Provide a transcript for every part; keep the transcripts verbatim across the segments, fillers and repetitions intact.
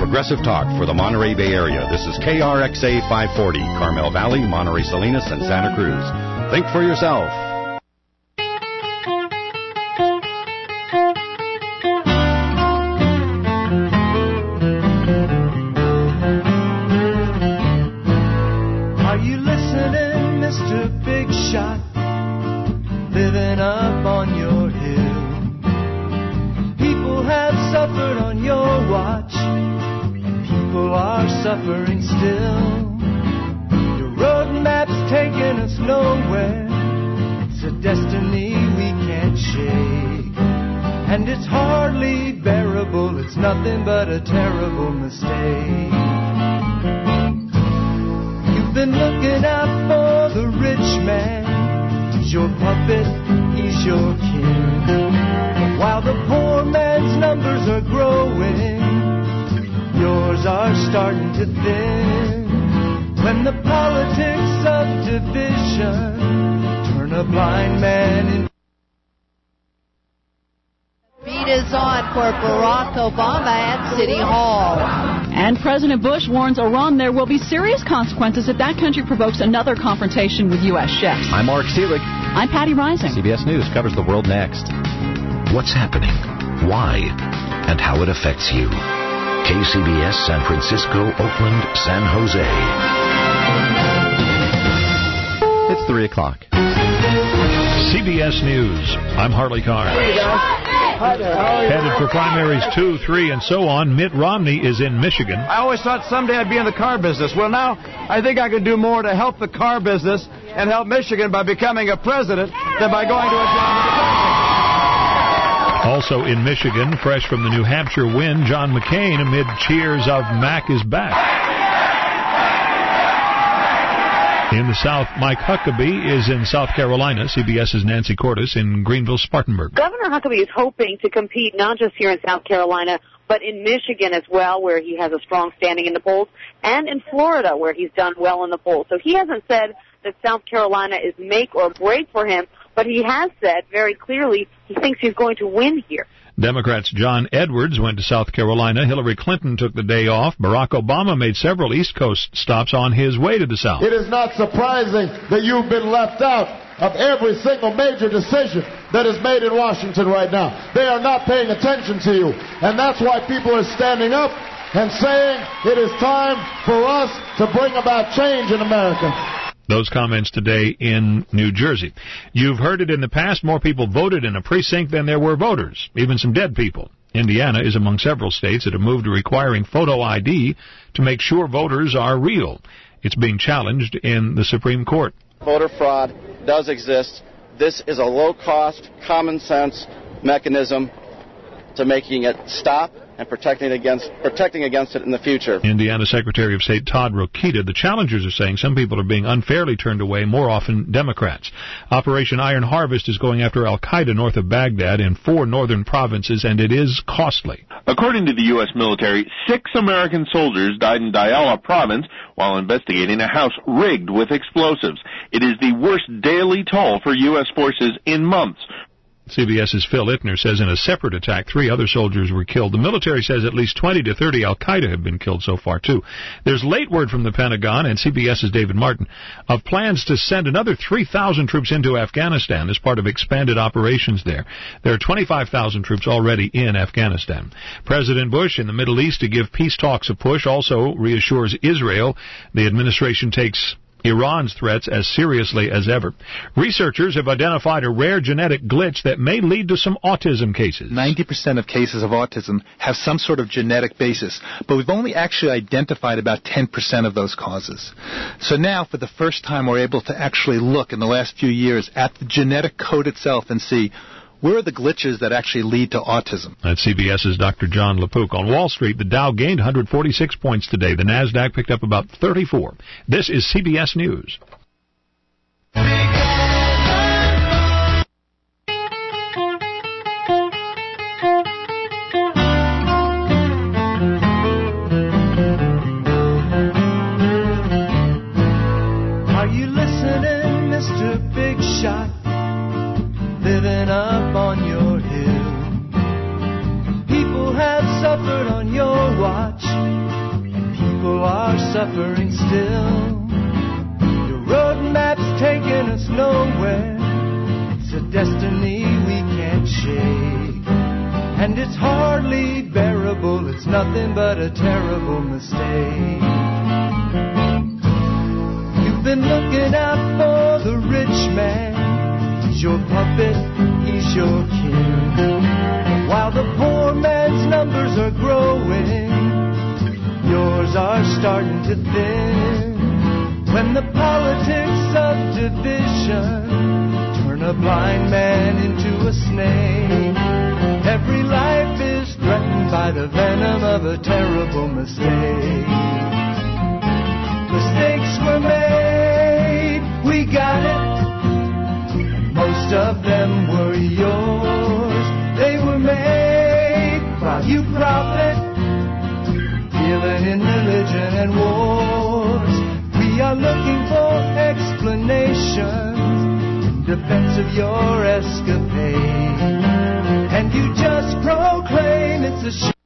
progressive talk for the Monterey Bay Area. This is K R X A five forty, Carmel Valley, Monterey Salinas, and Santa Cruz. Think for yourself. Are you listening, Mister Big Shot? Living up on your hill. People have suffered on your watch. People are suffering still. Your roadmap's taking us nowhere. It's a destiny we can't shake. And it's hardly bearable. It's nothing but a terrible mistake. You've been looking out for the rich man. He's your puppet, he's your king. While the poor man's numbers are growing, yours are starting to thin. When the politics of division turn a blind man in. Beat is on for Barack Obama at City Hall. And President Bush warns Iran there will be serious consequences if that country provokes another confrontation with U S chefs. I'm Mark Seelig. I'm Patty Rising. C B S News covers the world next. What's happening? Why? And how it affects you. K C B S San Francisco, Oakland, San Jose. It's three o'clock. C B S News. I'm Harley Carr. Hey guys. Hi there. How are you? Headed for primaries two, three, and so on, Mitt Romney is in Michigan. I always thought someday I'd be in the car business. Well, now I think I can do more to help the car business and help Michigan by becoming a president than by going to a job. Also in Michigan, fresh from the New Hampshire win, John McCain amid cheers of Mac is back. In the South, Mike Huckabee is in South Carolina. CBS's Nancy Cordes in Greenville, Spartanburg. Governor Huckabee is hoping to compete not just here in South Carolina, but in Michigan as well, where he has a strong standing in the polls, and in Florida, where he's done well in the polls. So he hasn't said that South Carolina is make or break for him, but he has said very clearly he thinks he's going to win here. Democrats John Edwards went to South Carolina. Hillary Clinton took the day off. Barack Obama made several East Coast stops on his way to the South. It is not surprising that you've been left out of every single major decision that is made in Washington right now. They are not paying attention to you. And that's why people are standing up and saying it is time for us to bring about change in America. Those comments today in New Jersey. You've heard it in the past. More people voted in a precinct than there were voters, even some dead people. Indiana is among several states that have moved to requiring photo I D to make sure voters are real. It's being challenged in the Supreme Court. Voter fraud does exist. This is a low-cost, common-sense mechanism to making it stop and protecting against protecting against it in the future. Indiana Secretary of State Todd Rokita. The challengers are saying some people are being unfairly turned away, more often Democrats. Operation Iron Harvest is going after al-Qaeda north of Baghdad in four northern provinces, and it is costly. According to the U S military, six American soldiers died in Diyala province while investigating a house rigged with explosives. It is the worst daily toll for U S forces in months. CBS's Phil Ittner says in a separate attack, three other soldiers were killed. The military says at least twenty to thirty al-Qaeda have been killed so far, too. There's late word from the Pentagon and CBS's David Martin of plans to send another three thousand troops into Afghanistan as part of expanded operations there. There are twenty-five thousand troops already in Afghanistan. President Bush in the Middle East to give peace talks a push also reassures Israel the administration takes Iran's threats as seriously as ever. Researchers have identified a rare genetic glitch that may lead to some autism cases. ninety percent of cases of autism have some sort of genetic basis, but we've only actually identified about ten percent of those causes. So now, for the first time, we're able to actually look in the last few years at the genetic code itself and see where are the glitches that actually lead to autism. That's CBS's Doctor John LaPook. On Wall Street, the Dow gained one hundred forty-six points today. The Nasdaq picked up about thirty-four. This is C B S News. Are you listening, Mister Big Shot? Living up on your hill. People have suffered on your watch. suffering still. Your roadmap's taking us nowhere. It's a destiny we can't shake. And it's hardly bearable, it's nothing but a terrible mistake. You've been looking out for the rich man. He's your puppet, he's your king. While the poor man's numbers are growing, yours are starting to thin. When the politics of division turn a blind man into a snake, every life is threatened by the venom of a terrible mistake. Mistakes were made, we got it, and most of them were yours. They were made while you profit, dealing in religion and wars. We are looking for explanations in defense of your escapade, and you just proclaim it's a shame.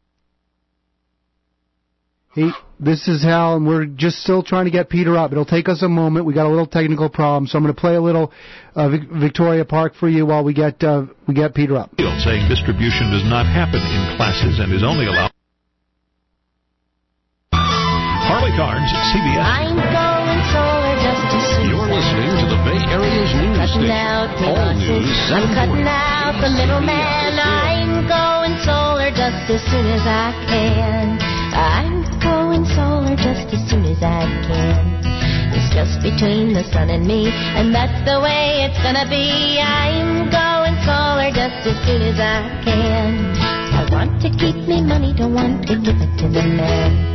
Hey, this is Hal, and we're just still trying to get Peter up. It'll take us a moment. We got a little technical problem, so I'm going to play a little uh, Vic- Victoria Park for you while we get uh, we get Peter up. Saying distribution does not happen in classes and is only allowed. Harley Carnes, C B S. I'm going solar just to see. You're listening to the Bay Area's news cutting station. out the All losses. news, I'm cutting out the middleman. I'm going solar just as soon as I can. I'm going solar just as soon as I can. It's just between the sun and me, and that's the way it's gonna be. I'm going solar just as soon as I can. I want to keep me money, don't want to give it to the man.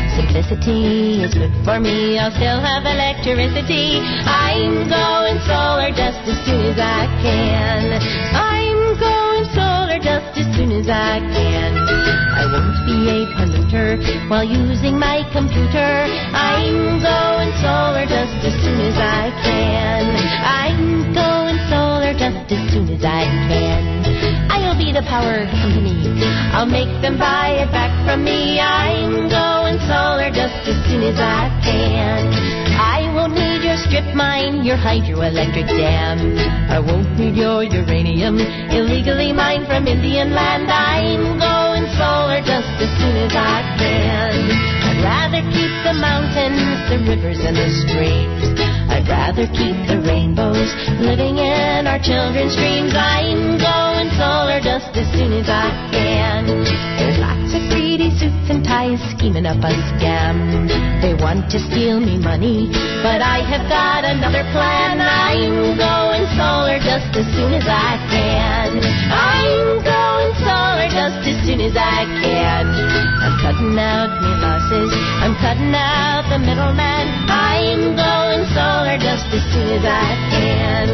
Simplicity is good for me, I'll still have electricity. I'm going solar just as soon as I can. I'm going solar just as soon as I can. I won't be a polluter while using my computer. I'm going solar just as soon as I can. I'm going solar just as soon as I can. I'll be the power company, I'll make them buy it back from me. I'm going solar just as soon as I can. I won't need your strip mine, your hydroelectric dam. I won't need your uranium, illegally mined from Indian land. I'm going solar just as soon as I can. I'd rather keep the mountains, the rivers, and the streams. I'd rather keep the rainbows living in our children's dreams. I'm going solar just as soon as I can. There's lots of greedy suits and ties scheming up a scam. They want to steal me money, but I have got another plan. I'm going solar just as soon as I can. I'm going solar just as soon as I can. I'm cutting out me losses, I'm cutting out the middleman. I'm going solar just as soon as I can.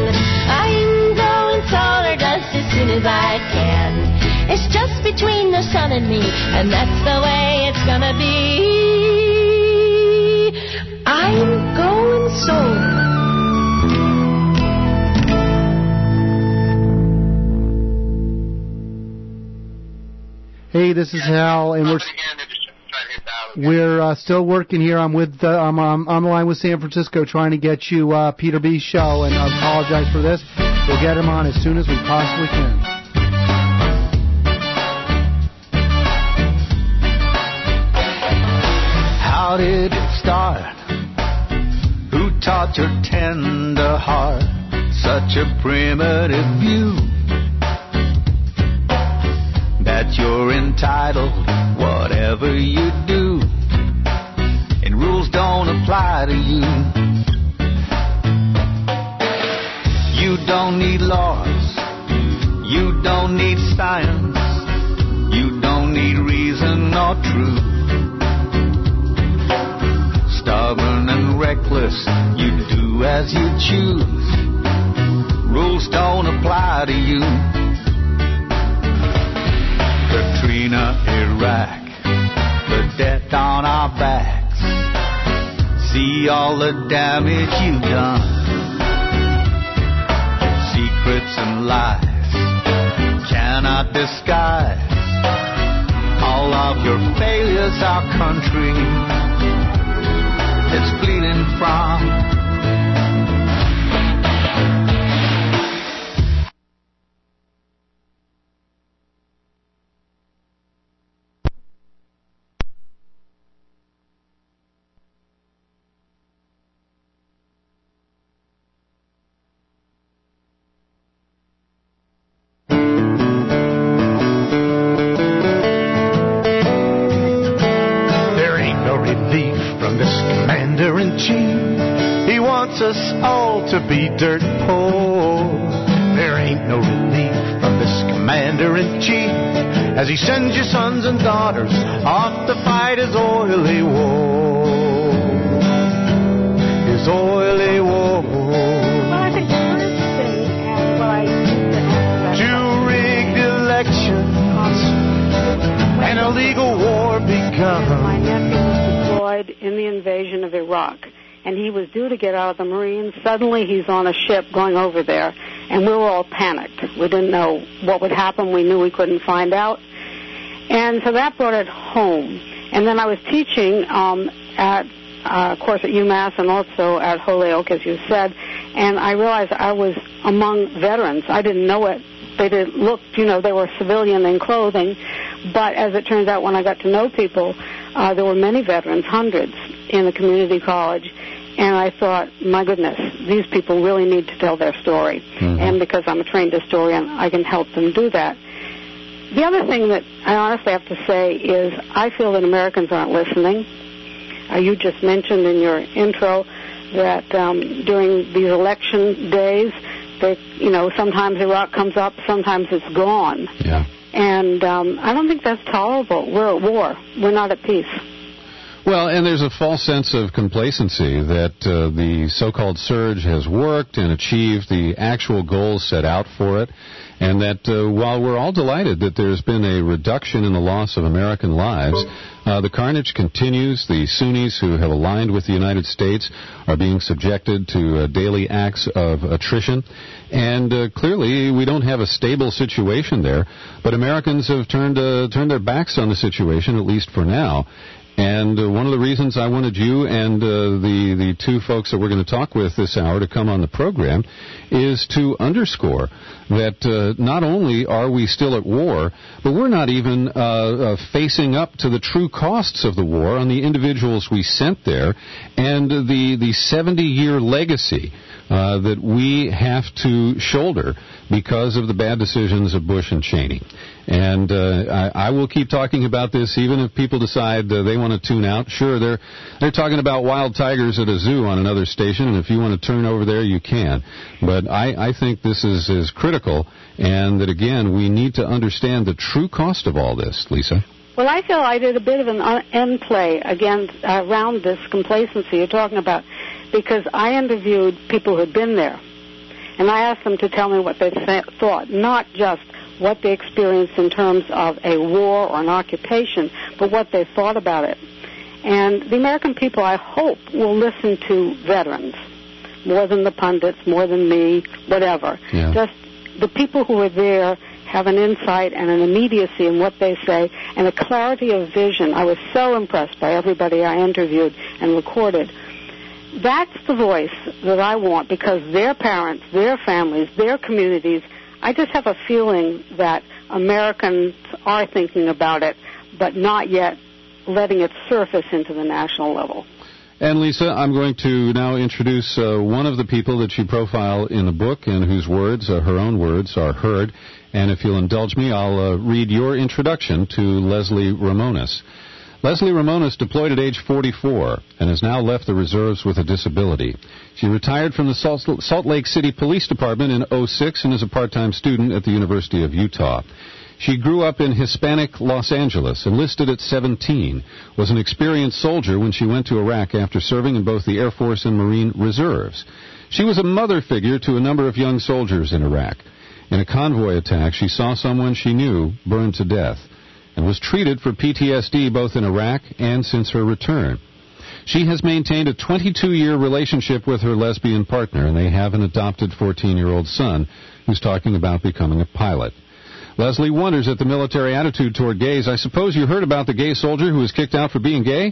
I'm going solar just as soon as I can. It's just between the sun and me, and that's the way it's gonna be. I'm going solar. Hey, this is Hal, and we're we're uh, still working here. I'm with uh, I'm um, on the line with San Francisco, trying to get you uh, Peter B's show, and I apologize for this. We'll get him on as soon as we possibly can. How did it start? Who taught your tender heart such a primitive view? That you're entitled, whatever you do, and rules don't apply to you. You don't need laws, you don't need science, you don't need reason or truth. Stubborn and reckless, you do as you choose. Rules don't apply to you. Katrina, Iraq, the debt on our backs. See all the damage you've done. Secrets and lies cannot disguise all of your failures, our country. running from. Us all to be dirt poor. There ain't no relief from this commander-in-chief as he sends your sons and daughters off to fight his oily war. His oily war. Well, I think the first thing, and what I to rigged elections and a legal war begun. My nephew was deployed in the invasion of Iraq, and he was due to get out of the Marines. Suddenly he's on a ship going over there, and we were all panicked. We didn't know what would happen. We knew we couldn't find out. And so that brought it home. And then I was teaching um, at, uh, of course, at UMass and also at Holyoke, as you said, and I realized I was among veterans. I didn't know it. They did look, you know, they were civilian in clothing, but as it turns out, when I got to know people, uh, there were many veterans, hundreds, in the community college, and I thought, my goodness, these people really need to tell their story. Mm-hmm. And because I'm a trained historian, I can help them do that. The other thing that I honestly have to say is I feel that Americans aren't listening. Uh, you just mentioned in your intro that um, during these election days, they, you know, sometimes Iraq comes up, sometimes it's gone. Yeah. And um, I don't think that's tolerable. We're at war. We're not at peace. Well, and there's a false sense of complacency that uh, the so-called surge has worked and achieved the actual goals set out for it, and that uh, while we're all delighted that there's been a reduction in the loss of American lives, uh, the carnage continues. The Sunnis who have aligned with the United States are being subjected to uh, daily acts of attrition, and uh, clearly we don't have a stable situation there, but Americans have turned, uh, turned their backs on the situation, at least for now. And uh, one of the reasons I wanted you and uh, the, the two folks that we're going to talk with this hour to come on the program is to underscore that uh, not only are we still at war, but we're not even uh, uh, facing up to the true costs of the war on the individuals we sent there and the, the seventy-year legacy uh, that we have to shoulder because of the bad decisions of Bush and Cheney. And uh, I, I will keep talking about this even if people decide uh, they want to tune out. Sure, they're they're talking about wild tigers at a zoo on another station, and if you want to turn over there, you can. But I, I think this is, is critical, and that, again, we need to understand the true cost of all this. Lisa? Well, I feel I did a bit of an end play against, uh, around this complacency you're talking about, because I interviewed people who had been there, and I asked them to tell me what they th- thought, not just what they experienced in terms of a war or an occupation, but what they thought about it. And the American people, I hope, will listen to veterans more than the pundits, more than me, whatever. Yeah. Just the people who are there have an insight and an immediacy in what they say and a clarity of vision. I was so impressed by everybody I interviewed and recorded. That's the voice that I want, because their parents, their families, their communities, I just have a feeling that Americans are thinking about it, but not yet letting it surface into the national level. And, Lisa, I'm going to now introduce uh, one of the people that you profile in the book and whose words, uh, her own words, are heard. And if you'll indulge me, I'll uh, read your introduction to Leslie Ramones. Leslie Ramones deployed at age forty-four and has now left the reserves with a disability. She retired from the Salt, Salt Lake City Police Department in oh six and is a part-time student at the University of Utah. She grew up in Hispanic Los Angeles, enlisted at seventeen, was an experienced soldier when she went to Iraq after serving in both the Air Force and Marine Reserves. She was a mother figure to a number of young soldiers in Iraq. In a convoy attack, she saw someone she knew burned to death and was treated for P T S D both in Iraq and since her return. She has maintained a twenty-two-year relationship with her lesbian partner, and they have an adopted fourteen-year-old son who's talking about becoming a pilot. Leslie wonders at the military attitude toward gays. I suppose you heard about the gay soldier who was kicked out for being gay?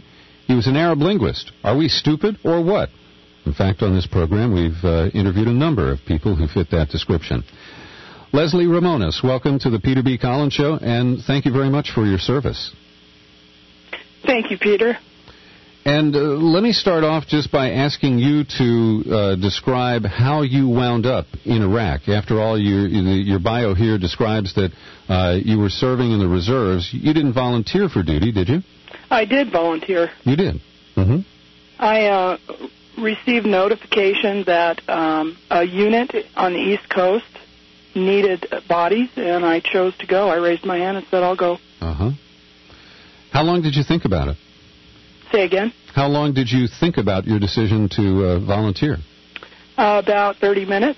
He was an Arab linguist. Are we stupid or what? In fact, on this program, we've uh, interviewed a number of people who fit that description. Leslie Ramones, welcome to the Peter B. Collins Show, and thank you very much for your service. Thank you, Peter. And uh, let me start off just by asking you to uh, describe how you wound up in Iraq. After all, your, your bio here describes that uh, you were serving in the reserves. You didn't volunteer for duty, did you? I did volunteer. You did? Mm-hmm. I uh, received notification that um, a unit on the East Coast needed bodies, and I chose to go. I raised my hand and said, I'll go. Uh-huh. How long did you think about it? Say again? How long did you think about your decision to uh, volunteer? Uh, about thirty minutes.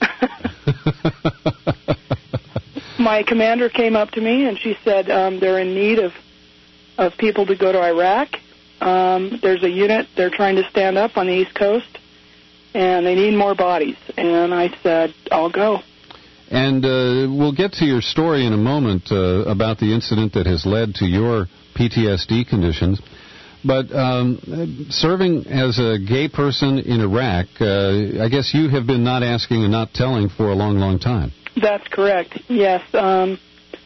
My commander came up to me and she said um, they're in need of of people to go to Iraq. Um, there's a unit they're trying to stand up on the East Coast, and they need more bodies. And I said, I'll go. And uh, we'll get to your story in a moment uh, about the incident that has led to your P T S D conditions. But um, serving as a gay person in Iraq, uh, I guess you have been not asking and not telling for a long, long time. That's correct, yes. Um,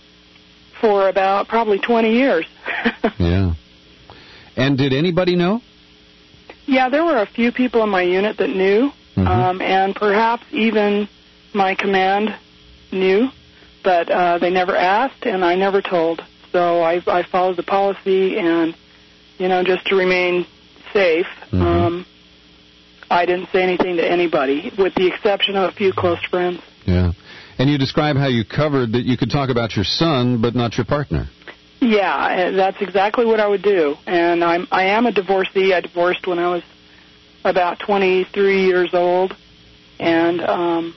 for about probably twenty years. Yeah. And did anybody know? Yeah, there were a few people in my unit that knew, mm-hmm. um, and perhaps even my command knew, but uh, they never asked, and I never told. So I, I followed the policy, and, you know, just to remain safe, mm-hmm. um, I didn't say anything to anybody, with the exception of a few close friends. Yeah. And you describe how you covered that you could talk about your son, but not your partner. Yeah, that's exactly what I would do. And I'm, I am a divorcee. I divorced when I was about twenty-three years old. And um,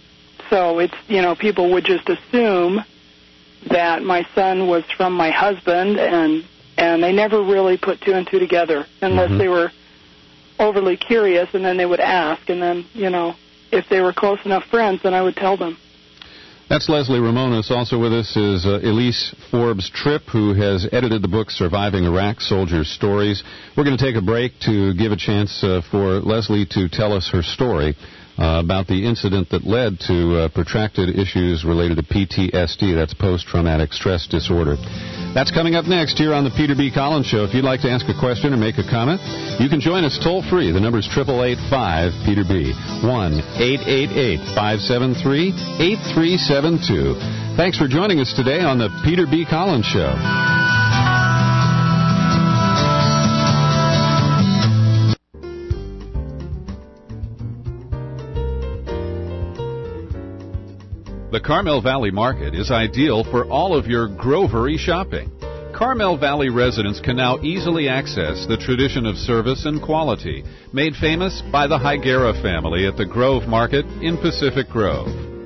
so it's, you know, people would just assume that my son was from my husband, and and they never really put two and two together unless mm-hmm. they were overly curious, and then they would ask. And then, you know, if they were close enough friends, then I would tell them. That's Leslie Ramones. Also with us is uh, Elise Forbes-Tripp, who has edited the book Surviving Iraq, Soldiers' Stories. We're going to take a break to give a chance uh, for Leslie to tell us her story uh, about the incident that led to uh, protracted issues related to P T S D, that's post-traumatic stress disorder. That's coming up next here on the Peter B. Collins Show. If you'd like to ask a question or make a comment, you can join us toll-free. The number is eight eight eight, five, Peter B, one eight eight eight, five seven three, eight three seven two. Thanks for joining us today on the Peter B. Collins Show. The Carmel Valley Market is ideal for all of your grovery shopping. Carmel Valley residents can now easily access the tradition of service and quality, made famous by the Higuera family at the Grove Market in Pacific Grove.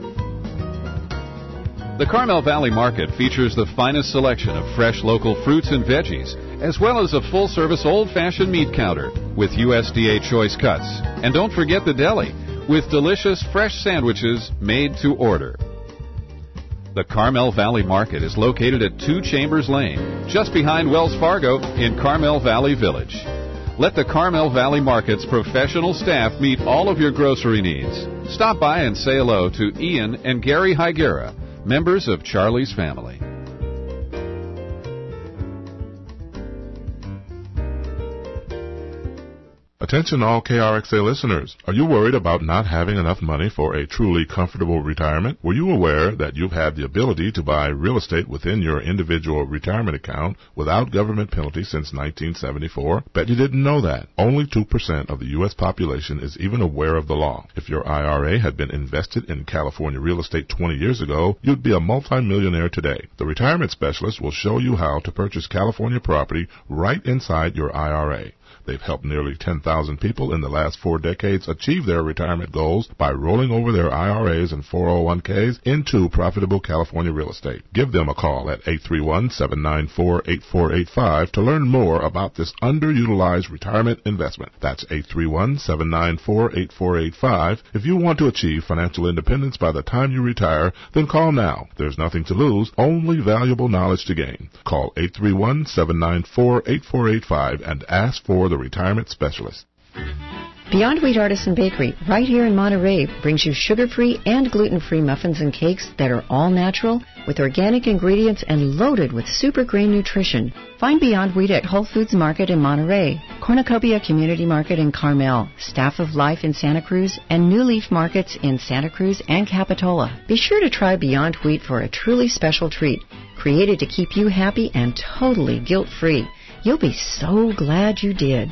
The Carmel Valley Market features the finest selection of fresh local fruits and veggies, as well as a full-service old-fashioned meat counter with U S D A choice cuts. And don't forget the deli, with delicious fresh sandwiches made to order. The Carmel Valley Market is located at Two Chambers Lane, just behind Wells Fargo in Carmel Valley Village. Let the Carmel Valley Market's professional staff meet all of your grocery needs. Stop by and say hello to Ian and Gary Higuera, members of Charlie's family. Attention all K R X A listeners. Are you worried about not having enough money for a truly comfortable retirement? Were you aware that you've had the ability to buy real estate within your individual retirement account without government penalty since nineteen seventy-four? Bet you didn't know that. Only two percent of the U S population is even aware of the law. If your I R A had been invested in California real estate twenty years ago, you'd be a multimillionaire today. The retirement specialist will show you how to purchase California property right inside your I R A. They've helped nearly ten thousand people in the last four decades achieve their retirement goals by rolling over their I R As and four oh one k's into profitable California real estate. Give them a call at eight three one, seven nine four, eight four eight five to learn more about this underutilized retirement investment. That's eight three one, seven nine four, eight four eight five. If you want to achieve financial independence by the time you retire, then call now. There's nothing to lose, only valuable knowledge to gain. Call eight three one, seven nine four, eight four eight five and ask for for the retirement specialist. Beyond Wheat Artisan Bakery, right here in Monterey, brings you sugar-free and gluten-free muffins and cakes that are all natural, with organic ingredients and loaded with super grain nutrition. Find Beyond Wheat at Whole Foods Market in Monterey, Cornucopia Community Market in Carmel, Staff of Life in Santa Cruz, and New Leaf Markets in Santa Cruz and Capitola. Be sure to try Beyond Wheat for a truly special treat, created to keep you happy and totally guilt-free. You'll be so glad you did.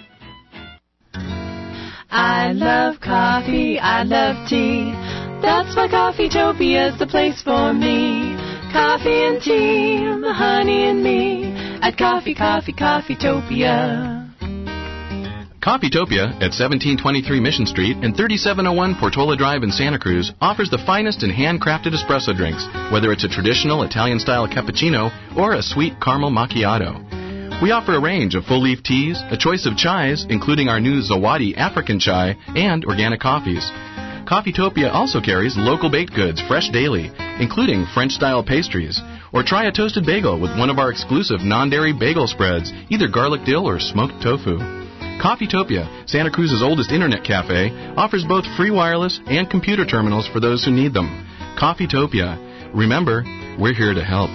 I love coffee, I love tea. That's why Coffeetopia's the place for me. Coffee and tea, the honey and me. At Coffee, Coffee, Coffeetopia. Coffeetopia at seventeen twenty-three Mission Street and thirty-seven oh one Portola Drive in Santa Cruz offers the finest in handcrafted espresso drinks, whether it's a traditional Italian-style cappuccino or a sweet caramel macchiato. We offer a range of full-leaf teas, a choice of chais, including our new Zawadi African chai, and organic coffees. Coffeetopia also carries local baked goods fresh daily, including French-style pastries. Or try a toasted bagel with one of our exclusive non-dairy bagel spreads, either garlic dill or smoked tofu. Coffeetopia, Santa Cruz's oldest internet cafe, offers both free wireless and computer terminals for those who need them. Coffeetopia. Remember, we're here to help.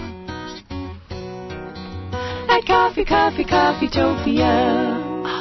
At Coffee, Coffee, Coffeetopia.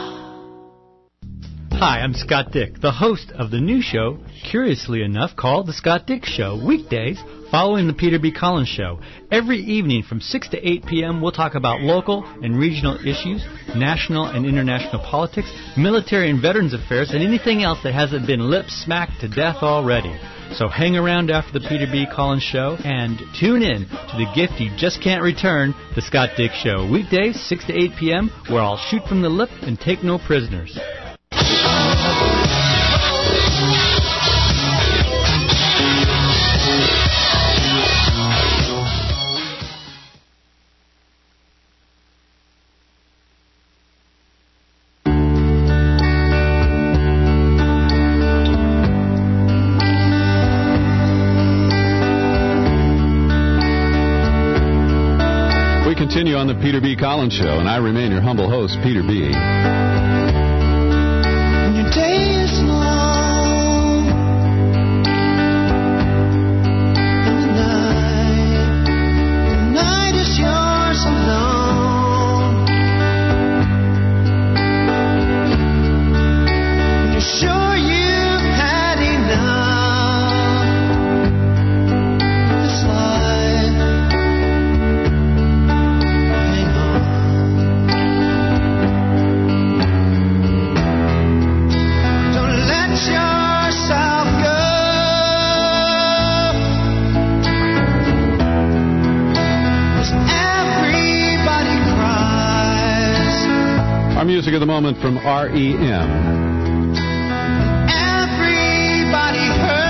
Hi, I'm Scott Dick, the host of the new show, curiously enough, called The Scott Dick Show, weekdays following the Peter B. Collins Show. Every evening from six to eight p.m., we'll talk about local and regional issues, national and international politics, military and veterans affairs, and anything else that hasn't been lip-smacked to death already. So hang around after the Peter B. Collins Show and tune in to the gift you just can't return, The Scott Dick Show, weekdays six to eight p.m., where I'll shoot from the lip and take no prisoners. Continue on the Peter B. Collins Show, and I remain your humble host, Peter B. When your day is long and the night, the night is yours alone. When you're sure you've had enough of this life. Our music of the moment from R E M. Everybody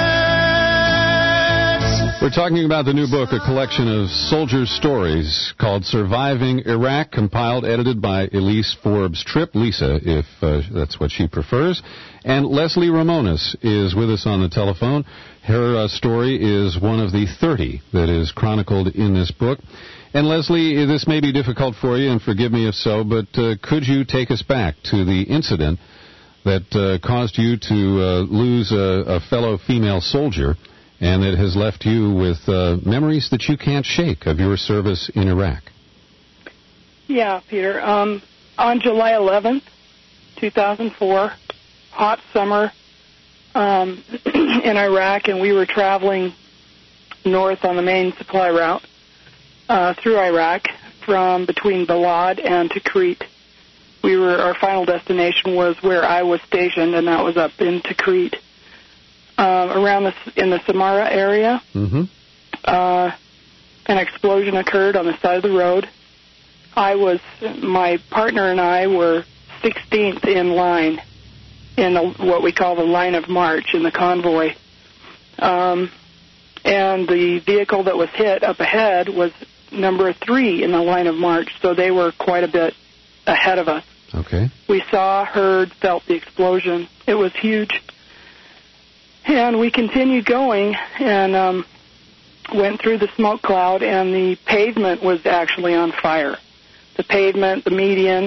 hurts. We're talking about the new book, a collection of soldiers' stories called Surviving Iraq, compiled, edited by Elise Forbes Tripp, Lisa, if uh, that's what she prefers. And Leslie Ramones is with us on the telephone. Her uh, story is one of the thirty that is chronicled in this book. And Leslie, this may be difficult for you, and forgive me if so, but uh, could you take us back to the incident that uh, caused you to uh, lose a, a fellow female soldier, and that has left you with uh, memories that you can't shake of your service in Iraq? Yeah, Peter. Um, on July eleventh, two thousand four, hot summer um, in Iraq, and we were traveling north on the main supply route. Uh, through Iraq, from between Balad and Tikrit. We were our final destination was where I was stationed, and that was up in Tikrit. Uh, around the, in the Samara area, mm-hmm. uh, an explosion occurred on the side of the road. I was, my partner and I were sixteenth in line in the, what we call the line of march in the convoy. Um, and the vehicle that was hit up ahead was number three in the line of march, so they were quite a bit ahead of us. Okay. We saw, heard, felt the explosion. It was huge. And we continued going and um, went through the smoke cloud, and the pavement was actually on fire. The pavement, the median,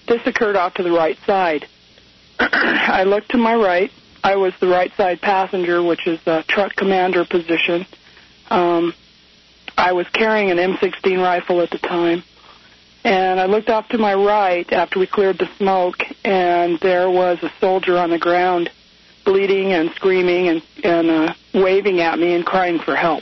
this occurred off to the right side. I looked to my right. I was the right side passenger, which is a truck commander position. Um, I was carrying an M sixteen rifle at the time. And I looked off to my right after we cleared the smoke, and there was a soldier on the ground bleeding and screaming and, and uh, waving at me and crying for help.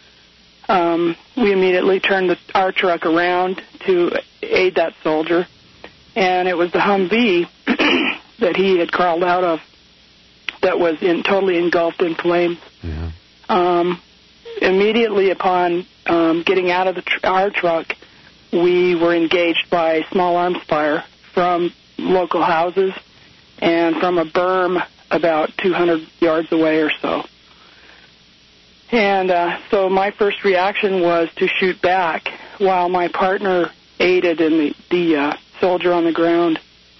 Um, we immediately turned the, our truck around to aid that soldier, and it was the Humvee that he had crawled out of that was in, totally engulfed in flames. Yeah. Um, immediately upon um, getting out of the tr- our truck, we were engaged by small arms fire from local houses and from a berm about two hundred yards away or so. And uh, so my first reaction was to shoot back while my partner aided in the, the uh, soldier on the ground.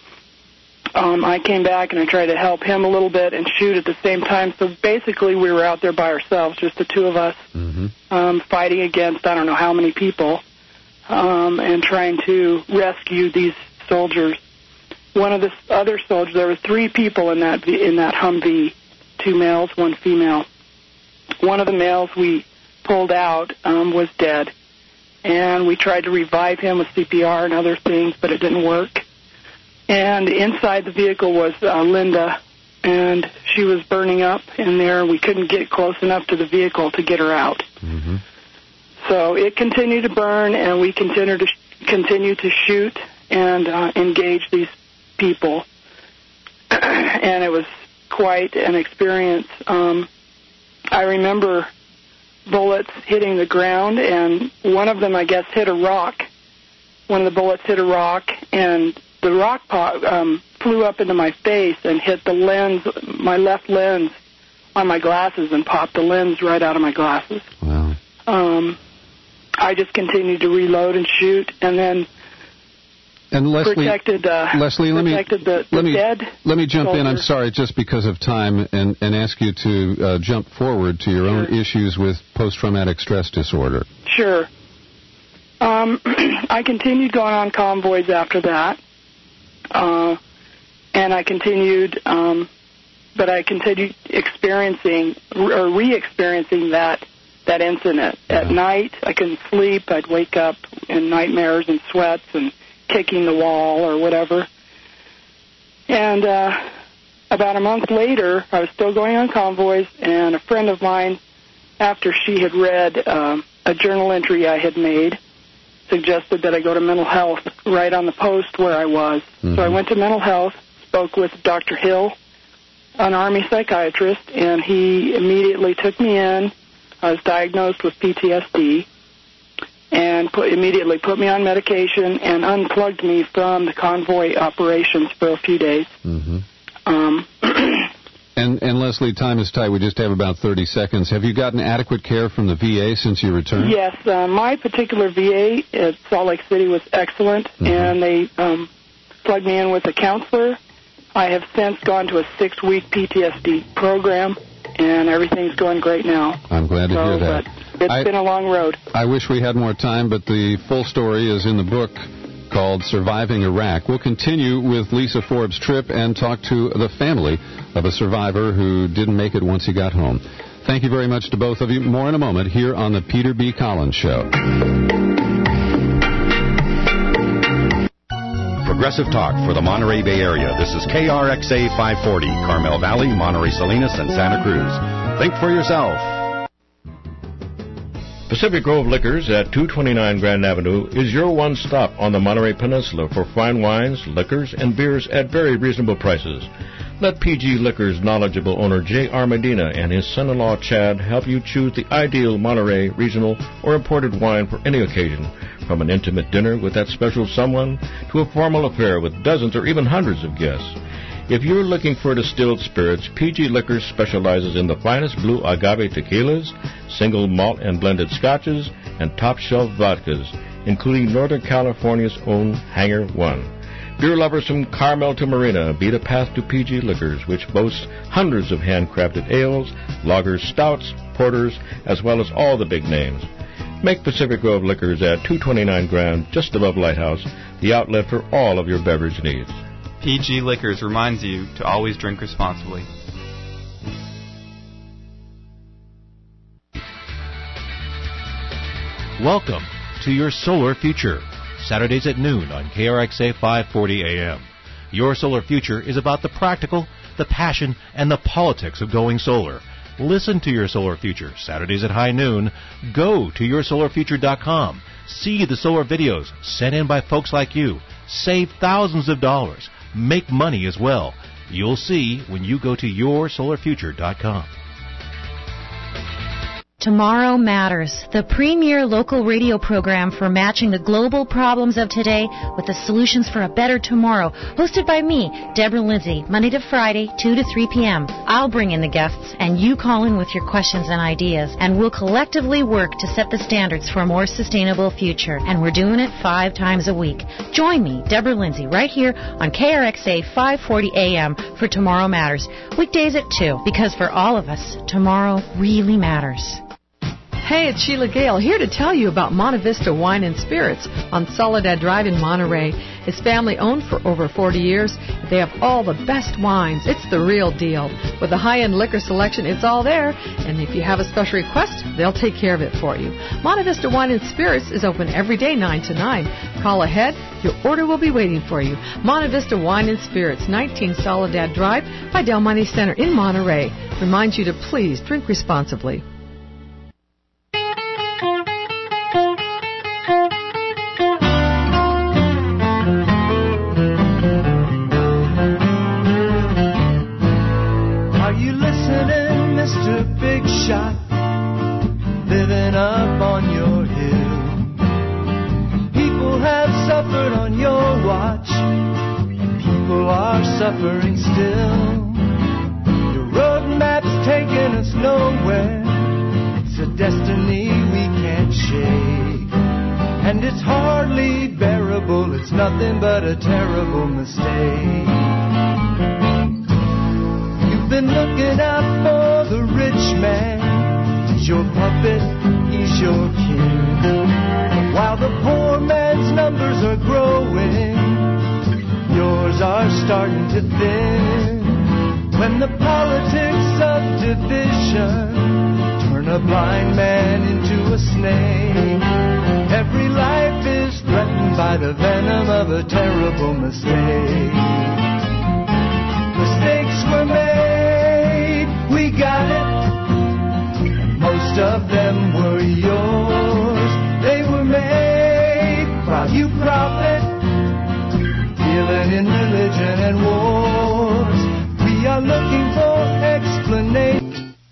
Um, I came back and I tried to help him a little bit and shoot at the same time. So basically we were out there by ourselves, just the two of us, mm-hmm. um, fighting against I don't know how many people um, and trying to rescue these soldiers. One of the other soldiers, there were three people in that in that Humvee, two males, one female. One of the males we pulled out um, was dead, and we tried to revive him with C P R and other things, but it didn't work. And inside the vehicle was uh, Linda, and she was burning up in there. We couldn't get close enough to the vehicle to get her out. Mm-hmm. So it continued to burn, and we continued to sh- continue to shoot and uh, engage these people. And it was quite an experience. Um, I remember bullets hitting the ground, and one of them, I guess, hit a rock. One of the bullets hit a rock, and the rock pop, um, flew up into my face and hit the lens, my left lens, on my glasses and popped the lens right out of my glasses. Wow. Um, I just continued to reload and shoot, and then and Leslie, protected, uh, Leslie, let me protected the, the let me dead let me jump soldier. in. I'm sorry, just because of time, and, and ask you to uh, jump forward to your Sure. own issues with post-traumatic stress disorder. Sure. Um, I continued going on convoys after that, uh, and I continued, um, but I continued experiencing or re-experiencing that that incident. At Uh-huh. night, I couldn't sleep. I'd wake up in nightmares and sweats and kicking the wall or whatever. And uh, about a month later, I was still going on convoys, and a friend of mine, after she had read um, a journal entry I had made, suggested that I go to mental health right on the post where I was. Mm-hmm. So I went to mental health, spoke with Doctor Hill, an Army psychiatrist, and he immediately took me in. I was diagnosed with P T S D and put, immediately put me on medication and unplugged me from the convoy operations for a few days. Mm-hmm. Um, and, and Leslie, time is tight. We just have about thirty seconds. Have you gotten adequate care from the V A since you returned? Yes, uh, my particular V A at Salt Lake City was excellent, Mm-hmm. and they um, plugged me in with a counselor. I have since gone to a six-week P T S D program, and everything's going great now. I'm glad to so, hear that. But it's I, been a long road. I wish we had more time, but the full story is in the book called Surviving Iraq. We'll continue with Lisa Forbes' trip and talk to the family of a survivor who didn't make it once he got home. Thank you very much to both of you. More in a moment here on the Peter B. Collins Show. Progressive Talk for the Monterey Bay Area. This is K R X A five forty, Carmel Valley, Monterey Salinas, and Santa Cruz. Think for yourself. Pacific Grove Liquors at two twenty-nine Grand Avenue is your one stop on the Monterey Peninsula for fine wines, liquors, and beers at very reasonable prices. Let P G Liquors knowledgeable owner J R. Medina and his son-in-law Chad help you choose the ideal Monterey regional or imported wine for any occasion, from an intimate dinner with that special someone to a formal affair with dozens or even hundreds of guests. If you're looking for distilled spirits, P G Liquors specializes in the finest blue agave tequilas, single malt and blended scotches, and top-shelf vodkas, including Northern California's own Hangar One. Beer lovers from Carmel to Marina beat a path to P G Liquors, which boasts hundreds of handcrafted ales, lagers, stouts, porters, as well as all the big names. Make Pacific Grove Liquors at two twenty-nine Grand, just above Lighthouse, the outlet for all of your beverage needs. P G Liquors reminds you to always drink responsibly. Welcome to Your Solar Future, Saturdays at noon on K R X A five forty A M. Your Solar Future is about the practical, the passion, and the politics of going solar. Listen to Your Solar Future, Saturdays at high noon. Go to your solar future dot com. See the solar videos sent in by folks like you. Save thousands of dollars. Make money as well. You'll see when you go to your solar future dot com. Tomorrow Matters, the premier local radio program for matching the global problems of today with the solutions for a better tomorrow. Hosted by me, Deborah Lindsay, Monday to Friday, two to three p.m. I'll bring in the guests, and you call in with your questions and ideas, and we'll collectively work to set the standards for a more sustainable future. And we're doing it five times a week. Join me, Deborah Lindsay, right here on K R X A five forty A M for Tomorrow Matters. Weekdays at two, because for all of us, tomorrow really matters. Hey, it's Sheila Gale here to tell you about Monte Vista Wine and Spirits on Soledad Drive in Monterey. It's family owned for over forty years. They have all the best wines. It's the real deal. With a high-end liquor selection, it's all there. And if you have a special request, they'll take care of it for you. Monte Vista Wine and Spirits is open every day nine to nine. Call ahead. Your order will be waiting for you. Monte Vista Wine and Spirits, nineteen Soledad Drive by Del Monte Center in Monterey. Reminds you to please drink responsibly. Living up on your hill. People have suffered on your watch, and people are suffering still. Your roadmap's taking us nowhere. It's a destiny we can't shake, and it's hardly bearable. It's nothing but a terrible mistake. You've been looking out for the rich man. He's your puppet, he's your king. While the poor man's numbers are growing, yours are starting to thin. When the politics of division turn a blind man into a snake, every life is threatened by the venom of a terrible mistake. Mistakes were made, we got it. Most of them were yours. They were made while you profit, dealing in religion and wars. We are looking for explanation.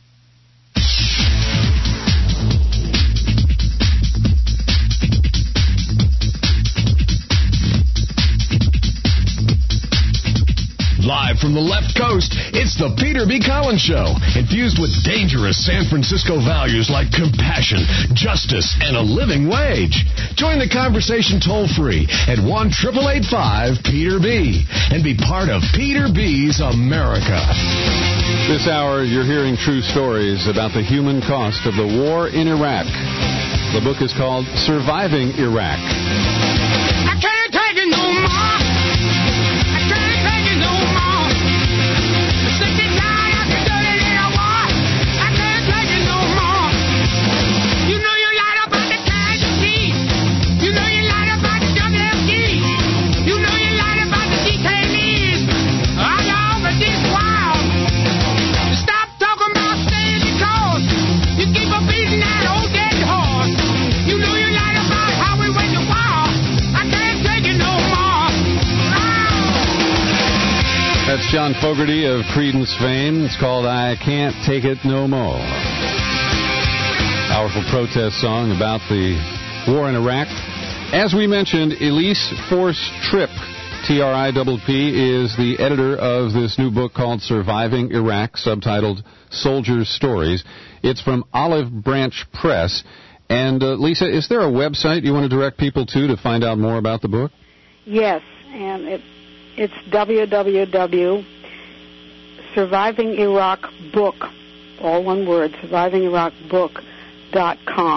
Live from the left coast, it's the Peter B. Collins Show, infused with dangerous San Francisco values like compassion, justice, and a living wage. Join the conversation toll-free at one eight eight eight five Peter B. and be part of Peter B's America. This hour, you're hearing true stories about the human cost of the war in Iraq. The book is called Surviving Iraq. I can't take it no more. That's John Fogerty of Creedence fame. It's called I Can't Take It No More. Powerful protest song about the war in Iraq. As we mentioned, Elise Force Tripp, T R I P P, is the editor of this new book called Surviving Iraq, subtitled Soldiers' Stories. It's from Olive Branch Press. And, uh, Lisa, is there a website you want to direct people to to find out more about the book? Yes, and it, it's w w w dot surviving iraq book, all one word, surviving iraq book dot com.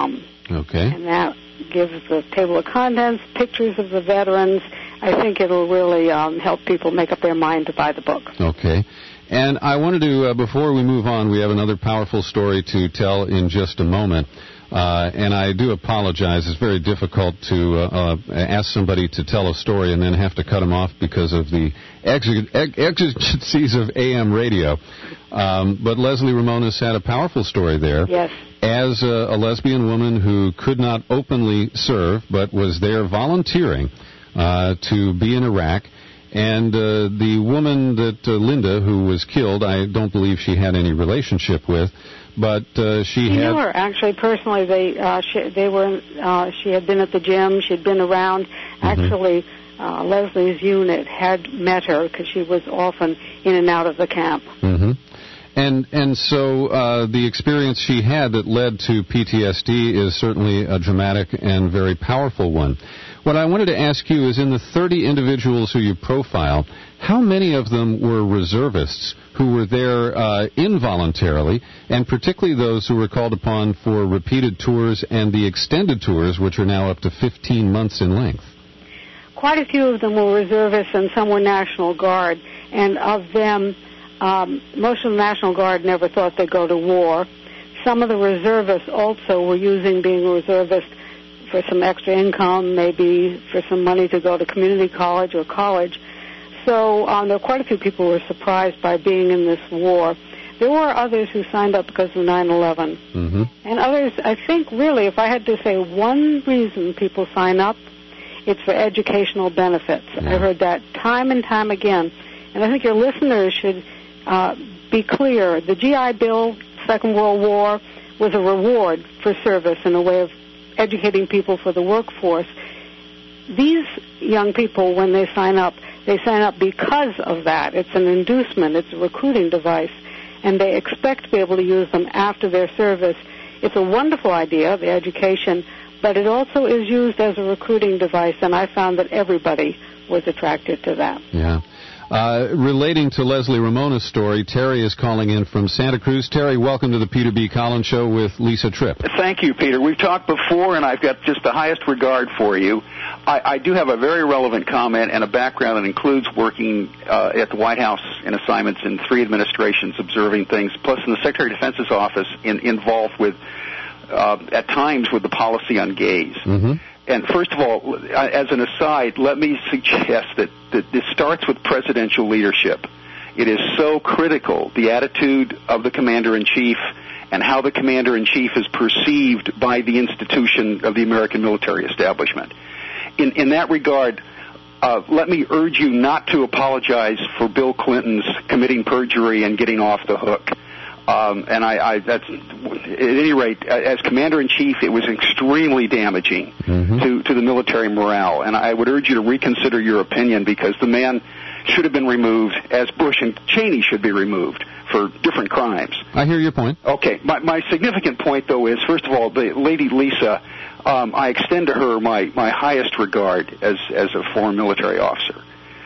Okay. And that gives the table of contents, pictures of the veterans. I think it'll really um, help people make up their mind to buy the book. Okay. And I wanted to, uh, before we move on, we have another powerful story to tell in just a moment. Uh, and I do apologize. It's very difficult to uh, uh, ask somebody to tell a story and then have to cut them off because of the exig- ex- exigencies of A M radio. Um, but Leslie Ramones had a powerful story there. Yes. As a, a lesbian woman who could not openly serve but was there volunteering uh, to be in Iraq. And uh, the woman that, uh, Linda, who was killed, I don't believe she had any relationship with, but uh, she I had... knew her, actually, personally. They, uh, she, they were, uh, she had been at the gym. She had been around. Mm-hmm. Actually, uh, Leslie's unit had met her because she was often in and out of the camp. Mm-hmm. And and so uh, the experience she had that led to P T S D is certainly a dramatic and very powerful one. What I wanted to ask you is, in the thirty individuals who you profile, how many of them were reservists who were there uh, involuntarily, and particularly those who were called upon for repeated tours and the extended tours, which are now up to fifteen months in length? Quite a few of them were reservists, and some were National Guard. And of them, um, most of the National Guard never thought they'd go to war. Some of the reservists also were using being a reservist for some extra income, maybe for some money to go to community college or college. So um, there were quite a few people who were surprised by being in this war. There were others who signed up because of nine eleven. Mm-hmm. And others, I think, really, if I had to say one reason people sign up, it's for educational benefits. Yeah. I heard that time and time again. And I think your listeners should uh, be clear. The G I Bill, Second World War, was a reward for service in a way of educating people for the workforce. These young people, when they sign up, they sign up because of that. It's an inducement. It's a recruiting device. And they expect to be able to use them after their service. It's a wonderful idea, the education, but it also is used as a recruiting device, and I found that everybody was attracted to that. Yeah. Uh, relating to Leslie Ramones' story, Terry is calling in from Santa Cruz. Terry, welcome to the Peter B. Collins Show with Lisa Tripp. Thank you, Peter. We've talked before, and I've got just the highest regard for you. I, I do have a very relevant comment and a background that includes working uh, at the White House in assignments in three administrations, observing things, plus in the Secretary of Defense's office, in, involved with, uh, at times, with the policy on gays. Mm-hmm. And first of all, as an aside, let me suggest that, that this starts with presidential leadership. It is so critical, the attitude of the commander-in-chief and how the commander-in-chief is perceived by the institution of the American military establishment. In, in that regard, uh, let me urge you not to apologize for Bill Clinton's committing perjury and getting off the hook. Um, and I, I, that's, at any rate, as commander-in-chief, it was extremely damaging mm-hmm. to, to the military morale. And I would urge you to reconsider your opinion, because the man should have been removed, as Bush and Cheney should be removed for different crimes. I hear your point. Okay. My, my significant point, though, is, first of all, the Lady Lisa, um, I extend to her my, my highest regard as, as a foreign military officer.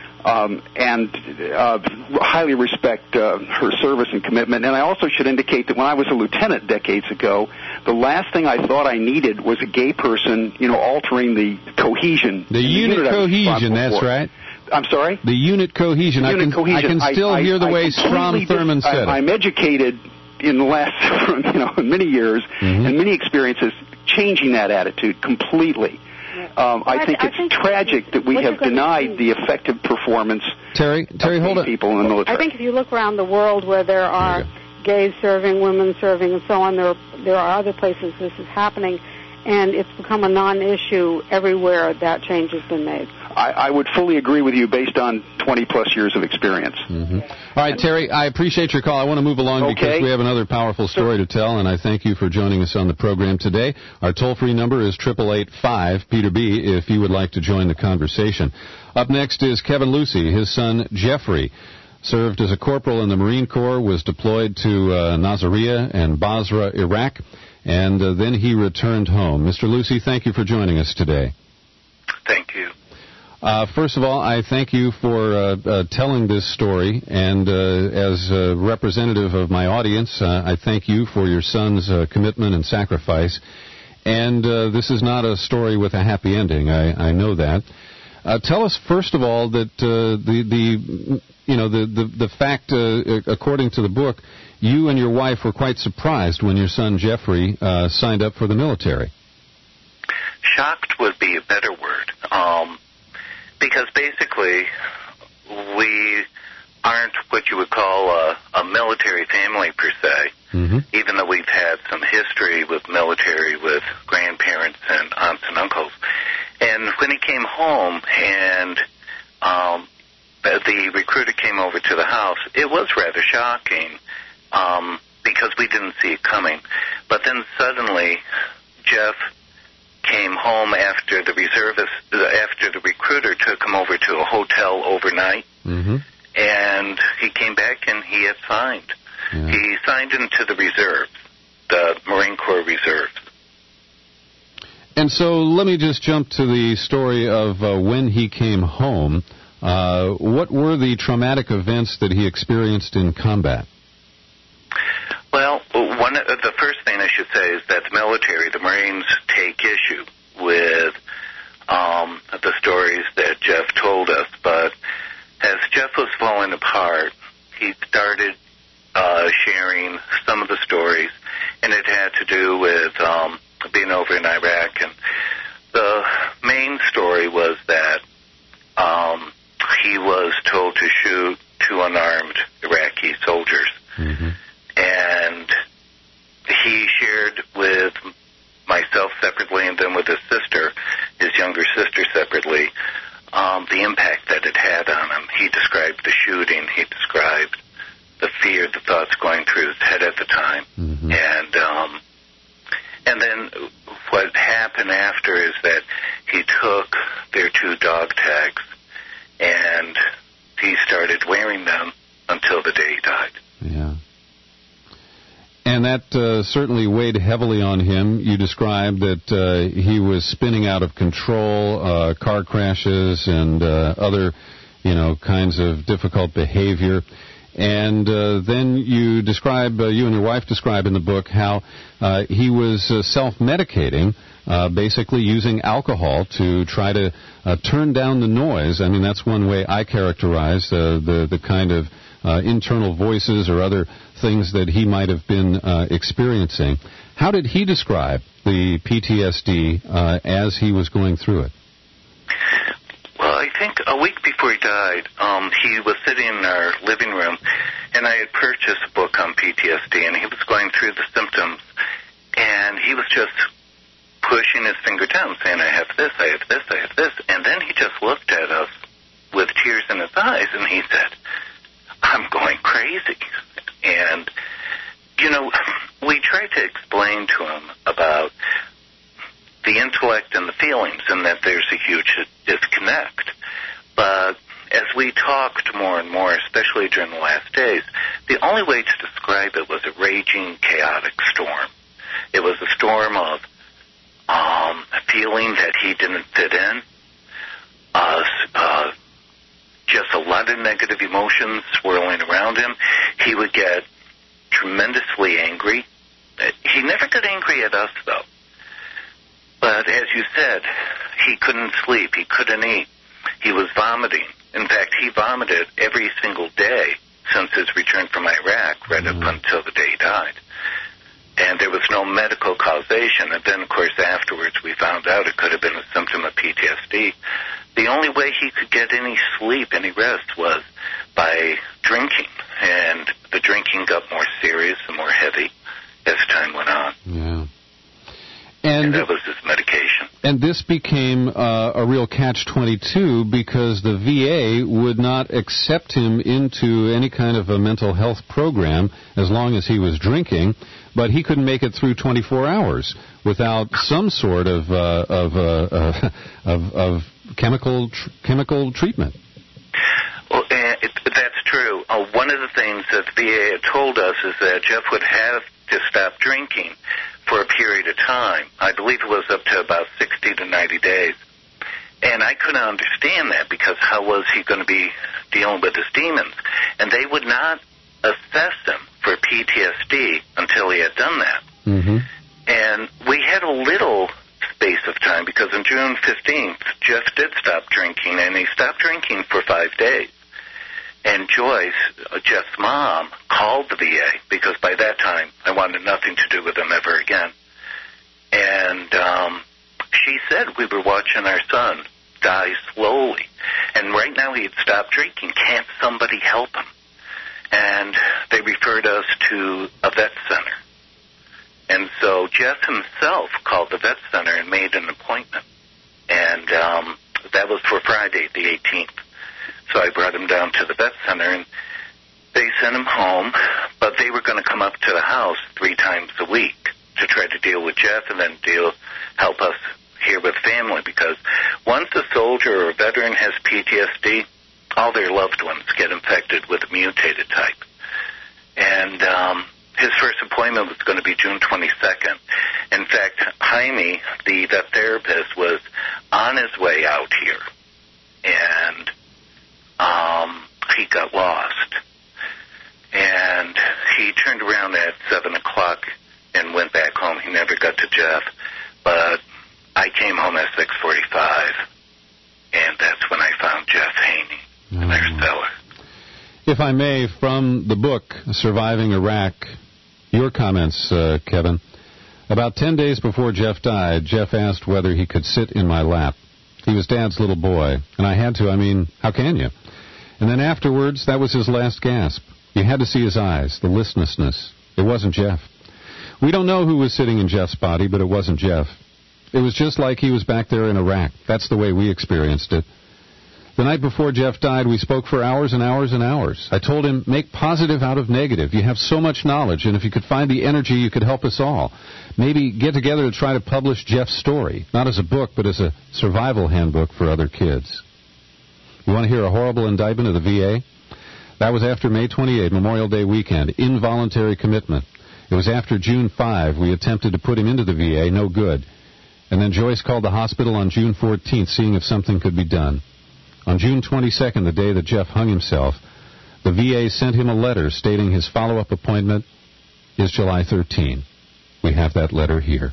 Um, and uh, highly respect uh, her service and commitment. And I also should indicate that when I was a lieutenant decades ago, the last thing I thought I needed was a gay person, you know, altering the cohesion. The unit, unit cohesion, that's for. right. I'm sorry? The unit cohesion. The I, unit can, cohesion. I can still I, hear I, the way I Strom Thurmond said it. I, I'm educated in the last, you know, many years mm-hmm. and many experiences changing that attitude completely. Um, I, think I, I it's think tragic that we have denied the effective performance Terry, Terry, of hold people in the military. I think if you look around the world where there are gays serving, women serving, and so on, there there are other places this is happening, and it's become a non-issue everywhere that change has been made. I, I would fully agree with you based on twenty-plus years of experience. Mm-hmm. All right, Terry, I appreciate your call. I want to move along okay. because we have another powerful story to tell, and I thank you for joining us on the program today. Our toll-free number is eight eight eight five Peter B if you would like to join the conversation. Up next is Kevin Lucy. His son, Jeffrey, served as a corporal in the Marine Corps, was deployed to uh, Nasiriyah and Basra, Iraq, and uh, then he returned home. Mister Lucy, thank you for joining us today. Thank you. Uh, first of all, I thank you for uh, uh, telling this story, and uh, as a representative of my audience, uh, I thank you for your son's uh, commitment and sacrifice. And uh, this is not a story with a happy ending. I, I know that. Uh, tell us first of all that uh, the the you know the the, the fact, uh, according to the book, you and your wife were quite surprised when your son Jeffrey uh, signed up for the military. Shocked would be a better word, um, because basically we aren't what you would call a, a military family per se, mm-hmm. even though we've had some history with military, with grandparents and aunts and uncles. And when he came home and um, the recruiter came over to the house, it was rather shocking um, because we didn't see it coming. But then suddenly Jeff came home after the reservist, after the recruiter took him over to a hotel overnight. Mm-hmm. And he came back and he had signed. Yeah. He signed into the reserves, the Marine Corps Reserves. And so let me just jump to the story of uh, when he came home. Uh, what were the traumatic events that he experienced in combat? Well, one of the first thing I should say is that the military, the Marines, take issue with um, the stories that Jeff told us, but as Jeff was falling apart, he started uh, sharing some of the stories, and it had to do with um, being over in Iraq. And the main story was that um, he was told to shoot two unarmed Iraqi soldiers. Mm-hmm. And he shared with myself separately and then with his sister, his younger sister separately, Um, the impact that it had on him. He described the shooting. He described the fear, the thoughts going through his head at the time. Mm-hmm. And um, and then what happened after is that he took their two dog tags and he started wearing them until the day he died. Yeah. And that uh, certainly weighed heavily on him. You described that uh, he was spinning out of control, uh, car crashes and uh, other, you know, kinds of difficult behavior. And uh, then you describe, uh, you and your wife describe in the book how uh, he was uh, self-medicating, uh, basically using alcohol to try to uh, turn down the noise. I mean, that's one way I characterize uh, the the kind of uh, internal voices or other things that he might have been uh, experiencing. How did he describe the P T S D uh, as he was going through it? Well, I think a week before he died, um, he was sitting in our living room, and I had purchased a book on P T S D, and he was going through the symptoms, and he was just pushing his finger down, saying, I have this, I have this, I have this, and then he just looked at us with tears in his eyes, and he said, I'm going crazy. And, you know, we tried to explain to him about the intellect and the feelings and that there's a huge disconnect. But as we talked more and more, especially during the last days, the only way to describe it was a raging, chaotic storm. It was a storm of um, feeling that he didn't fit in, uh, uh, just a lot of negative emotions swirling around him. He would get tremendously angry. He never got angry at us, though. But as you said, he couldn't sleep. He couldn't eat. He was vomiting. In fact, he vomited every single day since his return from Iraq, right mm-hmm. up until the day he died. And there was no medical causation. And then, of course, afterwards we found out it could have been a symptom of P T S D. The only way he could get any sleep, any rest, was by drinking. And the drinking got more serious and more heavy as time went on. Yeah. And, and that was his medication. And this became uh, a real catch twenty-two because the V A would not accept him into any kind of a mental health program as long as he was drinking, but he couldn't make it through twenty-four hours without some sort of uh, of, uh, uh, of of chemical tr- chemical treatment. Well, uh, it, that's true. Uh, one of the things that the V A had told us is that Jeff would have to stop drinking for a period of time. I believe it was up to about sixty to ninety days. And I couldn't understand that because how was he going to be dealing with his demons? And they would not assess him for P T S D until he had done that. Mm-hmm. And we had a little space of time because on June fifteenth, Jeff did stop drinking, and he stopped drinking for five days. And Joyce, uh, Jeff's mom, called the V A because by that time I wanted nothing to do with him ever again. And um, she said we were watching our son die slowly. And right now he had stopped drinking. Can't somebody help him? And they referred us to a vet center. And so Jeff himself called the vet center and made an appointment. And um, that was for Friday, the eighteenth. So I brought him down to the vet center, and they sent him home, but they were going to come up to the house three times a week to try to deal with Jeff and then deal, help us here with family, because once a soldier or a veteran has P T S D, all their loved ones get infected with a mutated type. And um, his first appointment was going to be June twenty-second. In fact, Jaime, the vet therapist, was on his way out here, and um, he got lost. And he turned around at seven o'clock and went back home. He never got to Jeff, but I came home at six forty-five, and that's when I found Jeff Haney in our cellar. If I may, from the book, Surviving Iraq, your comments, uh, Kevin. About ten days before Jeff died, Jeff asked whether he could sit in my lap. He was Dad's little boy, and I had to. I mean, how can you? And then afterwards, that was his last gasp. You had to see his eyes, the listlessness. It wasn't Jeff. We don't know who was sitting in Jeff's body, but it wasn't Jeff. It was just like he was back there in Iraq. That's the way we experienced it. The night before Jeff died, we spoke for hours and hours and hours. I told him, make positive out of negative. You have so much knowledge, and if you could find the energy, you could help us all. Maybe get together to try to publish Jeff's story, not as a book, but as a survival handbook for other kids. You want to hear a horrible indictment of the V A? That was after May twenty-eighth, Memorial Day weekend, involuntary commitment. It was after June fifth. We attempted to put him into the V A, no good. And then Joyce called the hospital on June fourteenth, seeing if something could be done. On June twenty-second, the day that Jeff hung himself, the V A sent him a letter stating his follow-up appointment is July thirteenth. We have that letter here.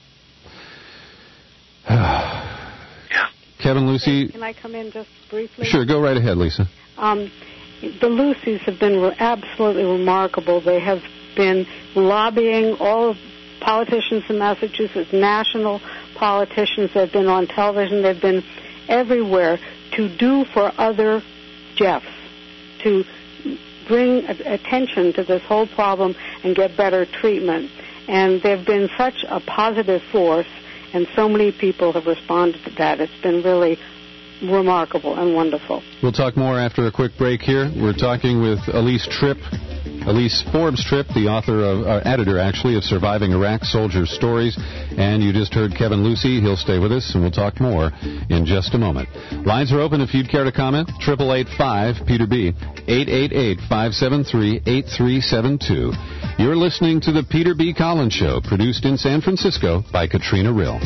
Yeah. Kevin, Lucy. Can I come in just briefly? Sure, go right ahead, Lisa. Um, the Lucys have been re- absolutely remarkable. They have been lobbying all of politicians in Massachusetts, national politicians. They've been on television. They've been everywhere to do for other Jeffs, to bring a- attention to this whole problem and get better treatment. And they've been such a positive force, and so many people have responded to that. It's been really remarkable and wonderful. We'll talk more after a quick break here. We're talking with Elise Tripp, Elise Forbes Tripp, the author of, uh, editor actually, of Surviving Iraq, Soldiers' Stories. And you just heard Kevin Lucy. He'll stay with us, and we'll talk more in just a moment. Lines are open if you'd care to comment. eight eight eight five Peter B. eight eight eight, five seven three, eight three seven two. You're listening to the Peter B. Collins Show, produced in San Francisco by Katrina Rill.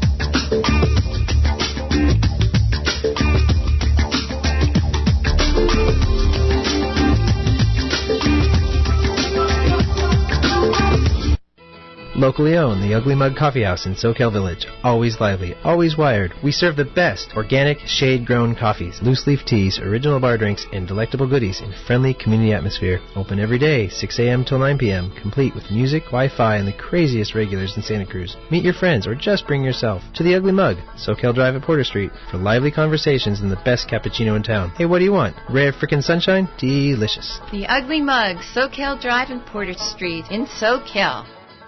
Locally owned, the Ugly Mug Coffee House in SoCal Village. Always lively, always wired. We serve the best organic, shade-grown coffees, loose-leaf teas, original bar drinks, and delectable goodies in a friendly community atmosphere. Open every day, six a.m. till nine p.m., complete with music, Wi-Fi, and the craziest regulars in Santa Cruz. Meet your friends or just bring yourself to the Ugly Mug, SoCal Drive at Porter Street, for lively conversations and the best cappuccino in town. Hey, what do you want? Rare frickin' sunshine? Delicious. The Ugly Mug, SoCal Drive and Porter Street in SoCal.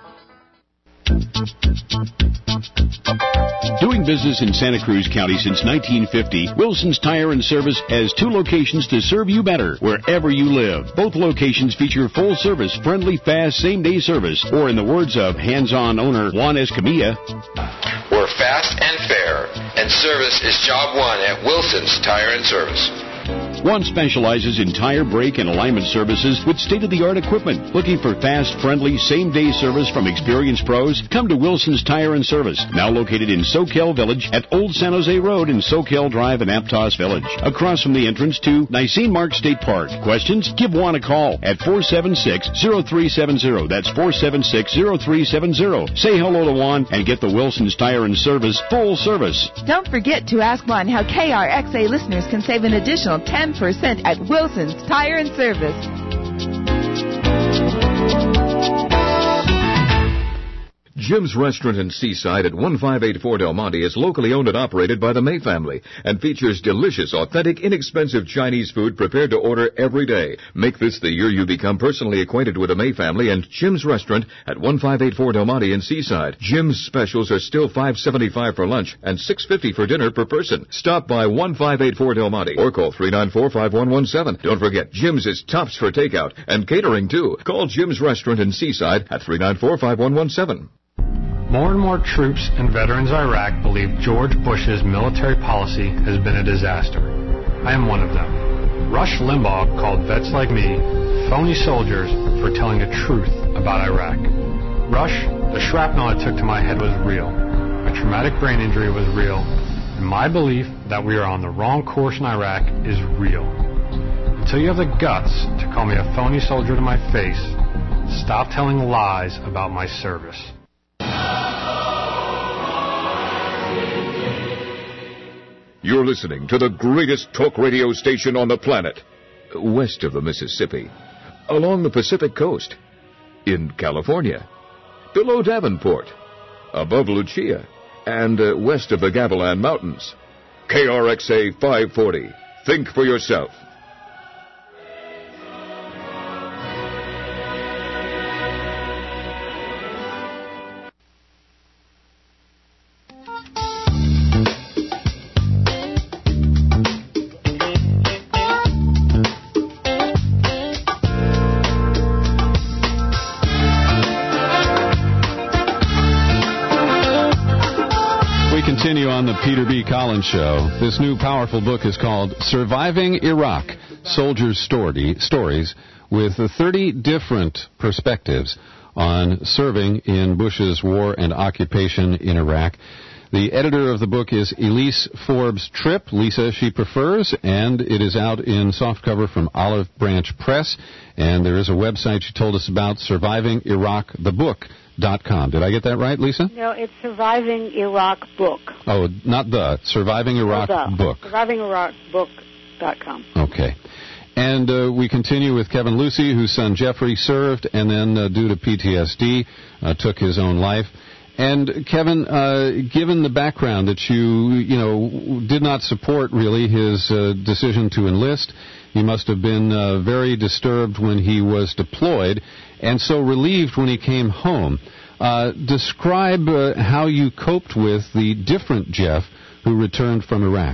Doing business in Santa Cruz County since nineteen fifty, Wilson's Tire and Service has two locations to serve you better wherever you live. Both locations feature full-service, friendly, fast, same-day service, or in the words of hands-on owner Juan Escamilla, we're fast and fair, and service is job one at Wilson's Tire and Service. One specializes in tire, brake, and alignment services with state-of-the-art equipment. Looking for fast, friendly, same-day service from experienced pros? Come to Wilson's Tire and Service, now located in Soquel Village at Old San Jose Road in Soquel Drive in Aptos Village, across from the entrance to Nicene Mark State Park. Questions? Give Juan a call at four seven six, zero three seven zero. That's four seven six, zero three seven zero. Say hello to Juan and get the Wilson's Tire and Service full service. Don't forget to ask Juan how K R X A listeners can save an additional ten percent at Wilson's Tire and Service. Jim's Restaurant in Seaside at one five eight four Del Monte is locally owned and operated by the May family and features delicious, authentic, inexpensive Chinese food prepared to order every day. Make this the year you become personally acquainted with the May family and Jim's Restaurant at one five eight four Del Monte in Seaside. Jim's specials are still five seventy-five for lunch and six fifty for dinner per person. Stop by one five eight four Del Monte or call three nine four, five one one seven. Don't forget, Jim's is tops for takeout and catering too. Call Jim's Restaurant in Seaside at three nine four, five one one seven. More and more troops and veterans of Iraq believe George Bush's military policy has been a disaster. I am one of them. Rush Limbaugh called vets like me phony soldiers for telling the truth about Iraq. Rush, the shrapnel I took to my head was real. My traumatic brain injury was real. And my belief that we are on the wrong course in Iraq is real. Until you have the guts to call me a phony soldier to my face, stop telling lies about my service. You're listening to the greatest talk radio station on the planet, west of the Mississippi, along the Pacific coast, in California, below Davenport, above Lucia, and uh, west of the Gavilan Mountains. K R X A five forty. Think for yourself. On the Peter B. Collins Show. This new powerful book is called Surviving Iraq, Soldiers' Story, Stories, with thirty different perspectives on serving in Bush's war and occupation in Iraq. The editor of the book is Elise Forbes Tripp. Lisa, she prefers, and it is out in softcover from Olive Branch Press. And there is a website she told us about, surviving iraq the book dot com. Did I get that right, Lisa? No, it's Surviving Iraq Book. Oh, not the. Surviving Iraq the. Book. Surviving Iraq Book dot com. Okay. And uh, we continue with Kevin Lucy, whose son Jeffrey served and then, uh, due to P T S D, uh, took his own life. And Kevin, uh, given the background that you, you know, did not support really his uh, decision to enlist, he must have been uh, very disturbed when he was deployed, and so relieved when he came home. Uh, describe uh, how you coped with the different Jeff who returned from Iraq.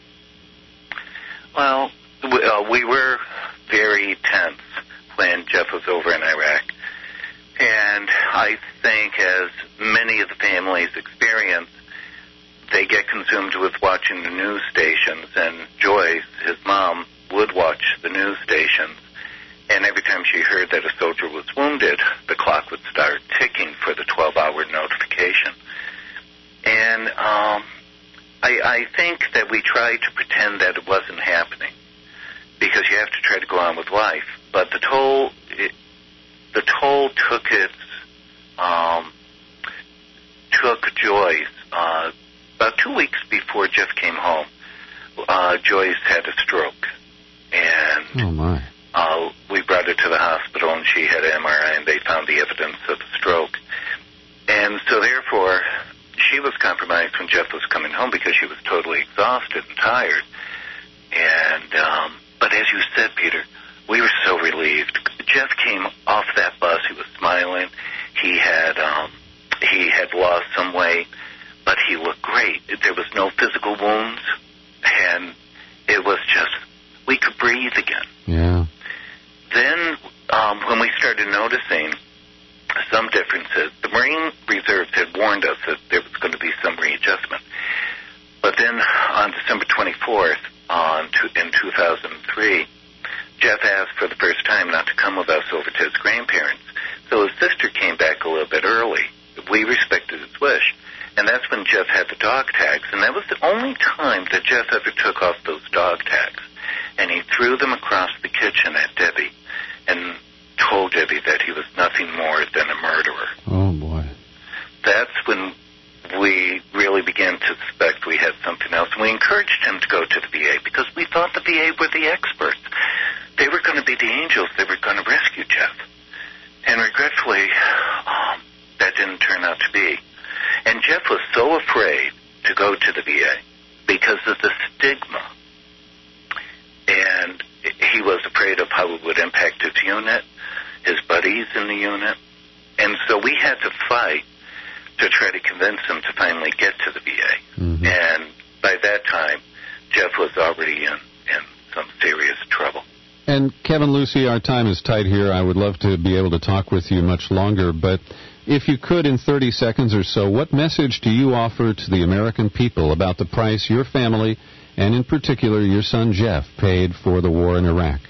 Well, we, uh, we were very tense when Jeff was over in Iraq. And I think, as many of the families experience, they get consumed with watching the news stations. And Joyce, his mom, would watch the news stations. And every time she heard that a soldier was wounded, the clock would start ticking for the twelve-hour notification. And um, I, I think that we tried to pretend that it wasn't happening, because you have to try to go on with life. But the toll... It, The toll took its, um, took Joyce, uh, about two weeks before Jeff came home, uh, Joyce had a stroke. And oh my. Uh, we brought her to the hospital, and she had an M R I, and they found the evidence of the stroke. And so, therefore, she was compromised when Jeff was coming home because she was totally exhausted and tired. And, um, but as you said, Peter, we were so relieved. Jeff came off that bus. He was smiling. He had um, he had lost some weight, but he looked great. There was no physical wounds, and it was just, we could breathe again. Yeah. Then um, when we started noticing some differences, the Marine Reserves had warned us that there was going to be some readjustment. But then on December twenty-fourth, on to in two thousand three, Jeff asked for the first time not to come with us over to his grandparents. So his sister came back a little bit early. We respected his wish. And that's when Jeff had the dog tags. And that was the only time that Jeff ever took off those dog tags. And he threw them across the kitchen at Debbie and told Debbie that he was nothing more than a murderer. Oh, boy. That's when we really began to suspect we had something else. And we encouraged him to go to the V A because we thought the V A were the experts. They were going to be the angels. They were going to rescue Jeff. And regretfully, um, that didn't turn out to be. And Jeff was so afraid to go to the V A because of the stigma. And he was afraid of how it would impact his unit, his buddies in the unit. And so we had to fight to try to convince him to finally get to the V A. Mm-hmm. And by that time, Jeff was already in, in some serious trouble. And Kevin, Lucy, our time is tight here. I would love to be able to talk with you much longer, but if you could, in thirty seconds or so, what message do you offer to the American people about the price your family, and in particular your son Jeff, paid for the war in Iraq?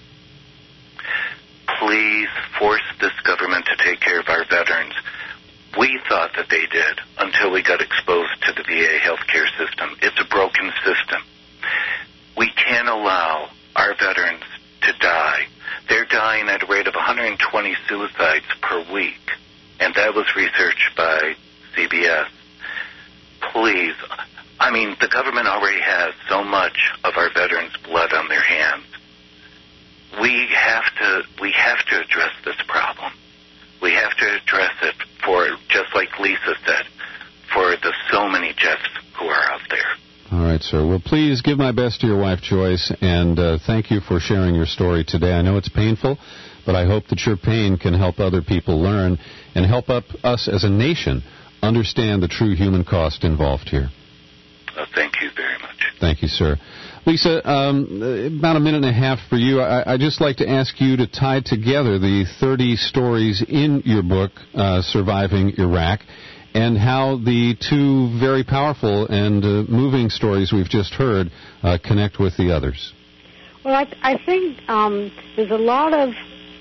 Please force this government to take care of our veterans. We thought that they did until we got exposed to the V A healthcare system. It's a broken system. We can't allow our veterans to die. They're dying at a rate of one hundred twenty suicides per week, and that was researched by C B S. Please, I mean, the government already has so much of our veterans' blood on their hands. We have to, we have to address this problem. We have to address it for, just like Lisa said, for the so many Jeffs who are out there. All right, sir. Well, please give my best to your wife, Joyce, and uh, thank you for sharing your story today. I know it's painful, but I hope that your pain can help other people learn and help up us as a nation understand the true human cost involved here. Uh, thank you very much. Thank you, sir. Lisa, um, about a minute and a half for you. I, I'd just like to ask you to tie together the thirty stories in your book, uh, Surviving Iraq, and how the two very powerful and uh, moving stories we've just heard uh, connect with the others. Well, I, I think um, there's a lot of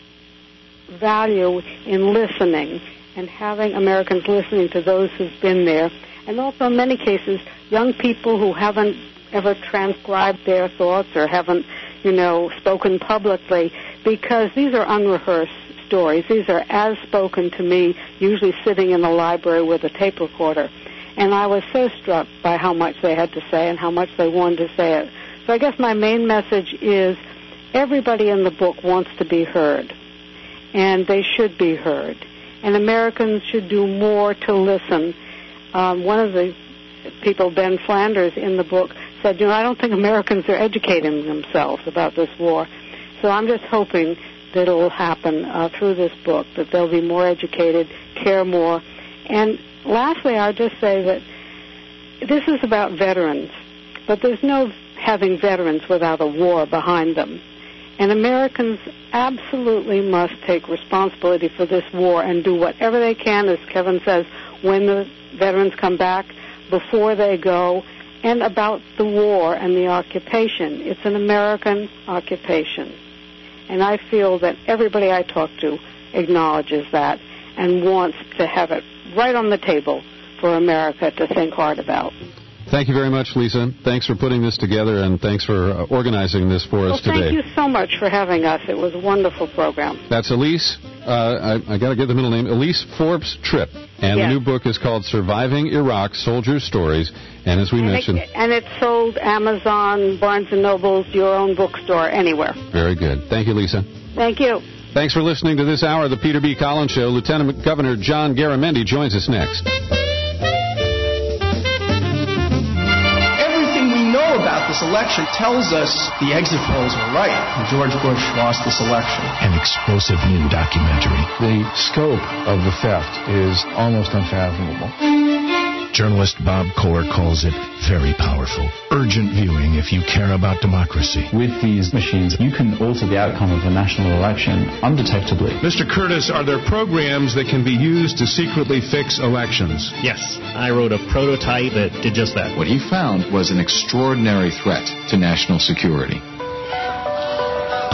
value in listening and having Americans listening to those who've been there, and also in many cases, young people who haven't ever transcribed their thoughts or haven't, you know, spoken publicly, because these are unrehearsed stories. These are as spoken to me, usually sitting in the library with a tape recorder. And I was so struck by how much they had to say and how much they wanted to say it. So I guess my main message is everybody in the book wants to be heard, and they should be heard. And Americans should do more to listen. Um, one of the people, Ben Flanders, in the book said, you know, I don't think Americans are educating themselves about this war. So I'm just hoping that it will happen uh, through this book, that they'll be more educated, care more. And lastly, I'll just say that this is about veterans, but there's no having veterans without a war behind them. And Americans absolutely must take responsibility for this war and do whatever they can, as Kevin says, when the veterans come back, before they go, and about the war and the occupation. It's an American occupation. And I feel that everybody I talk to acknowledges that and wants to have it right on the table for America to think hard about. Thank you very much, Lisa. Thanks for putting this together, and thanks for uh, organizing this for well, us today. Thank you so much for having us. It was a wonderful program. That's Elise. Uh, I, I got to get the middle name. Elise Forbes Tripp. And yes. The new book is called Surviving Iraq, Soldiers' Stories. And as we and mentioned... It, and it's sold Amazon, Barnes and Noble's, your own bookstore, anywhere. Very good. Thank you, Lisa. Thank you. Thanks for listening to this hour of the Peter B. Collins Show. Lieutenant Governor John Garamendi joins us next. About this election tells us the exit polls were right, and George Bush lost this election. An explosive new documentary. The scope of the theft is almost unfathomable. Journalist Bob Kohler calls it very powerful. Urgent viewing if you care about democracy. With these machines, you can alter the outcome of a national election undetectably. Mister Curtis, are there programs that can be used to secretly fix elections? Yes. I wrote a prototype that did just that. What he found was an extraordinary threat to national security.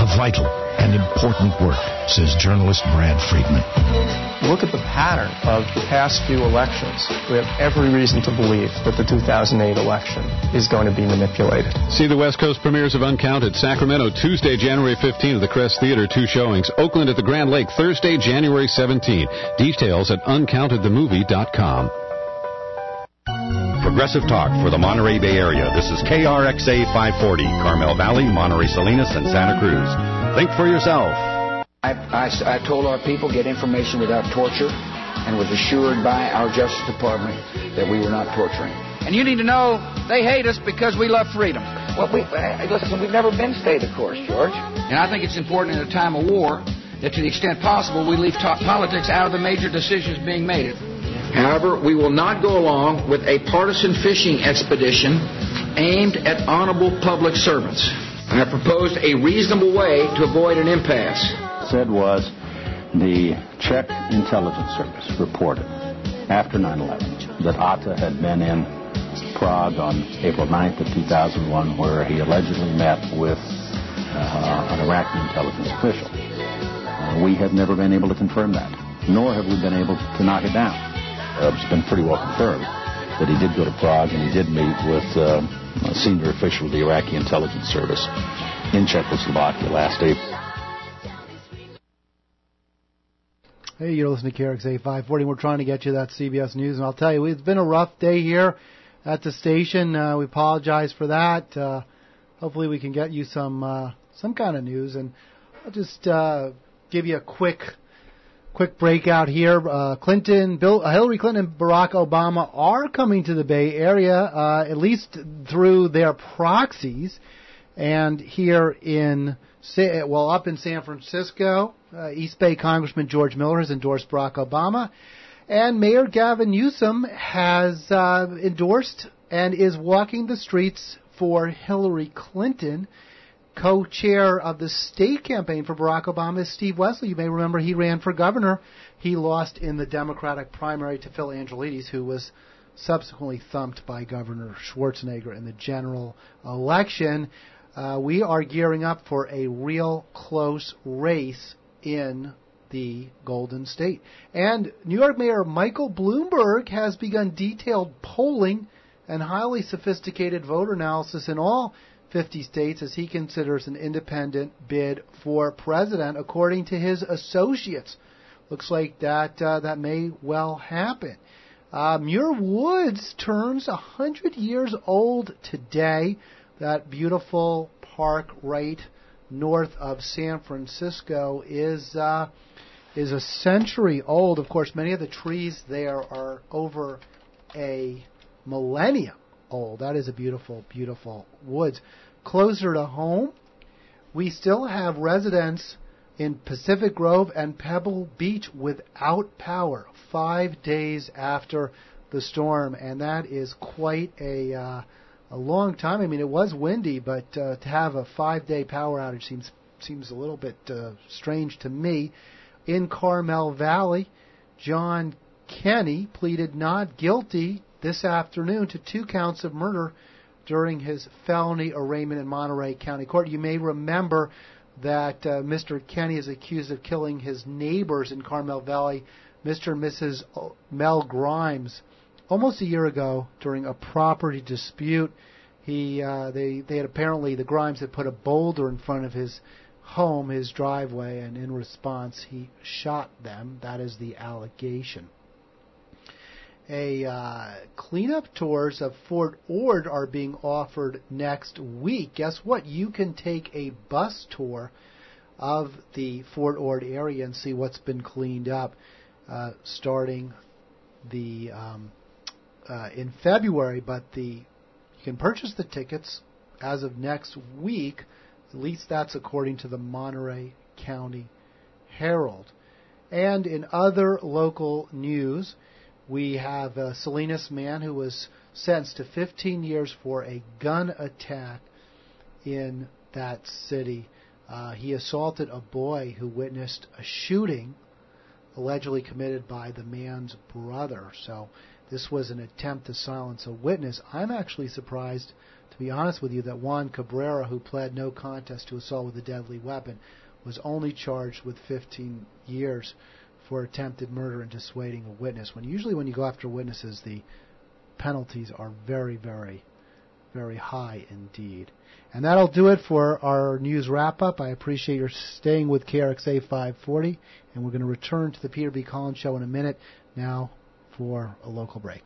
a vital and important work, says journalist Brad Friedman. Look at the pattern of the past few elections. We have every reason to believe that the two thousand eight election is going to be manipulated. See the West Coast premieres of Uncounted, Sacramento, Tuesday, January fifteenth at the Crest Theater, two showings. Oakland at the Grand Lake, Thursday, January seventeenth. Details at uncounted the movie dot com. Progressive Talk for the Monterey Bay Area. This is K R X A five forty, Carmel Valley, Monterey Salinas, and Santa Cruz. Think for yourself. I, I, I told our people get information without torture and was assured by our Justice Department that we were not torturing. And you need to know they hate us because we love freedom. Well, we, uh, listen, we've never been state, of course, George. And I think it's important in a time of war that to the extent possible we leave talk politics out of the major decisions being made. However, we will not go along with a partisan fishing expedition aimed at honorable public servants. I have proposed a reasonable way to avoid an impasse. Said was the Czech intelligence service reported after nine eleven that Atta had been in Prague on April ninth of two thousand one, where he allegedly met with uh, an Iraqi intelligence official. Uh, we have never been able to confirm that, nor have we been able to knock it down. Uh, it's been pretty well confirmed that he did go to Prague and he did meet with uh, a senior official of the Iraqi intelligence service in Czechoslovakia last April. Hey, you're listening to K R X A five forty. We're trying to get you that C B S News, and I'll tell you, it's been a rough day here at the station. Uh, we apologize for that. Uh, hopefully, we can get you some uh, some kind of news, and I'll just uh, give you a quick quick breakout here. Uh, Clinton, Bill, uh, Hillary Clinton, and Barack Obama are coming to the Bay Area, uh, at least through their proxies, and here in well, up in San Francisco. Uh, East Bay Congressman George Miller has endorsed Barack Obama, and Mayor Gavin Newsom has uh, endorsed and is walking the streets for Hillary Clinton. Co-chair of the state campaign for Barack Obama is Steve Wesley. You may remember he ran for governor. He lost in the Democratic primary to Phil Angelides, who was subsequently thumped by Governor Schwarzenegger in the general election. Uh, we are gearing up for a real close race in the Golden State. And New York Mayor Michael Bloomberg has begun detailed polling and highly sophisticated voter analysis in all fifty states as he considers an independent bid for president, according to his associates. Looks like that uh, that may well happen. Uh, Muir Woods turns one hundred years old today. That beautiful park right north of San Francisco is uh, is a century old. Of course, many of the trees there are over a millennium old. That is a beautiful, beautiful woods. Closer to home, we still have residents in Pacific Grove and Pebble Beach without power five days after the storm, and that is quite a uh, a long time. I mean, it was windy, but uh, to have a five-day power outage seems seems a little bit uh, strange to me. In Carmel Valley, John Kenny pleaded not guilty this afternoon to two counts of murder during his felony arraignment in Monterey County Court. You may remember that uh, Mister Kenny is accused of killing his neighbors in Carmel Valley, Mister and Missus Mel Grimes, almost a year ago during a property dispute. He, uh, they, they had apparently, the Grimes had put a boulder in front of his home, his driveway, and in response he shot them. That is the allegation. A uh, cleanup tours of Fort Ord are being offered next week. Guess what? You can take a bus tour of the Fort Ord area and see what's been cleaned up uh, starting the um, uh, in February. But the you can purchase the tickets as of next week. At least that's according to the Monterey County Herald. And in other local news, we have a Salinas man who was sentenced to fifteen years for a gun attack in that city. Uh, he assaulted a boy who witnessed a shooting allegedly committed by the man's brother. So this was an attempt to silence a witness. I'm actually surprised, to be honest with you, that Juan Cabrera, who pled no contest to assault with a deadly weapon, was only charged with fifteen years for attempted murder and dissuading a witness. When usually when you go after witnesses, the penalties are very, very, very high indeed. And that'll do it for our news wrap-up. I appreciate your staying with K R X A five forty, and we're going to return to the Peter B. Collins Show in a minute now for a local break.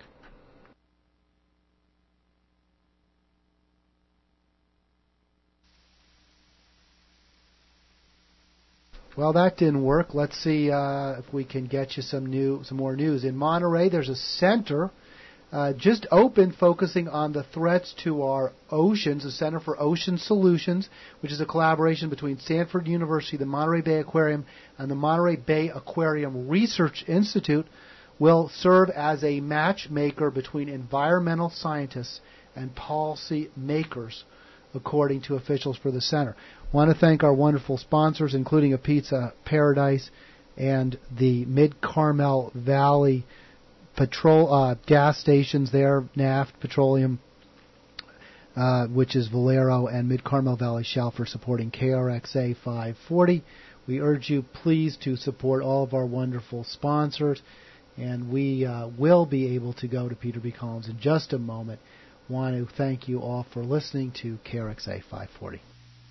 Well, that didn't work. Let's see uh, if we can get you some new, some more news. In Monterey, there's a center uh, just opened focusing on the threats to our oceans, the Center for Ocean Solutions, which is a collaboration between Stanford University, the Monterey Bay Aquarium, and the Monterey Bay Aquarium Research Institute, will serve as a matchmaker between environmental scientists and policy makers, according to officials for the center. I want to thank our wonderful sponsors, including a Pizza Paradise and the Mid-Carmel Valley Petrol uh, gas stations there, N A F T Petroleum, uh, which is Valero, and Mid-Carmel Valley Shell for supporting K R X A five forty. We urge you, please, to support all of our wonderful sponsors, and we uh, will be able to go to Peter B. Collins in just a moment. I want to thank you all for listening to K R X A five forty.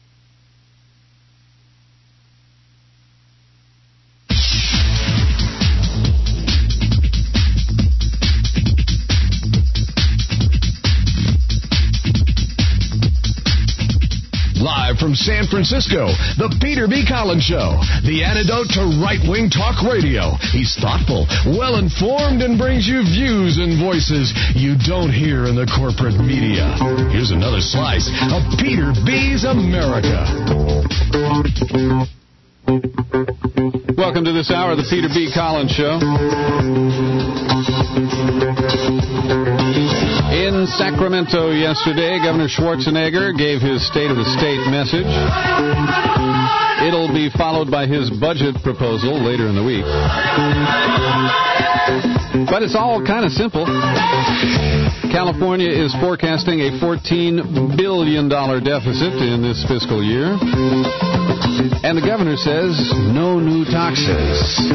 Live from San Francisco, the Peter B. Collins Show, the antidote to right-wing talk radio. He's thoughtful, well-informed, and brings you views and voices you don't hear in the corporate media. Here's another slice of Peter B's America. Welcome to this hour of the Peter B. Collins Show. In Sacramento yesterday, Governor Schwarzenegger gave his State of the State message. It'll be followed by his budget proposal later in the week. But it's all kind of simple. California is forecasting a fourteen billion dollars deficit in this fiscal year. And the governor says no new taxes.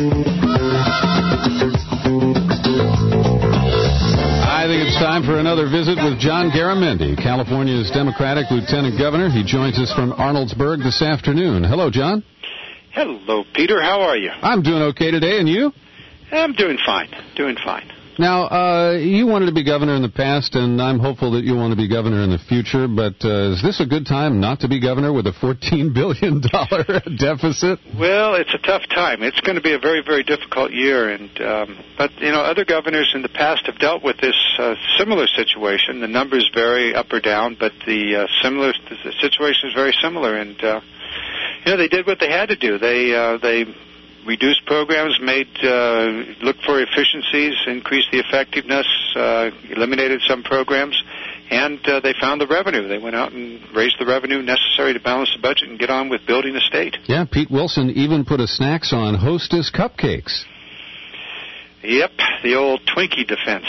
I think it's time for another visit with John Garamendi, California's Democratic Lieutenant Governor. He joins us from Arnoldsburg this afternoon. Hello, John. Hello, Peter. How are you? I'm doing okay today, and you? I'm doing fine. Doing fine. Now, uh, you wanted to be governor in the past, and I'm hopeful that you want to be governor in the future, but uh, is this a good time not to be governor with a fourteen billion dollars deficit? Well, it's a tough time. It's going to be a very, very difficult year, and um, but, you know, other governors in the past have dealt with this uh, similar situation. The numbers vary up or down, but the uh, similar the situation is very similar, and, uh, you know, they did what they had to do. They uh, they... reduced programs, made uh, looked for efficiencies, increased the effectiveness, uh, eliminated some programs, and uh, they found the revenue. They went out and raised the revenue necessary to balance the budget and get on with building the state. Yeah, Pete Wilson even put a snacks on Hostess cupcakes. Yep, the old Twinkie defense,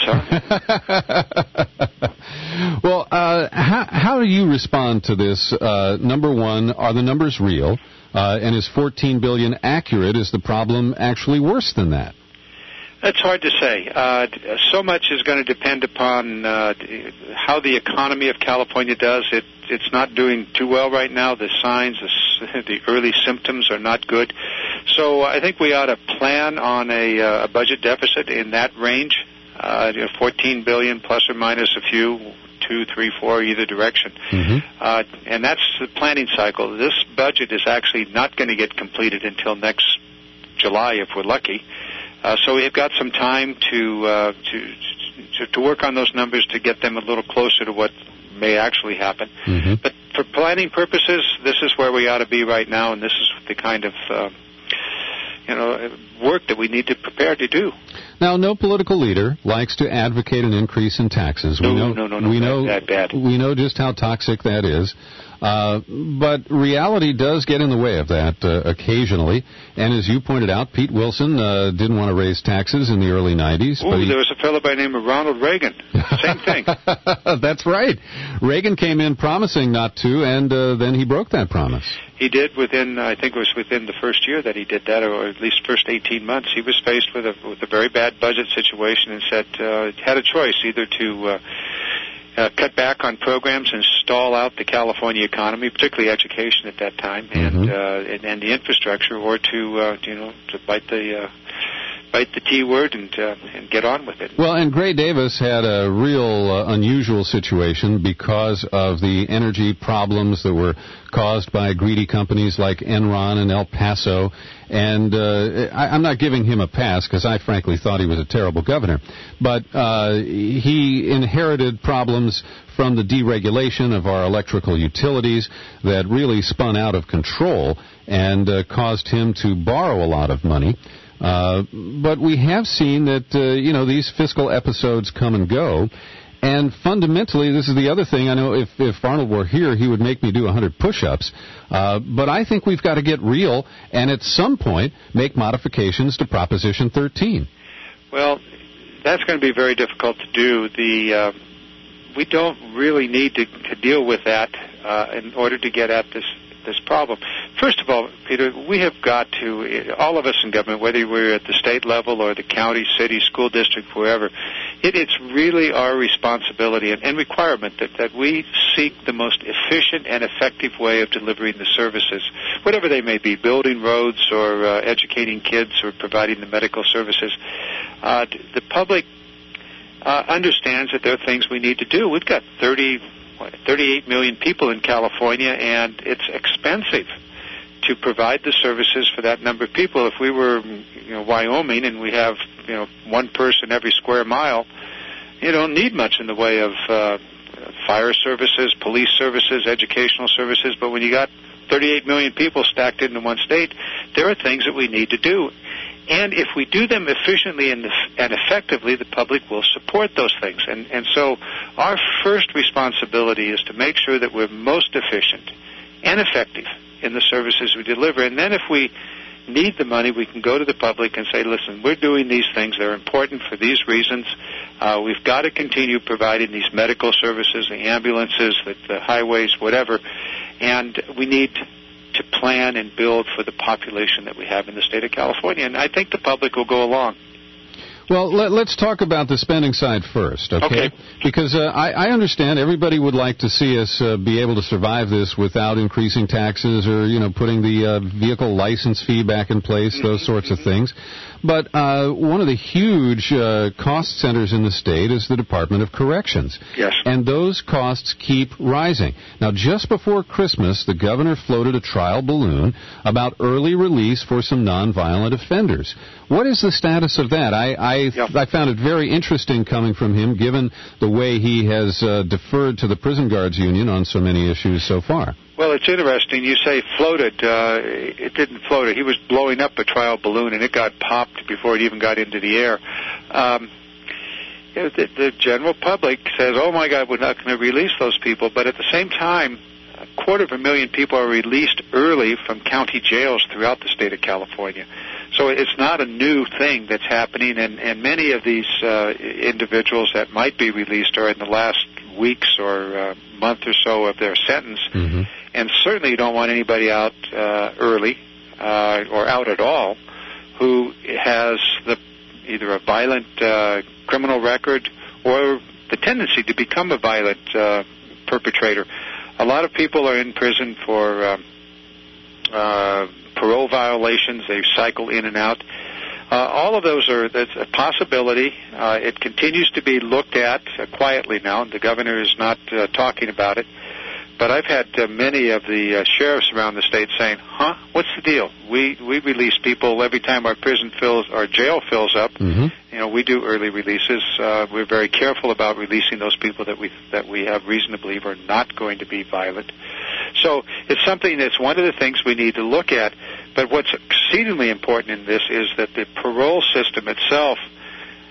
huh? Well, uh, how, how do you respond to this? Uh, number one, are the numbers real? Uh, and is fourteen billion dollars accurate? Is the problem actually worse than that? That's hard to say. Uh, so much is going to depend upon uh, how the economy of California does. It, it's not doing too well right now. The signs, the, the early symptoms are not good. So I think we ought to plan on a, uh, a budget deficit in that range, uh, you know, fourteen billion dollars plus or minus a few, two, three, four, either direction. Mm-hmm. Uh, and that's the planning cycle. This budget is actually not going to get completed until next July, if we're lucky. Uh, so we've got some time to, uh, to to to work on those numbers to get them a little closer to what may actually happen. Mm-hmm. But for planning purposes, this is where we ought to be right now, and this is the kind of uh, you know work that we need to prepare to do. Now, no political leader likes to advocate an increase in taxes. No, we know, no, no, no, we no, know, that bad. We know just how toxic that is. Uh, but reality does get in the way of that uh, occasionally. And as you pointed out, Pete Wilson uh, didn't want to raise taxes in the early nineties. Ooh, but he... there was a fellow by the name of Ronald Reagan. Same thing. That's right. Reagan came in promising not to, and uh, then he broke that promise. He did within, I think it was within the first year that he did that, or at least first eighteen months. He was faced with a, with a very bad budget situation and said, uh, had a choice either to uh, uh, cut back on programs and stall out the California economy, particularly education at that time, Mm-hmm. and, uh, and and the infrastructure, or to uh, you know to bite the uh, bite the T word and uh, and get on with it. Well, and Gray Davis had a real uh, unusual situation because of the energy problems that were caused by greedy companies like Enron and El Paso. And uh, I, I'm not giving him a pass because I frankly thought he was a terrible governor. But uh, he inherited problems from the deregulation of our electrical utilities that really spun out of control and uh, caused him to borrow a lot of money. Uh, but we have seen that, uh, you know, these fiscal episodes come and go. And fundamentally, this is the other thing. I know if, if Arnold were here, he would make me do one hundred push-ups. Uh, but I think we've got to get real and at some point make modifications to Proposition thirteen. Well, that's going to be very difficult to do. The uh, we don't really need to, to deal with that uh, in order to get at this this problem. First of all, Peter, we have got to, all of us in government, whether we're at the state level or the county, city, school district, wherever, it, it's really our responsibility and, and requirement that, that we seek the most efficient and effective way of delivering the services, whatever they may be, building roads or uh, educating kids or providing the medical services. Uh, the public uh, understands that there are things we need to do. We've got thirty thirty-eight million people in California, and it's expensive to provide the services for that number of people. If we were, you know, Wyoming, and we have, you know, one person every square mile, you don't need much in the way of uh, fire services, police services, educational services. But when you got thirty-eight million people stacked into one state, there are things that we need to do. And if we do them efficiently and, and effectively, the public will support those things. And, and so our first responsibility is to make sure that we're most efficient and effective in the services we deliver. And then if we need the money, we can go to the public and say, listen, we're doing these things. They're important for these reasons. Uh, we've got to continue providing these medical services, the ambulances, the, the highways, whatever. And we need to plan and build for the population that we have in the state of California. And I think the public will go along. Well, let, let's talk about the spending side first, okay? Okay. Because uh, I, I understand everybody would like to see us uh, be able to survive this without increasing taxes or, you know, putting the uh, vehicle license fee back in place, those sorts of things. But uh, one of the huge uh, cost centers in the state is the Department of Corrections. Yes. And those costs keep rising. Now, just before Christmas, the governor floated a trial balloon about early release for some nonviolent offenders. What is the status of that? I I, yep. I found it very interesting coming from him, given the way he has uh, deferred to the Prison Guards Union on so many issues so far. Well, it's interesting. You say floated. Uh, it didn't float. He was blowing up a trial balloon, and it got popped before it even got into the air. Um, you know, the, the general public says, oh, my God, we're not going to release those people. But at the same time, a quarter of a million people are released early from county jails throughout the state of California. So it's not a new thing that's happening, and, and many of these uh, individuals that might be released are in the last weeks or uh, month or so of their sentence. Mm-hmm. And certainly you don't want anybody out uh, early uh, or out at all who has the either a violent uh, criminal record or the tendency to become a violent uh, perpetrator. A lot of people are in prison for uh, uh, parole violations. They cycle in and out. Uh, all of those are that's a possibility. Uh, it continues to be looked at uh, quietly now. The governor is not uh, talking about it. But I've had uh, many of the uh, sheriffs around the state saying, huh, what's the deal? We we release people every time our prison fills, our jail fills up. Mm-hmm. You know, we do early releases. Uh, we're very careful about releasing those people that we that we have reason to believe are not going to be violent. So it's something that's one of the things we need to look at. But what's exceedingly important in this is that the parole system itself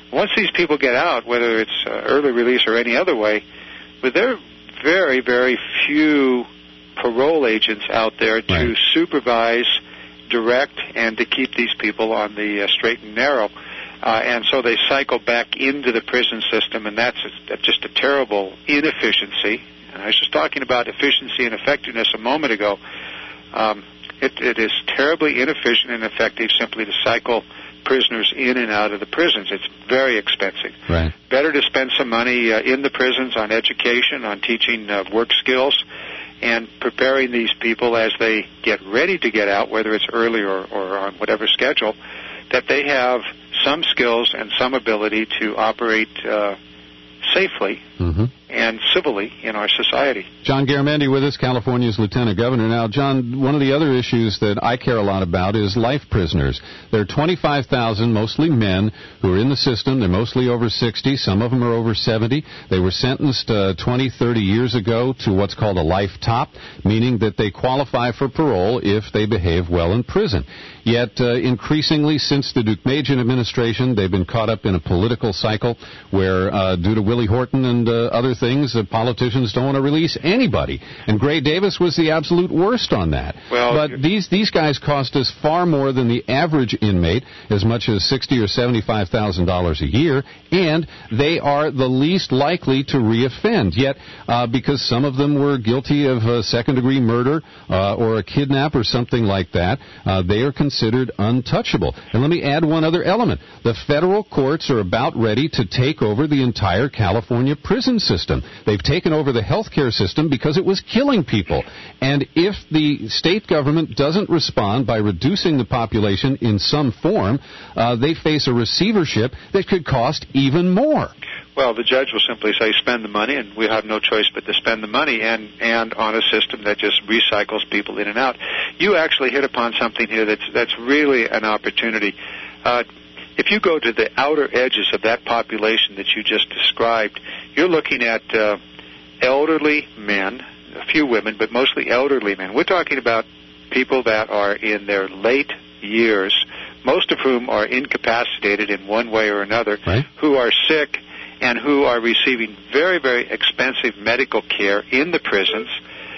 Once these people get out, whether it's uh, early release or any other way, but there are very, very few parole agents out there to right. supervise, direct, and to keep these people on the uh, straight and narrow. Uh, and so they cycle back into the prison system, and that's a, just a terrible inefficiency. And I was just talking about efficiency and effectiveness a moment ago. Um, it, it is terribly inefficient and effective simply to cycle prisoners in and out of the prisons. It's very expensive. Right. Better to spend some money uh, in the prisons on education, on teaching uh, work skills, and preparing these people as they get ready to get out, whether it's early or, or on whatever schedule, that they have some skills and some ability to operate uh, safely mm-hmm. and civilly in our society. John Garamendi with us, California's Lieutenant Governor. Now, John, one of the other issues that I care a lot about is life prisoners. There are twenty-five thousand, mostly men, who are in the system. They're mostly over sixty. Some of them are over seventy. They were sentenced uh, twenty, thirty years ago to what's called a life top, meaning that they qualify for parole if they behave well in prison. Yet, uh, increasingly, since the Deukmejian administration, they've been caught up in a political cycle where, uh, due to Willie Horton and uh, other things, uh, politicians don't want to release anybody. And Gray Davis was the absolute worst on that. Well, but these these guys cost us far more than the average inmate, as much as sixty or seventy-five thousand dollars a year, and they are the least likely to reoffend. Yet, uh, because some of them were guilty of uh, second-degree murder uh, or a kidnap or something like that, uh, they are considered untouchable. And let me add one other element. The federal courts are about ready to take over the entire California prison system. They've taken over the health care system because it was killing people. And if the state government doesn't respond by reducing the population in some form, uh, they face a receivership that could cost even more. Well, the judge will simply say, spend the money, and we have no choice but to spend the money, and, and on a system that just recycles people in and out. You actually hit upon something here that's, that's really an opportunity. Uh, if you go to the outer edges of that population that you just described, you're looking at uh, elderly men, a few women, but mostly elderly men. We're talking about people that are in their late years, most of whom are incapacitated in one way or another, right. who are sick, and who are receiving very, very expensive medical care in the prisons,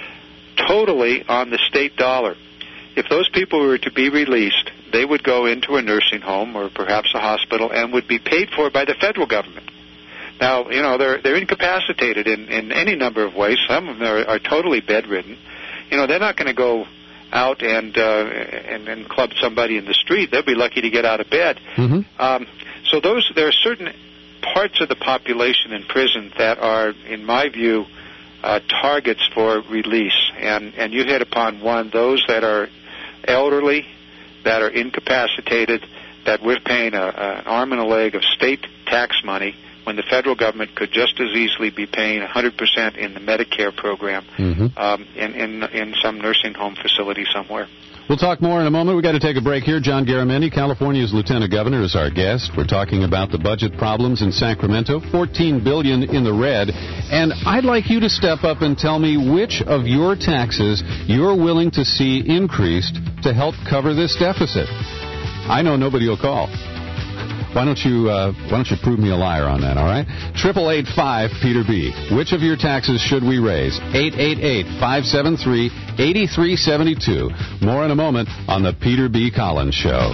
totally on the state dollar. If those people were to be released, they would go into a nursing home or perhaps a hospital and would be paid for by the federal government. Now, you know, they're they're incapacitated in, in any number of ways. Some of them are, are totally bedridden. You know, they're not going to go out and, uh, and and club somebody in the street. They'll be lucky to get out of bed. Mm-hmm. Um, so those there are certain parts of the population in prison that are, in my view, uh, targets for release. And, and you hit upon one, those that are elderly, that are incapacitated, that we're paying a, a, an arm and a leg of state tax money when the federal government could just as easily be paying one hundred percent in the Medicare program mm-hmm. um, in, in, in some nursing home facility somewhere. We'll talk more in a moment. We've got to take a break here. John Garamendi, California's Lieutenant Governor, is our guest. We're talking about the budget problems in Sacramento, fourteen billion dollars in the red. And I'd like you to step up and tell me which of your taxes you're willing to see increased to help cover this deficit. I know nobody will call. Why don't you uh, why don't you prove me a liar on that, all right? Triple eight five Peter B. Which of your taxes should we raise? eight eight eight, five seven three, eight three seven two. More in a moment on the Peter B. Collins Show.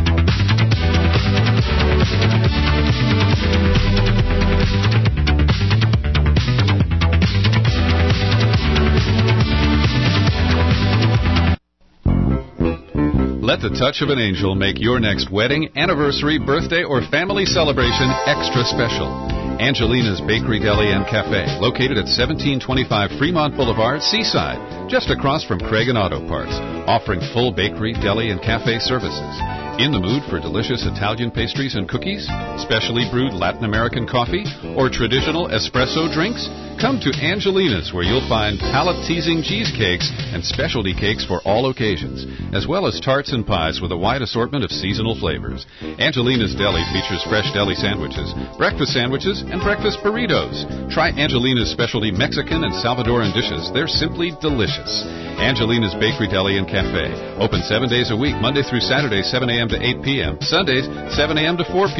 Let the touch of an angel make your next wedding, anniversary, birthday, or family celebration extra special. Angelina's Bakery, Deli, and Cafe, located at seventeen twenty-five Fremont Boulevard, Seaside, just across from Craig and Auto Parts, offering full bakery, deli, and cafe services. In the mood for delicious Italian pastries and cookies, specially brewed Latin American coffee, or traditional espresso drinks? Come to Angelina's, where you'll find palate-teasing cheesecakes and specialty cakes for all occasions, as well as tarts and pies with a wide assortment of seasonal flavors. Angelina's Deli features fresh deli sandwiches, breakfast sandwiches, and breakfast burritos. Try Angelina's specialty Mexican and Salvadoran dishes. They're simply delicious. Angelina's Bakery, Deli, and Cafe. Open seven days a week, Monday through Saturday, seven a.m. to eight p.m., Sundays, seven a.m. to four p.m.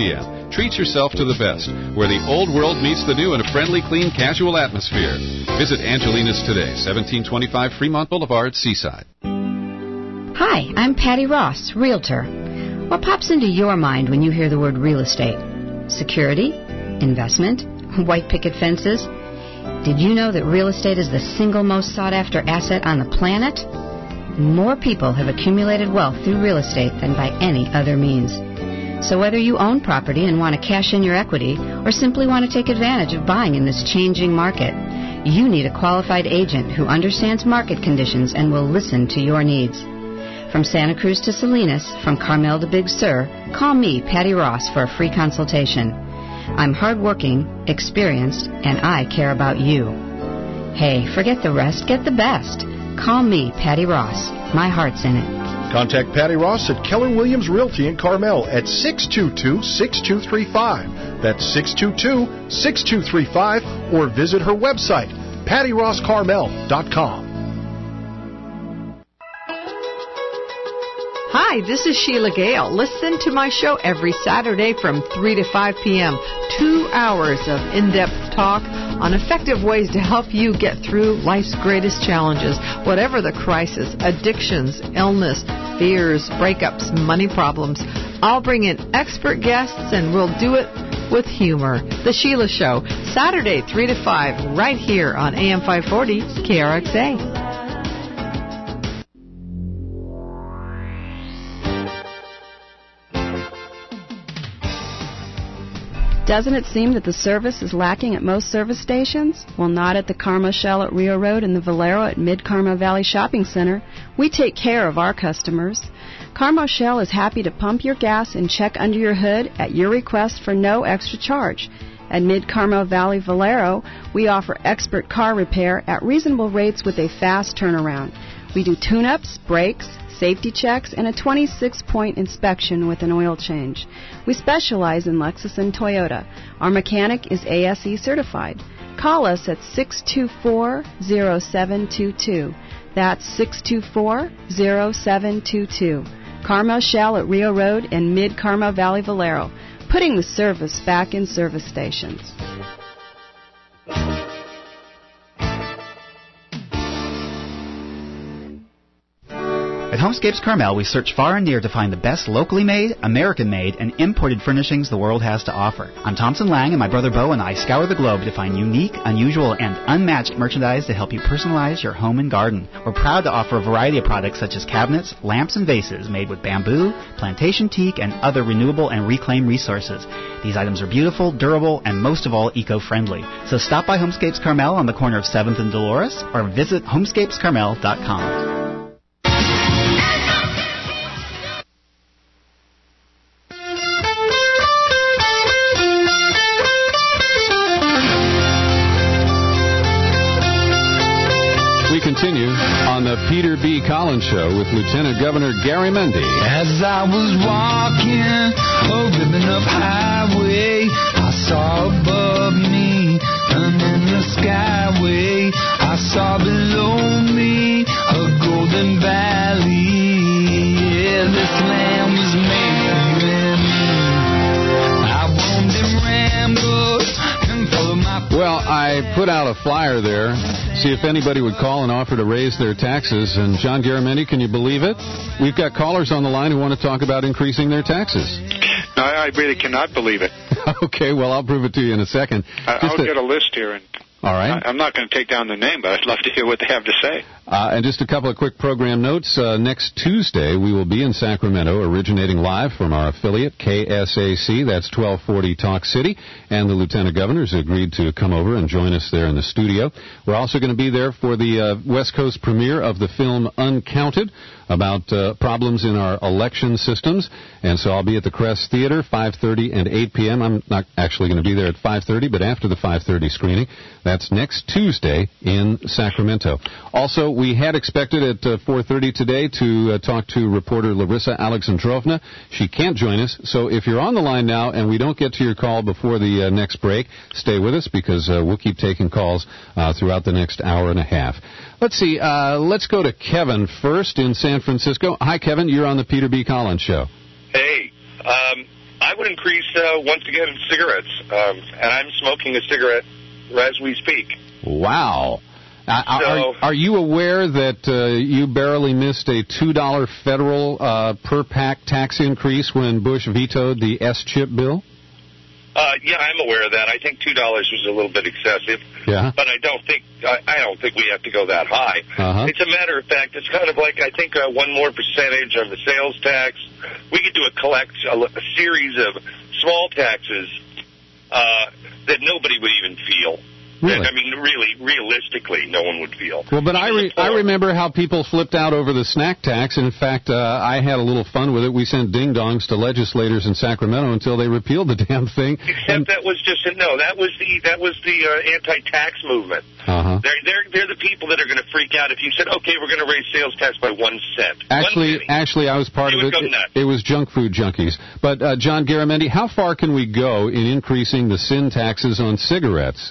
Treat yourself to the best, where the old world meets the new in a friendly, clean, casual atmosphere. Visit Angelina's today, seventeen twenty-five Fremont Boulevard, Seaside. Hi, I'm Patty Ross, Realtor. What pops into your mind when you hear the word real estate? Security? Investment? White picket fences? Did you know that real estate is the single most sought-after asset on the planet? More people have accumulated wealth through real estate than by any other means. So whether you own property and want to cash in your equity or simply want to take advantage of buying in this changing market, you need a qualified agent who understands market conditions and will listen to your needs. From Santa Cruz to Salinas, from Carmel to Big Sur, call me, Patty Ross, for a free consultation. I'm hardworking, experienced, and I care about you. Hey, forget the rest, get the best. Call me, Patty Ross. My heart's in it. Contact Patty Ross at Keller Williams Realty in Carmel at six two two, six two three five. That's six two two, six two three five, or visit her website, patty ross carmel dot com. Hi, this is Sheila Gale. Listen to my show every Saturday from three to five p.m. Two hours of in-depth talk on effective ways to help you get through life's greatest challenges, whatever the crisis, addictions, illness, fears, breakups, money problems. I'll bring in expert guests and we'll do it with humor. The Sheila Show, Saturday, three to five, right here on A M five forty K R X A. Doesn't it seem that the service is lacking at most service stations? Well, not at the Carmel Shell at Rio Road and the Valero at Mid-Carmel Valley Shopping Center. We take care of our customers. Carmel Shell is happy to pump your gas and check under your hood at your request for no extra charge. At Mid-Carmel Valley Valero, we offer expert car repair at reasonable rates with a fast turnaround. We do tune-ups, brakes, safety checks, and a twenty-six point inspection with an oil change. We specialize in Lexus and Toyota. Our mechanic is A S E certified. Call us at six two four, zero seven two two. That's six two four, zero seven two two. Carmel Shell at Rio Road and Mid-Carmel Valley Valero, putting the service back in service stations. At Homescapes Carmel, we search far and near to find the best locally made, American-made, and imported furnishings the world has to offer. I'm Thompson Lang, and my brother Bo and I scour the globe to find unique, unusual, and unmatched merchandise to help you personalize your home and garden. We're proud to offer a variety of products such as cabinets, lamps, and vases made with bamboo, plantation teak, and other renewable and reclaimed resources. These items are beautiful, durable, and most of all, eco-friendly. So stop by Homescapes Carmel on the corner of seventh and Dolores, or visit homescapes carmel dot com. Continue on the Peter B. Collins Show with Lieutenant Governor Gary Mendy. As I was walking a ribbon of highway, I saw above me and in the skyway, I saw below me a golden valley. Yeah, this land was made for you and me. I roamed and rambled and followed my... Well, I put out a flyer there, see if anybody would call and offer to raise their taxes. And John Garamendi, can you believe it? We've got callers on the line who want to talk about increasing their taxes. No, I really cannot believe it. Okay, well, I'll prove it to you in a second. I, I'll a, get a list here. And all right. I, I'm not going to take down their name, but I'd love to hear what they have to say. Uh, and just a couple of quick program notes. Uh, next Tuesday, we will be in Sacramento, originating live from our affiliate, K S A C. That's twelve forty Talk City. And the Lieutenant Governor's agreed to come over and join us there in the studio. We're also going to be there for the uh, West Coast premiere of the film Uncounted, about uh, problems in our election systems. And so I'll be at the Crest Theater, five thirty and eight p.m. I'm not actually going to be there at five thirty, but after the five thirty screening. That's next Tuesday in Sacramento. Also, we had expected at uh, four thirty today to uh, talk to reporter Larissa Alexandrovna. She can't join us, so if you're on the line now and we don't get to your call before the uh, next break, stay with us because uh, we'll keep taking calls uh, throughout the next hour and a half. Let's see. Uh, let's go to Kevin first in San Francisco. Hi, Kevin. You're on the Peter B. Collins Show. Hey. Um, I would increase, uh, once again, cigarettes. Um, and I'm smoking a cigarette as we speak. Wow. Uh, So- are, are you aware that uh, you barely missed a two dollars federal uh, per-pack tax increase when Bush vetoed the S-chip bill? Uh, yeah, I'm aware of that. I think two dollars was a little bit excessive. Yeah. But I don't think I, I don't think we have to go that high. Uh-huh. It's a matter of fact. It's kind of like I think uh, one more percentage on the sales tax. We could do a collect a, a series of small taxes uh, that nobody would even feel. Really? I mean, really, realistically, no one would feel. Well, but I re- I remember how people flipped out over the snack tax. And in fact, uh, I had a little fun with it. We sent ding-dongs to legislators in Sacramento until they repealed the damn thing. Except And, that was just a, no. That was the that was the uh, anti-tax movement. uh-huh. They're they're they're the people that are going to freak out if you said, okay, we're going to raise sales tax by one cent. Actually, one actually, I was part They of would it. go nuts. It, it was junk food junkies. But, uh, John Garamendi, how far can we go in increasing the sin taxes on cigarettes?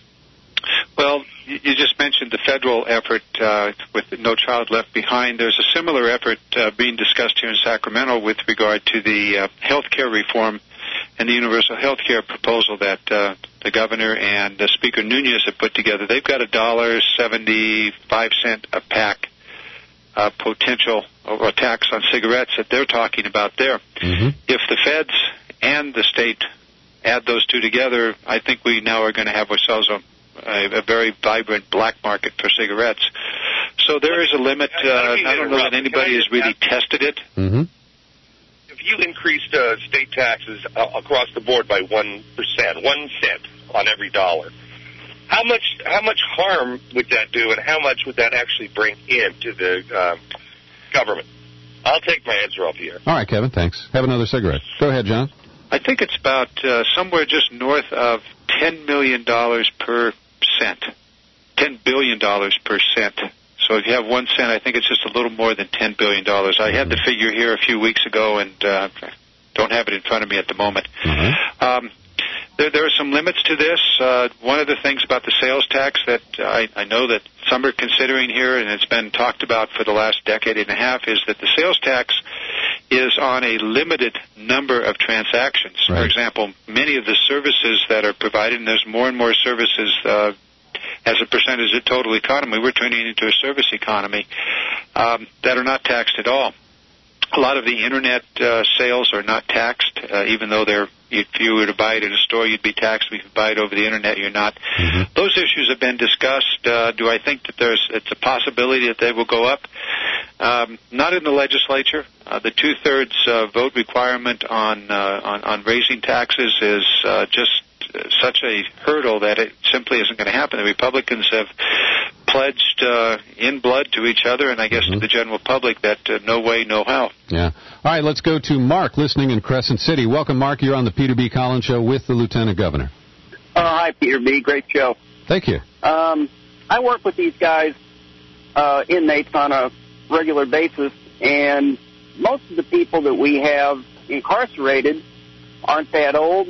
Well, you you just mentioned the federal effort uh, with No Child Left Behind. There's a similar effort uh, being discussed here in Sacramento with regard to the uh, health care reform and the universal health care proposal that uh, the governor and uh, Speaker Nunez have put together. They've got a dollar seventy-five cent a pack uh, potential or tax on cigarettes that they're talking about there. Mm-hmm. If the feds and the state add those two together, I think we now are going to have ourselves a A, a very vibrant black market for cigarettes. So there is a limit. Uh, I don't know that anybody has really tested it. Mm-hmm. If you increased uh, state taxes uh, across the board by one percent, one cent on every dollar, how much how much harm would that do, and how much would that actually bring in to the uh, government? I'll take my answer off the air. All right, Kevin, thanks. Have another cigarette. Go ahead, John. I think it's about uh, somewhere just north of ten million dollars per cent, ten billion dollars per cent. So if you have one cent, I think it's just a little more than ten billion dollars. I had the figure here a few weeks ago and uh, don't have it in front of me at the moment. Mm-hmm. Um, there, there are some limits to this. Uh, one of the things about the sales tax that I, I know that some are considering here, and it's been talked about for the last decade and a half, is that the sales tax is on a limited number of transactions. Right. For example, many of the services that are provided, and there's more and more services uh, as a percentage of total economy, we're turning into a service economy, um, that are not taxed at all. A lot of the Internet uh, sales are not taxed, uh, even though they're, if you were to buy it in a store, you'd be taxed. If you buy it over the Internet, you're not. Mm-hmm. Those issues have been discussed. Uh, do I think that there's it's a possibility that they will go up? Um, not in the legislature. Uh, the two-thirds uh, vote requirement on, uh, on on raising taxes is uh, just such a hurdle that it simply isn't going to happen. The Republicans have pledged uh, in blood to each other, and I guess Mm-hmm. to the general public, that uh, no way, no how. Yeah. All right, let's go to Mark, listening in Crescent City. Welcome, Mark. You're on the Peter B. Collins Show with the Lieutenant Governor. Oh, hi, Peter B. Great show. Thank you. Um, I work with these guys, uh, inmates, on a regular basis, and most of the people that we have incarcerated aren't that old,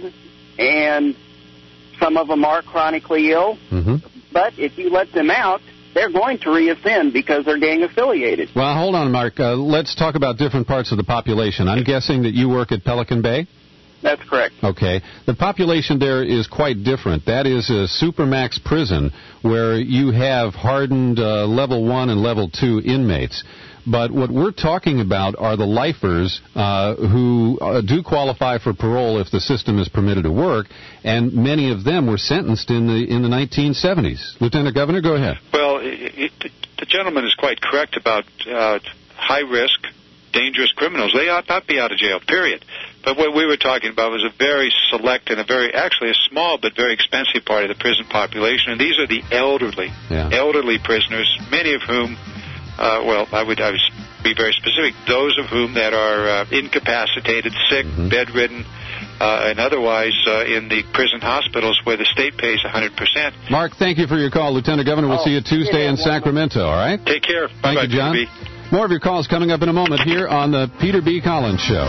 and some of them are chronically ill. Mm-hmm. But if you let them out, they're going to reoffend because they're gang affiliated. Well, hold on, Mark. Uh, let's talk about different parts of the population. I'm guessing that you work at Pelican Bay? That's correct. Okay. The population there is quite different. That is a supermax prison where you have hardened uh, level one and level two inmates. But what we're talking about are the lifers uh, who uh, do qualify for parole if the system is permitted to work, and many of them were sentenced in the in the nineteen seventies. Lieutenant Governor, go ahead. Well, it, it, the gentleman is quite correct about uh, high-risk, dangerous criminals. They ought not be out of jail, period. But what we were talking about was a very select and a very, actually a small but very expensive part of the prison population, and these are the elderly, yeah. elderly prisoners, many of whom, uh, well, I would, I would be very specific, those of whom that are uh, incapacitated, sick, mm-hmm. bedridden, uh, and otherwise uh, in the prison hospitals where the state pays one hundred percent. Mark, thank you for your call. Lieutenant Governor, we'll oh, see you Tuesday in Sacramento, all right? Take care. Thank Bye-bye, you, John. Peter B. More of your calls coming up in a moment here on the Peter B. Collins Show.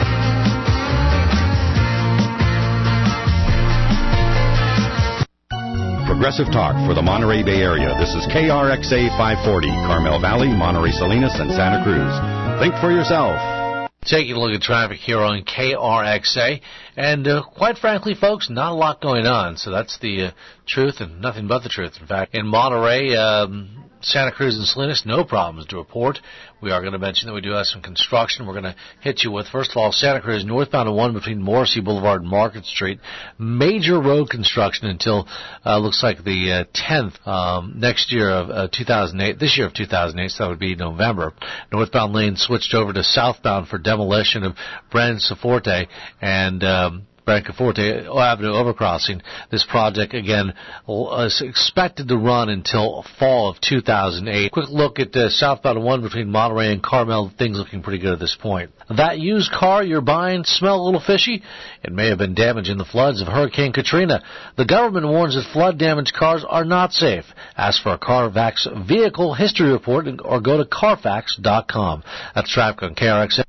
Progressive Talk for the Monterey Bay Area. This is K R X A five forty, Carmel Valley, Monterey Salinas, and Santa Cruz. Think for yourself. Taking a look at traffic here on K R X A, and uh, quite frankly, folks, not a lot going on. So that's the uh, truth and nothing but the truth. In fact, in Monterey, um, Santa Cruz and Salinas, no problems to report. We are going to mention that we do have some construction we're going to hit you with. First of all, Santa Cruz, northbound of one between Morrissey Boulevard and Market Street. Major road construction until, uh, looks like the uh, tenth um, next year of uh, two thousand eight, this year of two thousand eight, so that would be November. Northbound lane switched over to southbound for demolition of Brancaforte and um, Brancaforte Avenue overcrossing. This project, again, is expected to run until fall of two thousand eight. Quick look at uh, southbound one between Monterey and Carmel. Things looking pretty good at this point. That used car you're buying smell a little fishy? It may have been damaged in the floods of Hurricane Katrina. The government warns that flood-damaged cars are not safe. Ask for a Carfax vehicle history report or go to Carfax dot com. That's traffic on K R X A.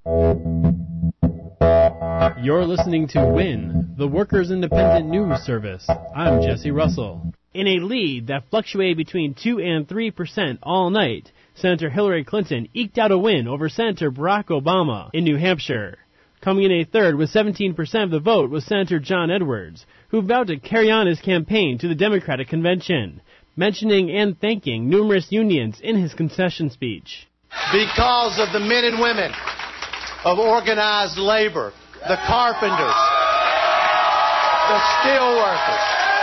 You're listening to WIN, the Workers' Independent News Service. I'm Jesse Russell. In a lead that fluctuated between two and three percent all night, Senator Hillary Clinton eked out a win over Senator Barack Obama in New Hampshire. Coming in a third with seventeen percent of the vote was Senator John Edwards, who vowed to carry on his campaign to the Democratic Convention, mentioning and thanking numerous unions in his concession speech. Because of the men and women of organized labor, the carpenters, the steel workers,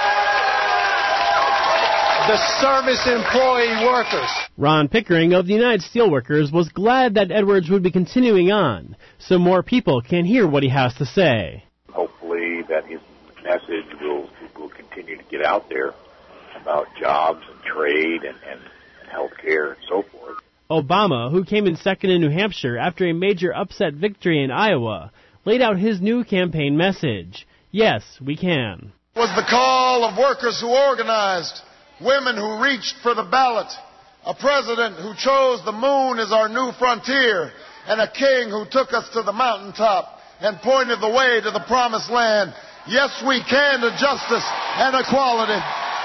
the service employee workers. Ron Pickering of the United Steelworkers was glad that Edwards would be continuing on, so more people can hear what he has to say. Hopefully that his message will, will continue to get out there about jobs and trade and, and, and health care and so forth. Obama, who came in second in New Hampshire after a major upset victory in Iowa, laid out his new campaign message. Yes, we can. It was the call of workers who organized, women who reached for the ballot, a president who chose the moon as our new frontier, and a king who took us to the mountaintop and pointed the way to the promised land. Yes, we can to justice and equality.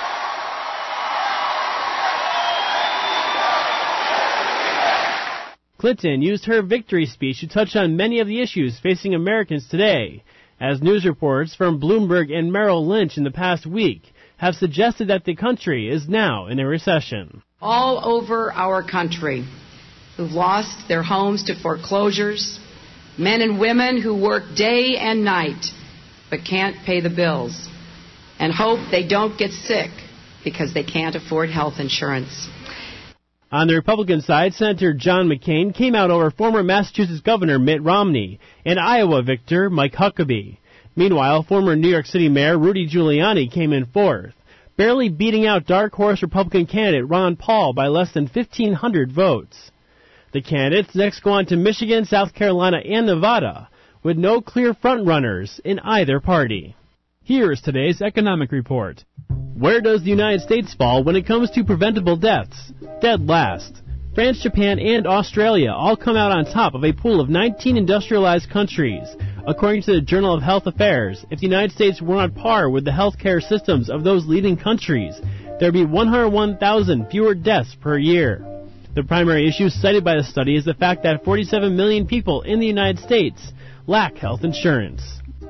Clinton used her victory speech to touch on many of the issues facing Americans today, as news reports from Bloomberg and Merrill Lynch in the past week have suggested that the country is now in a recession. All over our country, who've lost their homes to foreclosures, men and women who work day and night but can't pay the bills, and hope they don't get sick because they can't afford health insurance. On the Republican side, Senator John McCain came out over former Massachusetts Governor Mitt Romney and Iowa victor Mike Huckabee. Meanwhile, former New York City Mayor Rudy Giuliani came in fourth, barely beating out dark horse Republican candidate Ron Paul by less than fifteen hundred votes. The candidates next go on to Michigan, South Carolina, and Nevada, with no clear frontrunners in either party. Here's today's economic report. Where does the United States fall when it comes to preventable deaths? Dead last. France, Japan, and Australia all come out on top of a pool of nineteen industrialized countries. According to the Journal of Health Affairs, if the United States were on par with the healthcare systems of those leading countries, there would be one hundred one thousand fewer deaths per year. The primary issue cited by the study is the fact that forty-seven million people in the United States lack health insurance.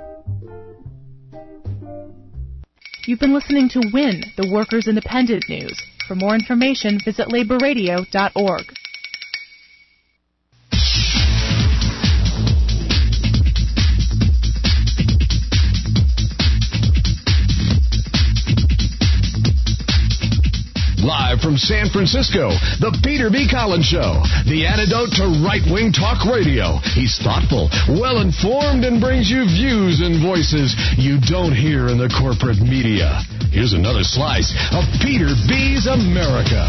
You've been listening to WIN, the Workers' Independent News. For more information, visit labor radio dot org. Live from San Francisco, the Peter B. Collins Show, the antidote to right-wing talk radio. He's thoughtful, well-informed, and brings you views and voices you don't hear in the corporate media. Here's another slice of Peter B.'s America.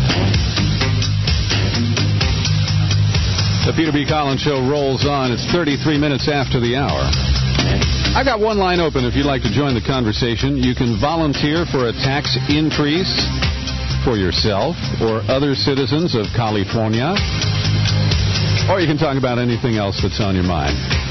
The Peter B. Collins Show rolls on. It's thirty-three minutes after the hour. I've got one line open if you'd like to join the conversation. You can volunteer for a tax increase for yourself or other citizens of California, or you can talk about anything else that's on your mind.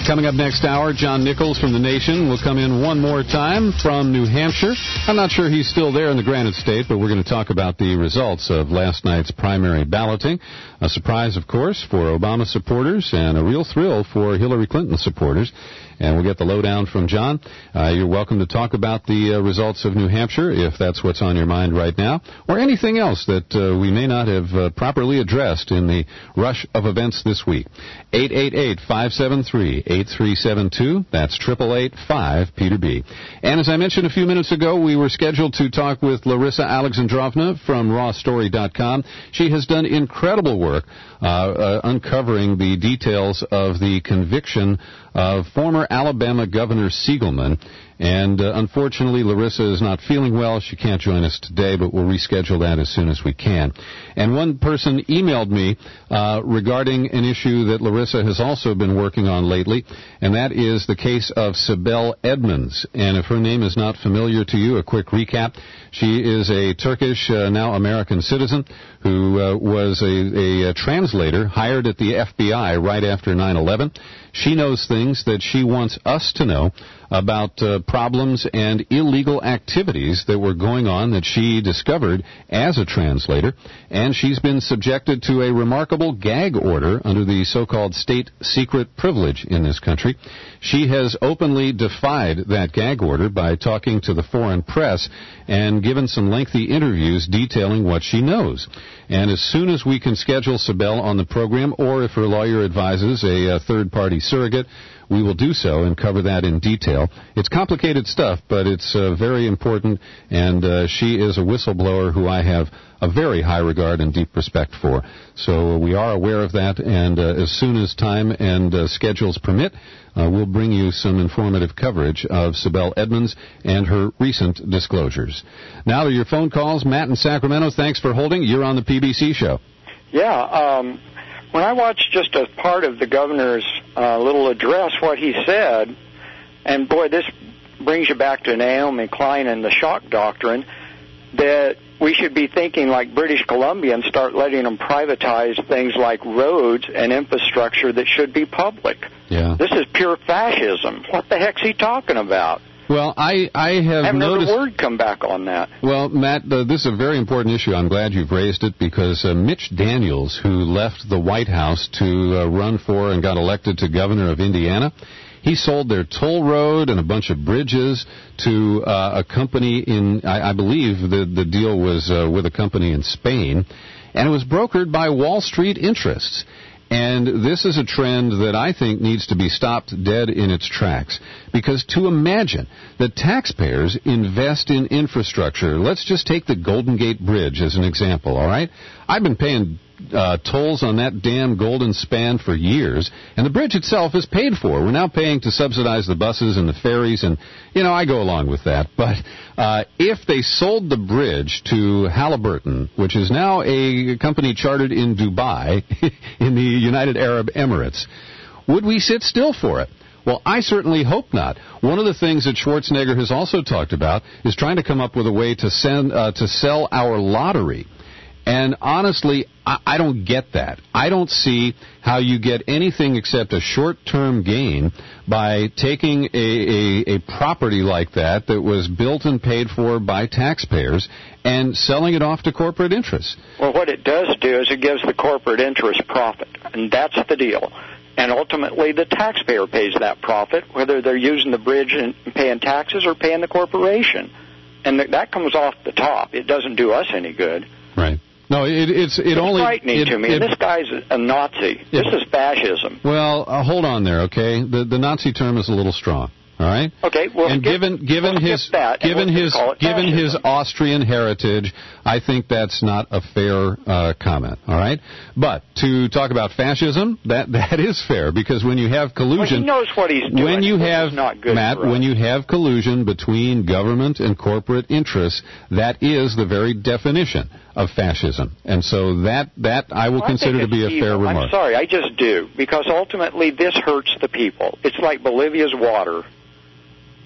Coming up next hour, John Nichols from The Nation will come in one more time from New Hampshire. I'm not sure he's still there in the Granite State, but we're going to talk about the results of last night's primary balloting. A surprise, of course, for Obama supporters and a real thrill for Hillary Clinton supporters. And we'll get the lowdown from John. Uh, you're welcome to talk about the uh, results of New Hampshire, if that's what's on your mind right now, or anything else that uh, we may not have uh, properly addressed in the rush of events this week. eight eight eight, five seven three, eight three seven two. That's eight eight eight, five, Peter B. And as I mentioned a few minutes ago, we were scheduled to talk with Larissa Alexandrovna from raw story dot com. She has done incredible work uh, uh, uncovering the details of the conviction of former Alabama Governor Siegelman. And uh, unfortunately, Larissa is not feeling well. She can't join us today, but we'll reschedule that as soon as we can. And one person emailed me uh, regarding an issue that Larissa has also been working on lately, and that is the case of Sibel Edmonds. And if her name is not familiar to you, a quick recap. She is a Turkish, uh, now American citizen who uh, was a, a, a translator hired at the F B I right after nine eleven. She knows things that she wants us to know about uh, problems and illegal activities that were going on that she discovered as a translator, and she's been subjected to a remarkable gag order under the so-called state secret privilege in this country. She has openly defied that gag order by talking to the foreign press and given some lengthy interviews detailing what she knows. And as soon as we can schedule Sibel on the program, or if her lawyer advises a, a third-party surrogate, we will do so and cover that in detail. It's complicated stuff, but it's uh, very important, and uh, she is a whistleblower who I have a very high regard and deep respect for. So uh, we are aware of that, and uh, as soon as time and uh, schedules permit, uh, we'll bring you some informative coverage of Sibel Edmonds and her recent disclosures. Now to your phone calls. Matt in Sacramento, thanks for holding. You're on the P B C show. Yeah, um, when I watched just a part of the governor's uh, little address, what he said, and boy, this brings you back to Naomi Klein and the shock doctrine, that we should be thinking like British Columbia and start letting them privatize things like roads and infrastructure that should be public. Yeah. This is pure fascism. What the heck's he talking about? Well, I, I have I haven't noticed... heard a word come back on that. Well, Matt, uh, this is a very important issue. I'm glad you've raised it because uh, Mitch Daniels, who left the White House to uh, run for and got elected to governor of Indiana, he sold their toll road and a bunch of bridges to uh, a company in, I, I believe the, the deal was uh, with a company in Spain, and it was brokered by Wall Street interests. And this is a trend that I think needs to be stopped dead in its tracks. Because to imagine that taxpayers invest in infrastructure, let's just take the Golden Gate Bridge as an example, all right? I've been paying uh, tolls on that damn Golden Span for years, and the bridge itself is paid for. We're now paying to subsidize the buses and the ferries, and, you know, I go along with that. But uh, if they sold the bridge to Halliburton, which is now a company chartered in Dubai, in the United Arab Emirates, would we sit still for it? Well, I certainly hope not. One of the things that Schwarzenegger has also talked about is trying to come up with a way to send uh, to sell our lottery. And honestly, I, I don't get that. I don't see how you get anything except a short-term gain by taking a, a, a property like that that was built and paid for by taxpayers and selling it off to corporate interests. Well, what it does do is it gives the corporate interest profit, and that's the deal. And ultimately, the taxpayer pays that profit, whether they're using the bridge and paying taxes or paying the corporation. And that comes off the top. It doesn't do us any good. Right. No, it, it's it it's only frightening it, to me. It, this guy's a Nazi. It, this is fascism. Well, uh, hold on there, okay? The the Nazi term is a little strong. All right. Okay. Well, and skip, given given we'll his that given we'll his fascism. given his Austrian heritage, I think that's not a fair uh, comment. All right. But to talk about fascism, that that is fair because when you have collusion, well, he knows what he's doing. When you this have is not good Matt, for us. when you have collusion between government and corporate interests, that is the very definition of fascism. And so that that I will well, consider I to be a evil. fair remark. I'm sorry, I just do because ultimately this hurts the people. It's like Bolivia's water.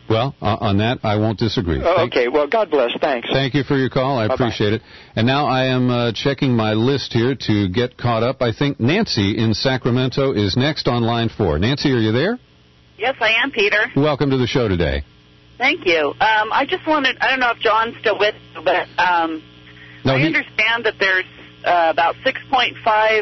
Well, uh, on that, I won't disagree. Oh, Thank- okay, well, God bless. Thanks. Thank you for your call. I Bye-bye. appreciate it. And now I am uh, checking my list here to get caught up. I think Nancy in Sacramento is next on line four. Nancy, are you there? Yes, I am, Peter. Welcome to the show today. Thank you. Um, I just wanted, I don't know if John's still with you, but um, No, I he- understand that there's uh, about six point five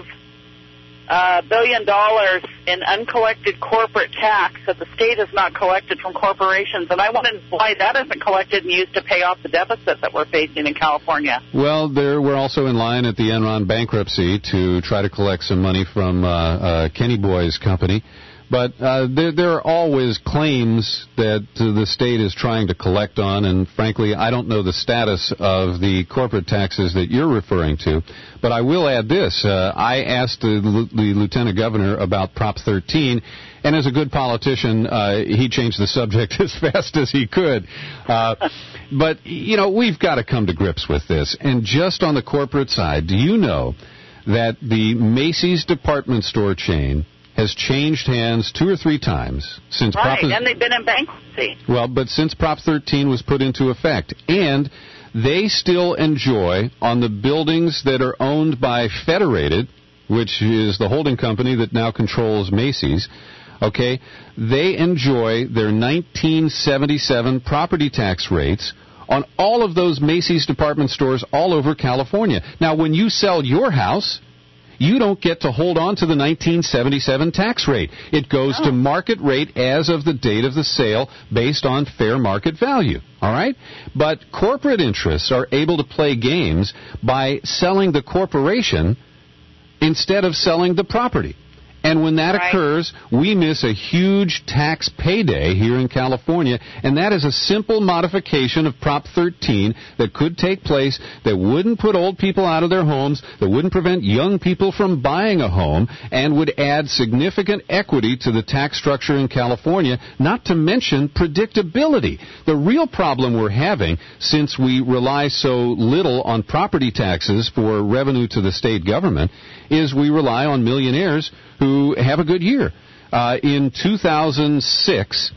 uh, billion dollars in uncollected corporate tax that the state has not collected from corporations, and I want to know why that isn't collected and used to pay off the deficit that we're facing in California. Well, there, we're also in line at the Enron bankruptcy to try to collect some money from uh, uh, Kenny Boy's company. But uh, there, there are always claims that uh, the state is trying to collect on, and frankly, I don't know the status of the corporate taxes that you're referring to. But I will add this. Uh, I asked the, the lieutenant governor about Prop thirteen, and as a good politician, uh, he changed the subject as fast as he could. Uh, but, you know, we've got to come to grips with this. And just on the corporate side, do you know that the Macy's department store chain has changed hands two or three times since Right, Prop... and they've been in bankruptcy. Well, but since Prop thirteen was put into effect, and they still enjoy on the buildings that are owned by Federated, which is the holding company that now controls Macy's, okay, they enjoy their nineteen seventy-seven property tax rates on all of those Macy's department stores all over California. Now, when you sell your house, you don't get to hold on to the nineteen seventy-seven tax rate. It goes Oh. to market rate as of the date of the sale based on fair market value. All right? But corporate interests are able to play games by selling the corporation instead of selling the property. And when that Right. occurs, we miss a huge tax payday here in California, and that is a simple modification of Prop thirteen that could take place that wouldn't put old people out of their homes, that wouldn't prevent young people from buying a home, and would add significant equity to the tax structure in California, not to mention predictability. The real problem we're having, since we rely so little on property taxes for revenue to the state government, is we rely on millionaires who have a good year. Uh, in two thousand six,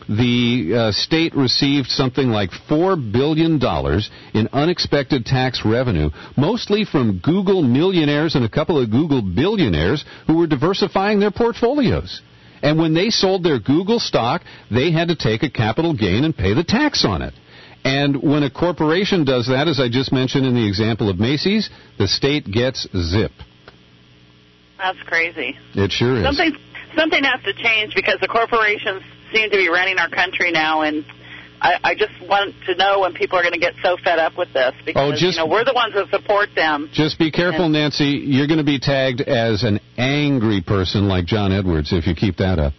the uh, state received something like four billion dollars in unexpected tax revenue, mostly from Google millionaires and a couple of Google billionaires who were diversifying their portfolios. And when they sold their Google stock, they had to take a capital gain and pay the tax on it. And when a corporation does that, as I just mentioned in the example of Macy's, the state gets zip. That's crazy. It sure is. Something something has to change because the corporations seem to be running our country now, and I, I just want to know when people are going to get so fed up with this because Oh, just- you know we're the ones that support them. Just be careful, And- Nancy. You're going to be tagged as an angry person like John Edwards if you keep that up.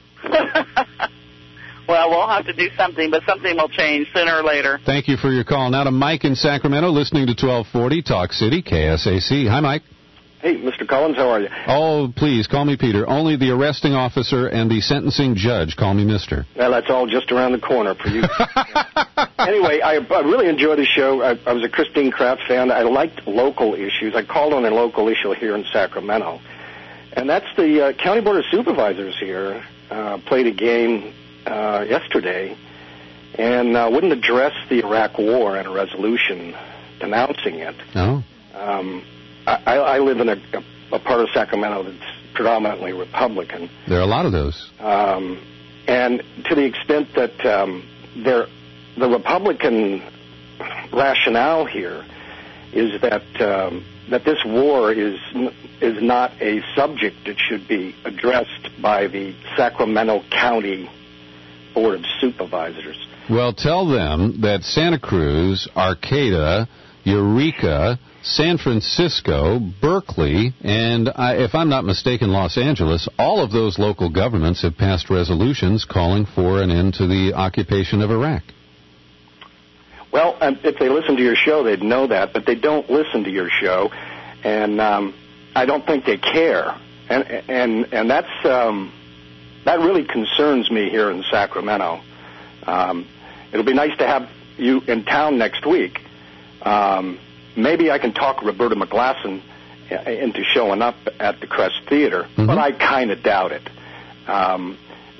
Well, we'll have to do something, but something will change sooner or later. Thank you for your call. Now to Mike in Sacramento, listening to twelve forty Talk City, K S A C. Hi, Mike. Hey, Mister Collins, how are you? Oh, please, call me Peter. Only the arresting officer and the sentencing judge call me Mister. Well, that's all just around the corner for you. Anyway, I, I really enjoy the show. I, I was a Christine Kraft fan. I liked local issues. I called on a local issue here in Sacramento, and that's the uh, County Board of Supervisors here uh, played a game uh, yesterday and uh, wouldn't address the Iraq War in a resolution denouncing it. Oh. Um, I, I live in a, a, a part of Sacramento that's predominantly Republican. There are a lot of those. Um, and to the extent that um, there, the Republican rationale here is that um, that this war is is not a subject that should be addressed by the Sacramento County Board of Supervisors. Well, tell them that Santa Cruz, Arcata, Eureka, San Francisco, Berkeley, and, I, if I'm not mistaken, Los Angeles, all of those local governments have passed resolutions calling for an end to the occupation of Iraq. Well, um, if they listen to your show, they'd know that, but they don't listen to your show, and um, I don't think they care, and and and that's um, that really concerns me here in Sacramento. Um, it'll be nice to have you in town next week. Um, maybe I can talk Roberta McGlasson into showing up at the Crest Theater, mm-hmm. but I kind of doubt it. Um,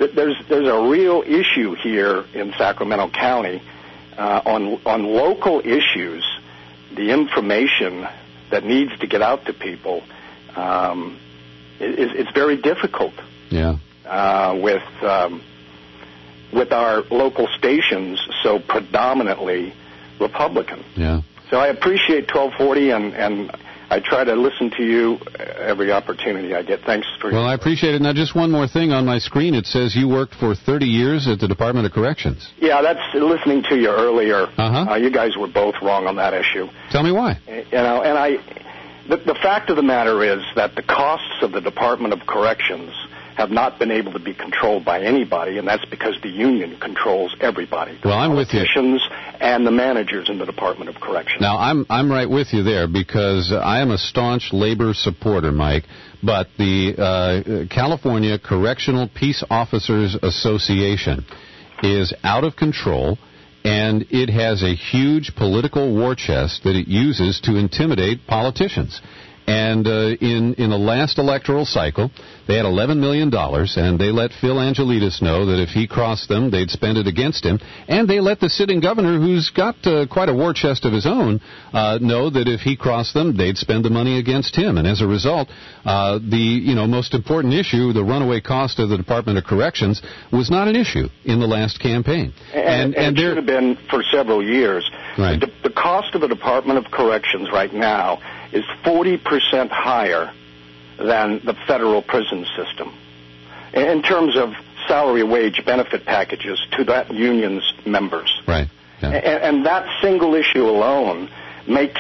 that there's there's a real issue here in Sacramento County uh, on on local issues. The information that needs to get out to people um, is it's very difficult. Yeah. Uh, with um, with our local stations so predominantly Republican. Yeah. So I appreciate twelve forty, and, and I try to listen to you every opportunity I get. Thanks for Well, I appreciate it. Now, just one more thing on my screen. It says you worked for thirty years at the Department of Corrections. Yeah, that's listening to you earlier. Uh-huh. Uh, you guys were both wrong on that issue. Tell me why. You know, and I, the, the fact of the matter is that the costs of the Department of Corrections have not been able to be controlled by anybody, and that's because the union controls everybody. The well, I'm with you. Politicians and the managers in the Department of Corrections. Now, I'm I'm right with you there because I am a staunch labor supporter, Mike, but the uh, California Correctional Peace Officers Association is out of control, and it has a huge political war chest that it uses to intimidate politicians. And uh, in, in the last electoral cycle, they had eleven million dollars, and they let Phil Angelides know that if he crossed them, they'd spend it against him. And they let the sitting governor, who's got uh, quite a war chest of his own, uh, know that if he crossed them, they'd spend the money against him. And as a result, uh, the you know most important issue, the runaway cost of the Department of Corrections, was not an issue in the last campaign. And, and, and it should have been for several years. Right. The, the cost of the Department of Corrections right now is forty percent higher than the federal prison system in terms of salary, wage, benefit packages to that union's members. Right. Yeah. And, and that single issue alone makes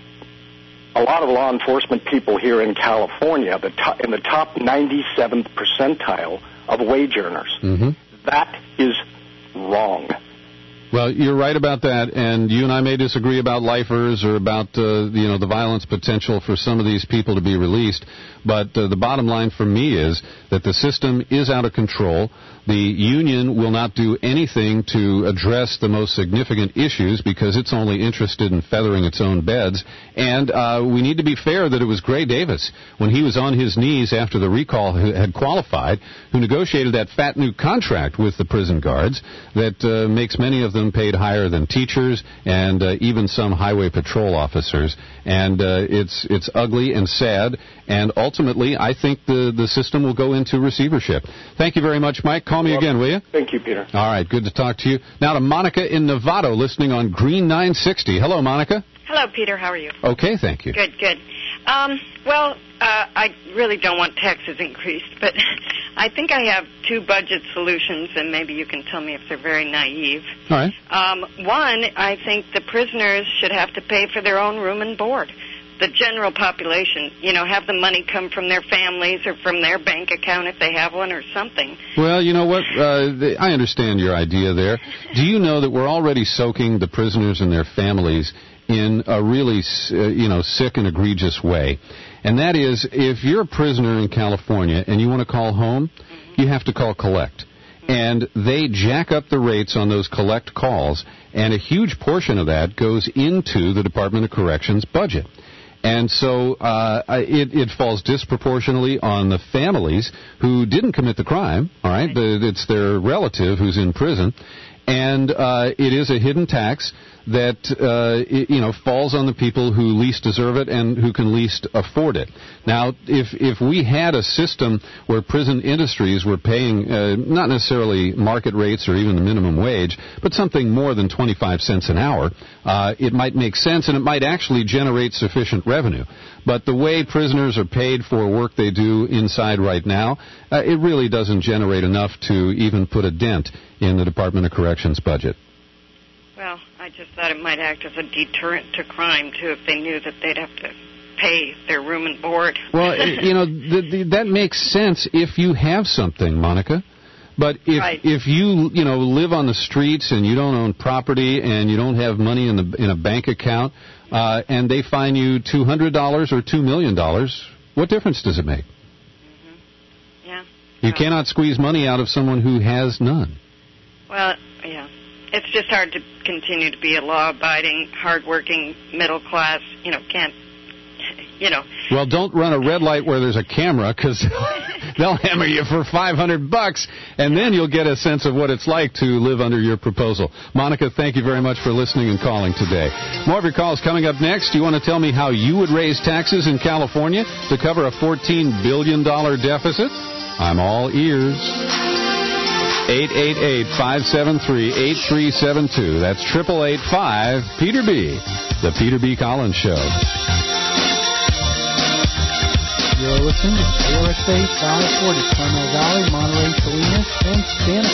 a lot of law enforcement people here in California the top, in the top ninety-seventh percentile of wage earners. Mm-hmm. That is wrong. Well, you're right about that, and you and I may disagree about lifers or about uh, you know the violence potential for some of these people to be released, but uh, the bottom line for me is that the system is out of control. The union will not do anything to address the most significant issues because it's only interested in feathering its own beds. And uh, we need to be fair that it was Gray Davis, when he was on his knees after the recall had qualified, who negotiated that fat new contract with the prison guards that uh, makes many of them paid higher than teachers and uh, even some highway patrol officers. And uh, it's it's ugly and sad. And ultimately, I think the, the system will go into receivership. Thank you very much, Mike. Call me Well, again, will you? Thank you, Peter. All right, good to talk to you. Now to Monica in Novato, listening on Green nine sixty. Hello, Monica. Hello, Peter. How are you? Okay, thank you. Good, good. Um, well, uh, I really don't want taxes increased, but I think I have two budget solutions, and maybe you can tell me if they're very naive. All right. Um, one, I think the prisoners should have to pay for their own room and board. The general population, you know, have the money come from their families or from their bank account if they have one or something. Well, you know what? Uh, the, I understand your idea there. Do you know that we're already soaking the prisoners and their families in a really, uh, you know, sick and egregious way? And that is, if you're a prisoner in California and you want to call home, mm-hmm. you have to call collect. And they jack up the rates on those collect calls, and a huge portion of that goes into the Department of Corrections budget. And so uh, it, it falls disproportionately on the families who didn't commit the crime, all right? But it's their relative who's in prison. And uh, it is a hidden tax that, uh, it, you know, falls on the people who least deserve it and who can least afford it. Now, if if we had a system where prison industries were paying uh, not necessarily market rates or even the minimum wage, but something more than twenty-five cents an hour, uh, it might make sense and it might actually generate sufficient revenue. But the way prisoners are paid for work they do inside right now, uh, it really doesn't generate enough to even put a dent in the Department of Corrections budget. Well, I just thought it might act as a deterrent to crime, too, if they knew that they'd have to pay their room and board. Well, you know, the, the, that makes sense if you have something, Monica. But if right. if you, you know, live on the streets and you don't own property and you don't have money in the in a bank account, uh, and they fine you two hundred dollars or two million dollars, what difference does it make? Mm-hmm. Yeah. You well, cannot squeeze money out of someone who has none. Well, yeah. It's just hard to continue to be a law-abiding, hard-working, middle-class, you know, can't, you know. Well, don't run a red light where there's a camera, because They'll hammer you for five hundred bucks, and then you'll get a sense of what it's like to live under your proposal. Monica, thank you very much for listening and calling today. More of your calls coming up next. You want to tell me how you would raise taxes in California to cover a fourteen billion dollars deficit? I'm all ears. eight eight eight, five seven three, eight three seven two. That's eight eight eight five, Peter B. The Peter B. Collins Show. You're listening to K R X A five forty, Carmel Valley, Monterey, Salinas, and Santa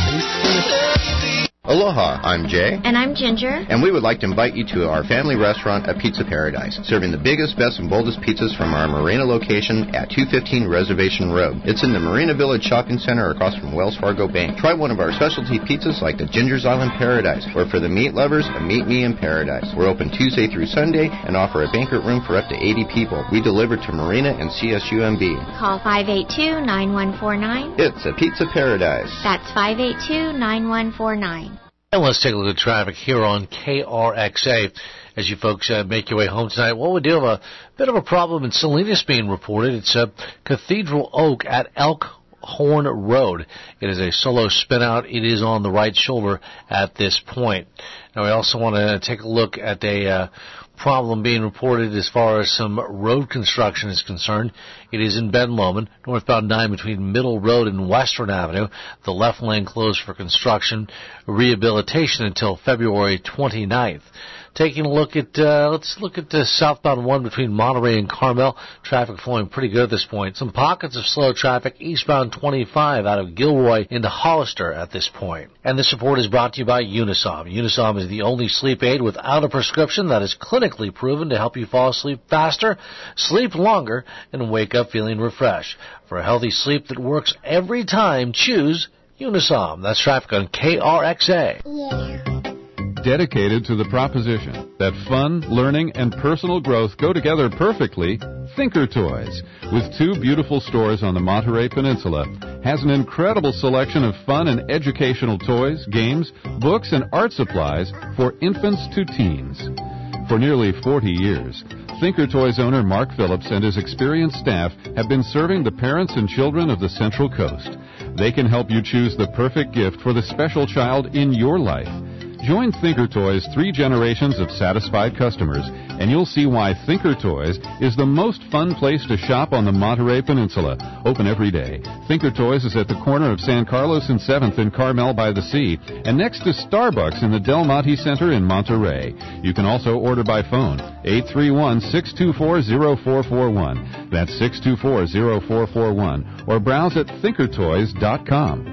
Cruz. Aloha, I'm Jay. And I'm Ginger. And we would like to invite you to our family restaurant at Pizza Paradise, serving the biggest, best, and boldest pizzas from our Marina location at two fifteen Reservation Road. It's in the Marina Village Shopping Center across from Wells Fargo Bank. Try one of our specialty pizzas like the Ginger's Island Paradise, or for the meat lovers, a Meet Me in Paradise. We're open Tuesday through Sunday and offer a banquet room for up to eighty people. We deliver to Marina and C S U M B. Call five eight two, nine one four nine. It's a Pizza Paradise. That's five eight two, nine one four nine. And let's take a look at traffic here on K R X A. As you folks uh, make your way home tonight, well, we do have a bit of a problem in Salinas being reported. It's uh, Cathedral Oak at Elkhorn Road. It is a solo spin out. It is on the right shoulder at this point. Now, we also want to take a look at a uh, problem being reported as far as some road construction is concerned. It is in Ben Lomond, northbound nine between Middle Road and Western Avenue. The left lane closed for construction, rehabilitation until February twenty-ninth. Taking a look at, uh, let's look at the southbound one between Monterey and Carmel. Traffic flowing pretty good at this point. Some pockets of slow traffic eastbound twenty-five out of Gilroy into Hollister at this point. And this report is brought to you by Unisom. Unisom is the only sleep aid without a prescription that is clinically proven to help you fall asleep faster, sleep longer, and wake up feeling refreshed. For a healthy sleep that works every time, choose Unisom. That's traffic on K R X A. Yeah. Dedicated to the proposition that fun, learning, and personal growth go together perfectly, Thinker Toys, with two beautiful stores on the Monterey Peninsula, has an incredible selection of fun and educational toys, games, books, and art supplies for infants to teens. For nearly forty years, Thinker Toys owner Mark Phillips and his experienced staff have been serving the parents and children of the Central Coast. They can help you choose the perfect gift for the special child in your life. Join Thinker Toys' three generations of satisfied customers, and you'll see why Thinker Toys is the most fun place to shop on the Monterey Peninsula. Open every day. Thinker Toys is at the corner of San Carlos and seventh in Carmel by the Sea, and next to Starbucks in the Del Monte Center in Monterey. You can also order by phone, eight three one, six two four, zero four four one. That's six two four, zero four four one. Or browse at thinker toys dot com.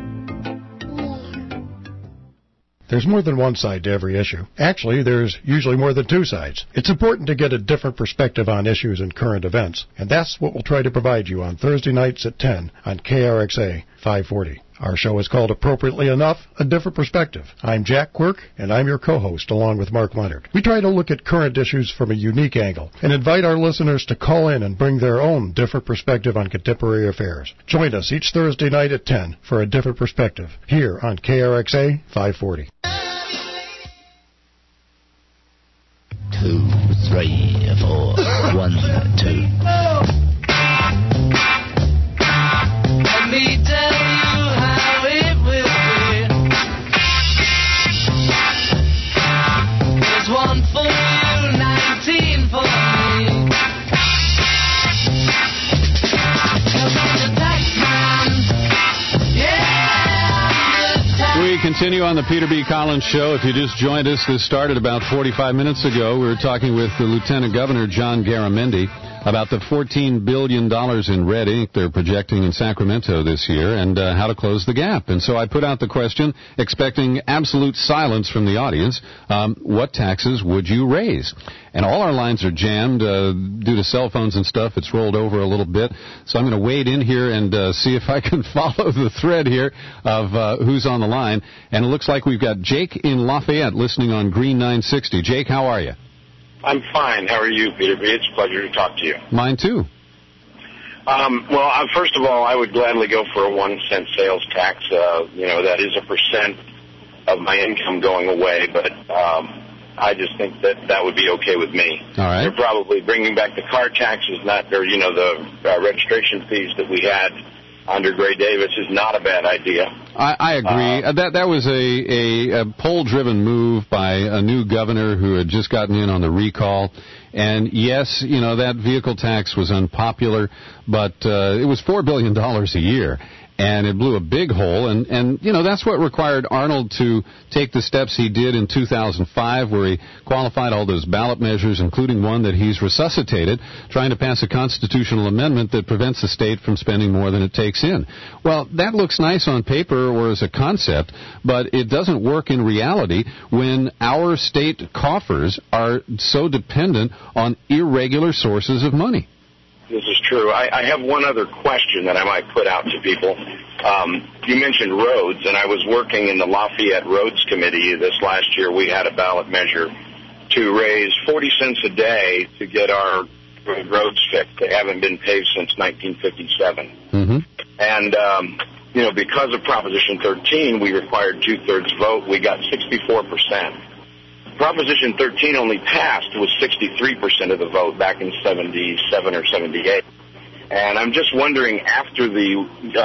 There's more than one side to every issue. Actually, there's usually more than two sides. It's important to get a different perspective on issues and current events, and that's what we'll try to provide you on Thursday nights at ten on K R X A five forty. Our show is called, appropriately enough, A Different Perspective. I'm Jack Quirk, and I'm your co-host, along with Mark Leonard. We try to look at current issues from a unique angle and invite our listeners to call in and bring their own different perspective on contemporary affairs. Join us each Thursday night at ten for A Different Perspective, here on K R X A five forty. Two, three, four, one, two. Let me tell you how it will be. There's one for you, nineteen for me. We continue on the Peter B. Collins Show. If you just joined us, this started about forty-five minutes ago. We were talking with the Lieutenant Governor, John Garamendi, about the fourteen billion dollars in red ink they're projecting in Sacramento this year and uh, how to close the gap. And so I put out the question, expecting absolute silence from the audience. Um, what taxes would you raise? And all our lines are jammed uh, due to cell phones and stuff. It's rolled over a little bit. So I'm going to wade in here and uh, see if I can follow the thread here of uh, who's on the line. And it looks like we've got Jake in Lafayette listening on Green nine sixty. Jake, how are you? I'm fine. How are you, Peter B? It's a pleasure to talk to you. Mine, too. Um, well, uh, first of all, I would gladly go for a one cent sales tax. Uh, you know, that is a percent of my income going away, but um, I just think that that would be okay with me. All right. They're probably bringing back the car taxes, not, or, you know, the uh, registration fees that we had under Gray Davis is not a bad idea. I, I agree. Uh, that that was a, a, a poll-driven move by a new governor who had just gotten in on the recall. And yes, you know, that vehicle tax was unpopular, but uh, it was four billion dollars a year. And it blew a big hole, and, and, you know, that's what required Arnold to take the steps he did in two thousand five, where he qualified all those ballot measures, including one that he's resuscitated, trying to pass a constitutional amendment that prevents the state from spending more than it takes in. Well, that looks nice on paper or as a concept, but it doesn't work in reality when our state coffers are so dependent on irregular sources of money. This is true. I, I have one other question that I might put out to people. Um, you mentioned roads, and I was working in the Lafayette Roads Committee this last year. We had a ballot measure to raise forty cents a day to get our roads fixed. They haven't been paved since nineteen fifty-seven. Mm-hmm. And, um, you know, because of Proposition thirteen, we required two-thirds vote. We got sixty-four percent. Proposition thirteen only passed with sixty-three percent of the vote back in seventy-seven or seventy-eight. And I'm just wondering, after the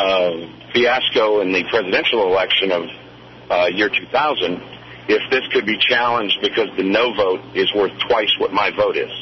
uh, fiasco in the presidential election of uh, year two thousand, if this could be challenged because the no vote is worth twice what my vote is.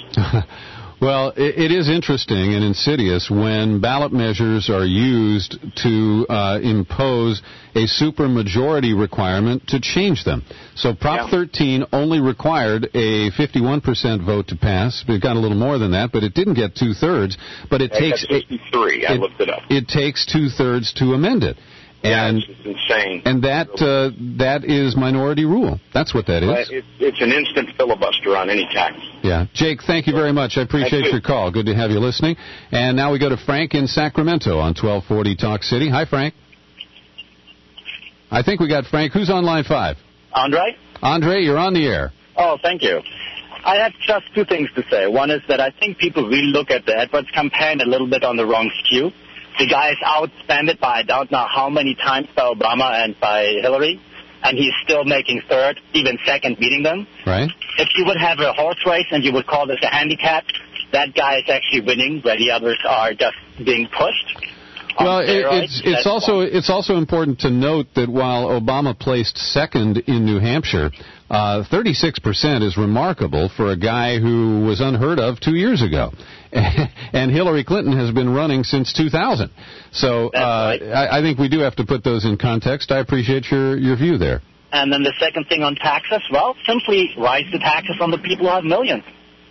Well, it, it is interesting and insidious when ballot measures are used to uh, impose a supermajority requirement to change them. So Prop yeah. thirteen only required a fifty-one percent vote to pass. It got a little more than that, but it didn't get two-thirds. But it I takes sixty-three. I it, looked it up. It takes two-thirds to amend it. And, yeah, it's insane. And that uh, that is minority rule. That's what that is. Uh, it, it's an instant filibuster on any tax. Yeah. Jake, thank you very much. I appreciate your call. Good to have you listening. And now we go to Frank in Sacramento on twelve forty Talk City. Hi, Frank. I think we got Frank. Who's on line five? Andre? Andre, you're on the air. Oh, thank you. I have just two things to say. One is that I think people really look at the Edwards campaign a little bit on the wrong skew. The guy is outspended by I don't know how many times by Obama and by Hillary, and he's still making third, even second, beating them. Right. If you would have a horse race and you would call this a handicap, that guy is actually winning, where the others are just being pushed. Well, it, it's it's also it's also important to note that while Obama placed second in New Hampshire, uh, thirty-six percent is remarkable for a guy who was unheard of two years ago, and Hillary Clinton has been running since two thousand. So uh, right. I, I think we do have to put those in context. I appreciate your your view there. And then the second thing on taxes, well, simply raise the taxes on the people who have millions.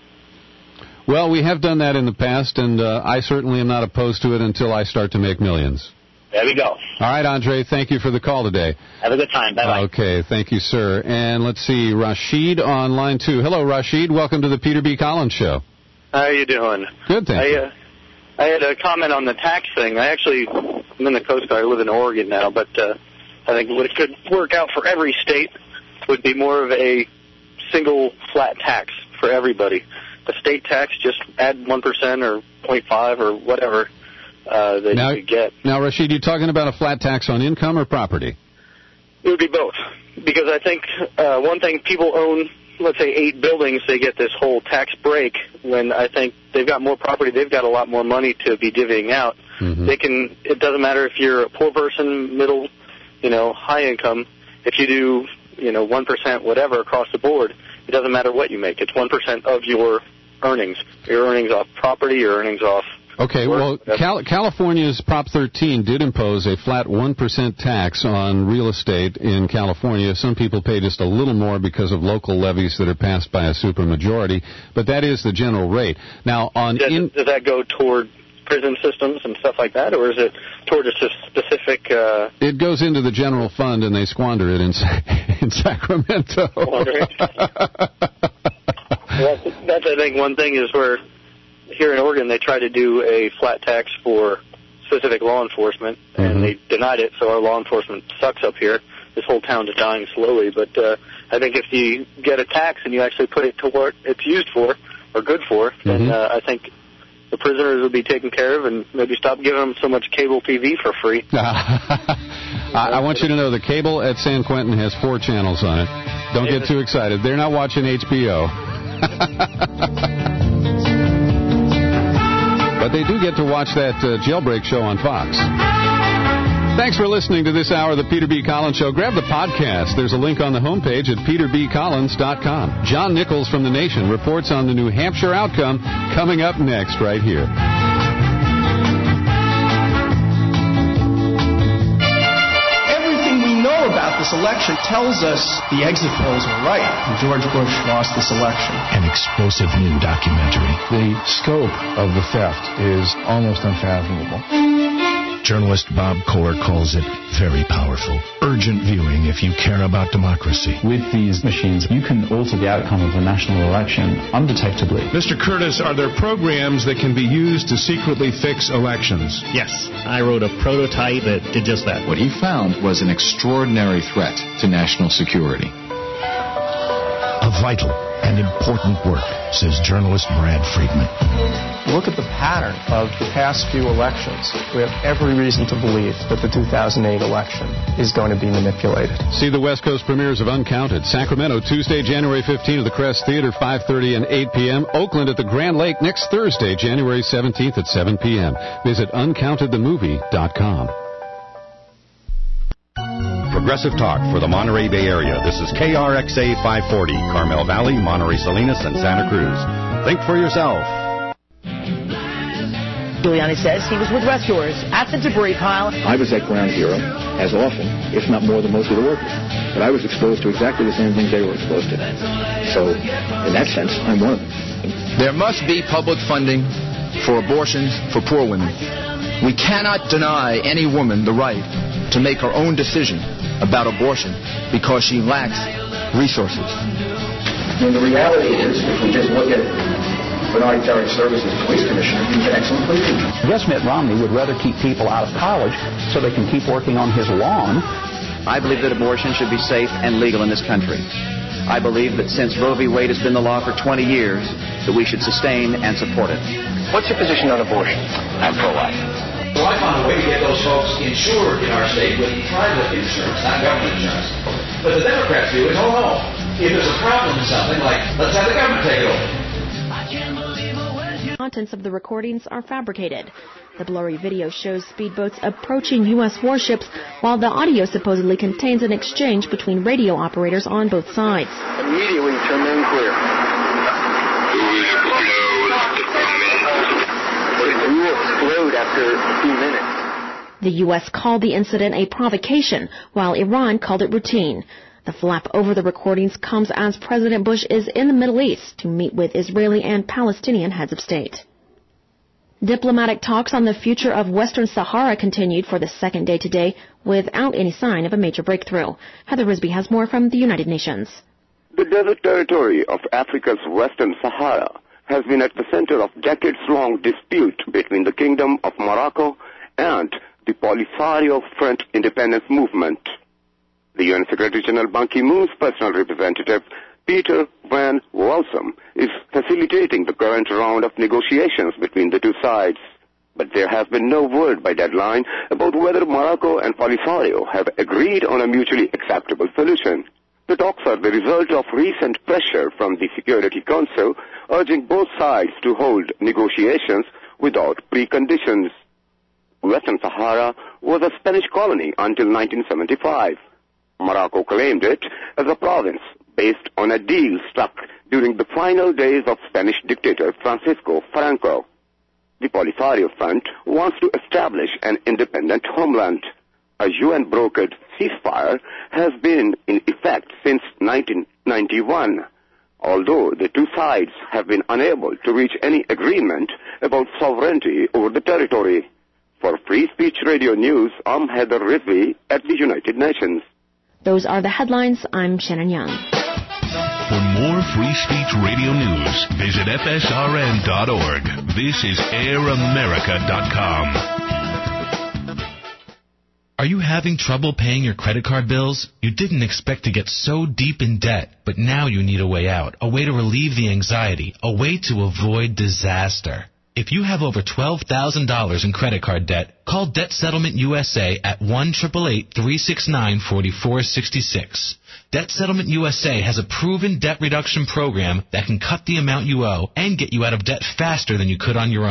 Well, we have done that in the past, and uh, I certainly am not opposed to it until I start to make millions. There we go. All right, Andre, thank you for the call today. Have a good time. Bye-bye. Okay, thank you, sir. And let's see, Rashid on line two. Hello, Rashid. Welcome to the Peter B. Collins Show. How are you doing? Good, thank I, you. uh, I had a comment on the tax thing. I actually, I'm in the Coast Guard. I live in Oregon now, but uh, I think what could work out for every state would be more of a single flat tax for everybody. The state tax, just add one percent or zero point five or whatever uh, that now, you could get. Now, Rashid, you talking about a flat tax on income or property? It would be both. Because I think uh, one thing, people own, let's say, eight buildings, they get this whole tax break. When I think they've got more property, they've got a lot more money to be divvying out. Mm-hmm. They can. It doesn't matter if you're a poor person, middle, you know, high income. If you do, you know, one percent whatever across the board, it doesn't matter what you make. It's one percent of your earnings. Your earnings off property, your earnings off... Okay, well, Cal- California's Prop thirteen did impose a flat one percent tax on real estate in California. Some people pay just a little more because of local levies that are passed by a supermajority, but that is the general rate. Now, on... Does, in- does that go toward prison systems and stuff like that, or is it toward a specific... Uh... It goes into the general fund, and they squander it in, in Sacramento. Well, that's, that's, I think, one thing is where here in Oregon they try to do a flat tax for specific law enforcement, and mm-hmm. they denied it, so our law enforcement sucks up here. This whole town is dying slowly, but uh, I think if you get a tax and you actually put it to what it's used for, or good for, mm-hmm. then uh, I think the prisoners will be taken care of, and maybe stop giving them so much cable T V for free. I, I want you to know the cable at San Quentin has four channels on it. Don't yeah. get too excited. They're not watching H B O. But they do get to watch that uh, jailbreak show on Fox. Thanks for listening to this hour of the Peter B. Collins Show. Grab the podcast. There's a link on the homepage at peter b collins dot com. John Nichols from The Nation reports on the New Hampshire outcome coming up next right here. Everything we know about this election tells us the exit polls were right. George Bush lost this election. An explosive new documentary. The scope of the theft is almost unfathomable. Journalist Bob Kohler calls it very powerful. Urgent viewing if you care about democracy. With these machines, you can alter the outcome of a national election undetectably. Mister Curtis, are there programs that can be used to secretly fix elections? Yes. I wrote a prototype that did just that. What he found was an extraordinary threat to national security. A vital and important work, says journalist Brad Friedman. Look at the pattern of the past few elections. We have every reason to believe that the two thousand eight election is going to be manipulated. See the West Coast premieres of Uncounted. Sacramento, Tuesday, January fifteenth at the Crest Theater, five thirty and eight p.m. Oakland at the Grand Lake next Thursday, January seventeenth at seven p.m. Visit uncounted the movie dot com. Progressive Talk for the Monterey Bay Area. This is K R X A five forty, Carmel Valley, Monterey Salinas, and Santa Cruz. Think for yourself. Giuliani says he was with rescuers at the debris pile. I was at Ground Zero as often, if not more than most of the workers. But I was exposed to exactly the same things they were exposed to. So, in that sense, I'm one of them. There must be public funding for abortions for poor women. We cannot deny any woman the right to make her own decision about abortion because she lacks resources. And the reality is, if we just look at Bernard Terry Service's police commissioner, he's an excellent police commissioner. I guess Mitt Romney would rather keep people out of college so they can keep working on his lawn. I believe that abortion should be safe and legal in this country. I believe that since Roe v. Wade has been the law for twenty years, that we should sustain and support it. What's your position on abortion? I'm pro-life. Well, I found a way to get those folks insured in our state with private insurance, not government insurance. But the Democrats view is, oh no, if there's a problem in something, like, let's have the government take it over. Contents of the recordings are fabricated. The blurry video shows speedboats approaching U S warships, while the audio supposedly contains an exchange between radio operators on both sides. Immediately turn them clear. It will explode after a few minutes. The U S called the incident a provocation, while Iran called it routine. The flap over the recordings comes as President Bush is in the Middle East to meet with Israeli and Palestinian heads of state. Diplomatic talks on the future of Western Sahara continued for the second day today without any sign of a major breakthrough. Heather Risby has more from the United Nations. The desert territory of Africa's Western Sahara has been at the center of decades-long dispute between the Kingdom of Morocco and the Polisario Front independence movement. The U N Secretary General Ban Ki-moon's personal representative, Peter Van Walsum, is facilitating the current round of negotiations between the two sides. But there has been no word by deadline about whether Morocco and Polisario have agreed on a mutually acceptable solution. The talks are the result of recent pressure from the Security Council, urging both sides to hold negotiations without preconditions. Western Sahara was a Spanish colony until nineteen seventy-five. Morocco claimed it as a province based on a deal struck during the final days of Spanish dictator Francisco Franco. The Polisario Front wants to establish an independent homeland. A U N-brokered ceasefire has been in effect since nineteen ninety-one, although the two sides have been unable to reach any agreement about sovereignty over the territory. For Free Speech Radio News, I'm Heather Risby at the United Nations. Those are the headlines. I'm Shannon Young. For more Free Speech Radio News, visit F S R N dot org. This is air america dot com. Are you having trouble paying your credit card bills? You didn't expect to get so deep in debt, but now you need a way out, a way to relieve the anxiety, a way to avoid disaster. If you have over twelve thousand dollars in credit card debt, call Debt Settlement U S A at one eight eight eight, three six nine, four four six six. Debt Settlement U S A has a proven debt reduction program that can cut the amount you owe and get you out of debt faster than you could on your own.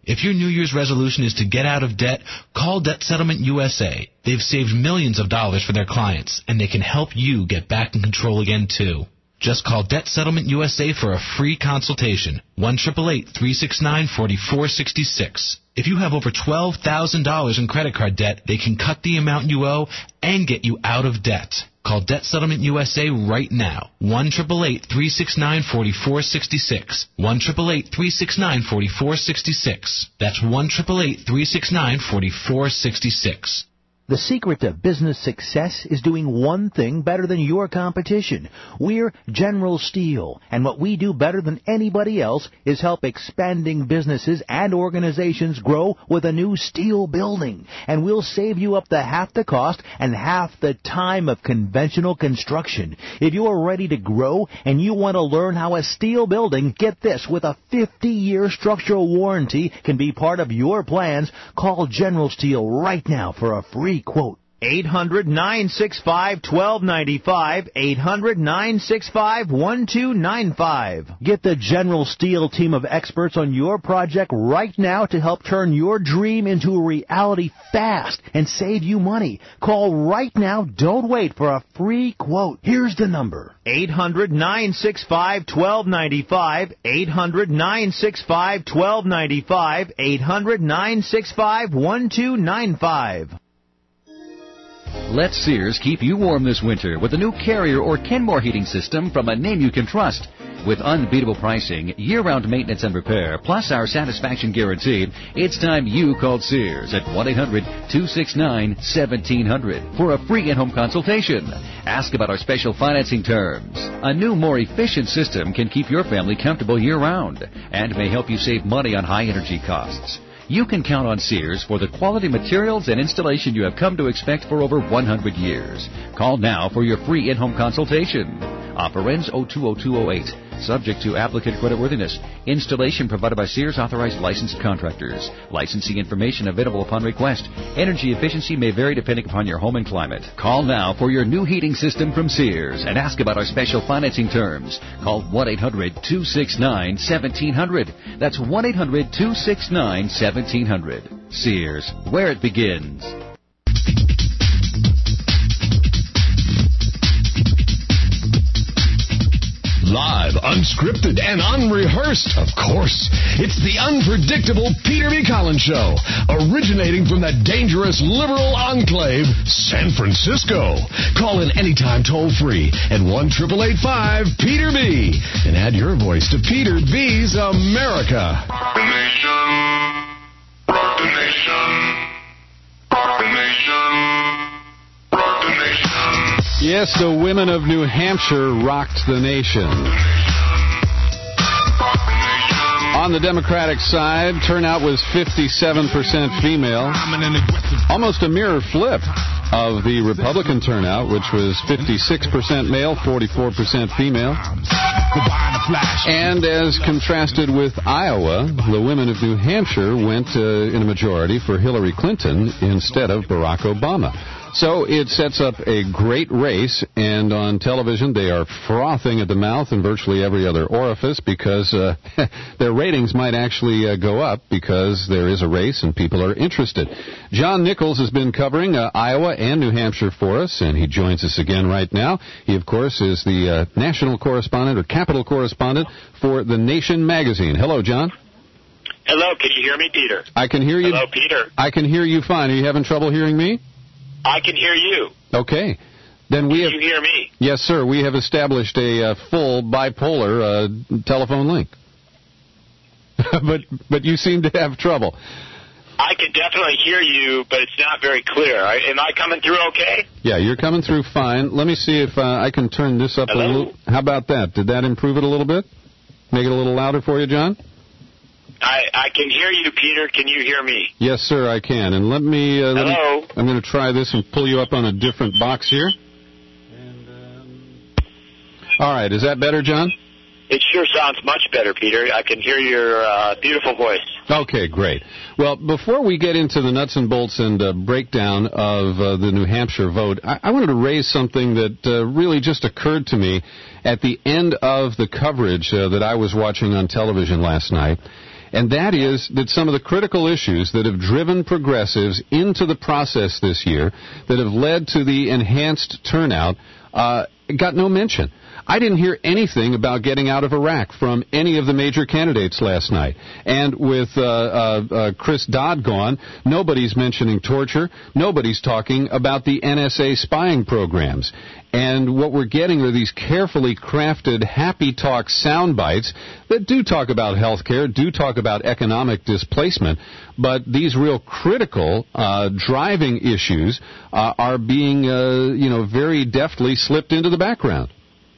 If your New Year's resolution is to get out of debt, call Debt Settlement U S A. They've saved millions of dollars for their clients, and they can help you get back in control again, too. Just call Debt Settlement U S A for a free consultation. one eight eight eight, three six nine, four four six six. If you have over twelve thousand dollars in credit card debt, they can cut the amount you owe and get you out of debt. Call Debt Settlement U S A right now. one eight eight eight, three six nine, four four six six. one eight eight eight, three six nine, four four six six. That's one eight eight eight, three six nine, four four six six. The secret to business success is doing one thing better than your competition. We're General Steel, and what we do better than anybody else is help expanding businesses and organizations grow with a new steel building. And we'll save you up to half the cost and half the time of conventional construction. If you're ready to grow and you want to learn how a steel building, get this, with a fifty-year structural warranty can be part of your plans, call General Steel right now for a free quote. eight hundred, nine six five, one two nine five, eight hundred, nine six five, one two nine five. Get the General Steel team of experts on your project right now to help turn your dream into a reality fast and save you money. Call right now. Don't wait for a free quote. Here's the number. eight hundred, nine six five, one two nine five, eight hundred, nine six five, one two nine five, eight hundred, nine six five, one two nine five. Let Sears keep you warm this winter with a new Carrier or Kenmore heating system from a name you can trust. With unbeatable pricing, year-round maintenance and repair, plus our satisfaction guarantee, it's time you called Sears at one eight hundred, two six nine, one seven zero zero for a free in-home consultation. Ask about our special financing terms. A new, more efficient system can keep your family comfortable year-round and may help you save money on high-energy costs. You can count on Sears for the quality materials and installation you have come to expect for over one hundred years. Call now for your free in-home consultation. Offer ends oh two oh two oh eight. Subject to applicant creditworthiness. Installation provided by Sears authorized licensed contractors. Licensing information available upon request. Energy efficiency may vary depending upon your home and climate. Call now for your new heating system from Sears and ask about our special financing terms. Call one eight hundred, two six nine, one seven zero zero. That's one eight hundred, two six nine, one seven zero zero. Sears, where it begins. Live, unscripted, and unrehearsed, of course. It's the unpredictable Peter B. Collins Show, originating from the dangerous liberal enclave, San Francisco. Call in anytime toll-free at one eight eight eight five, Peter B. and add your voice to Peter B's America. Rock the nation. Rock the nation. Rock the nation. Rock the nation. Yes, the women of New Hampshire rocked the nation. On the Democratic side, turnout was fifty-seven percent female. Almost a mirror flip of the Republican turnout, which was fifty-six percent male, forty-four percent female. And as contrasted with Iowa, the women of New Hampshire went uh, in a majority for Hillary Clinton instead of Barack Obama. So it sets up a great race, and on television they are frothing at the mouth in virtually every other orifice because uh, their ratings might actually uh, go up because there is a race and people are interested. John Nichols has been covering uh, Iowa and New Hampshire for us, and he joins us again right now. He, of course, is the uh, national correspondent or capital correspondent for The Nation magazine. Hello, John. Hello, can you hear me, Peter? I can hear you. Hello, Peter. I can hear you fine. Are you having trouble hearing me? I can hear you. Okay. Then we can have, you hear me? Yes, sir. We have established a uh, full bipolar uh, telephone link. but but you seem to have trouble. I can definitely hear you, but it's not very clear. I, am I coming through okay? Yeah, you're coming through fine. Let me see if uh, I can turn this up Hello? a little. How about that? Did that improve it a little bit? Make it a little louder for you, John? I, I can hear you, Peter. Can you hear me? Yes, sir, I can. And let me... Uh, let Hello? me I'm going to try this and pull you up on a different box here. And, um... All right, is that better, John? It sure sounds much better, Peter. I can hear your uh, beautiful voice. Okay, great. Well, before we get into the nuts and bolts and uh, breakdown of uh, the New Hampshire vote, I-, I wanted to raise something that uh, really just occurred to me at the end of the coverage uh, that I was watching on television last night. and that is that some of the critical issues that have driven progressives into the process this year, that have led to the enhanced turnout, uh, got no mention. I didn't hear anything about getting out of Iraq from any of the major candidates last night. And with uh, uh, uh, Chris Dodd gone, nobody's mentioning torture. Nobody's talking about the N S A spying programs. And what we're getting are these carefully crafted happy talk sound bites that do talk about health care, do talk about economic displacement, but these real critical uh, driving issues uh, are being, uh, you know, very deftly slipped into the background.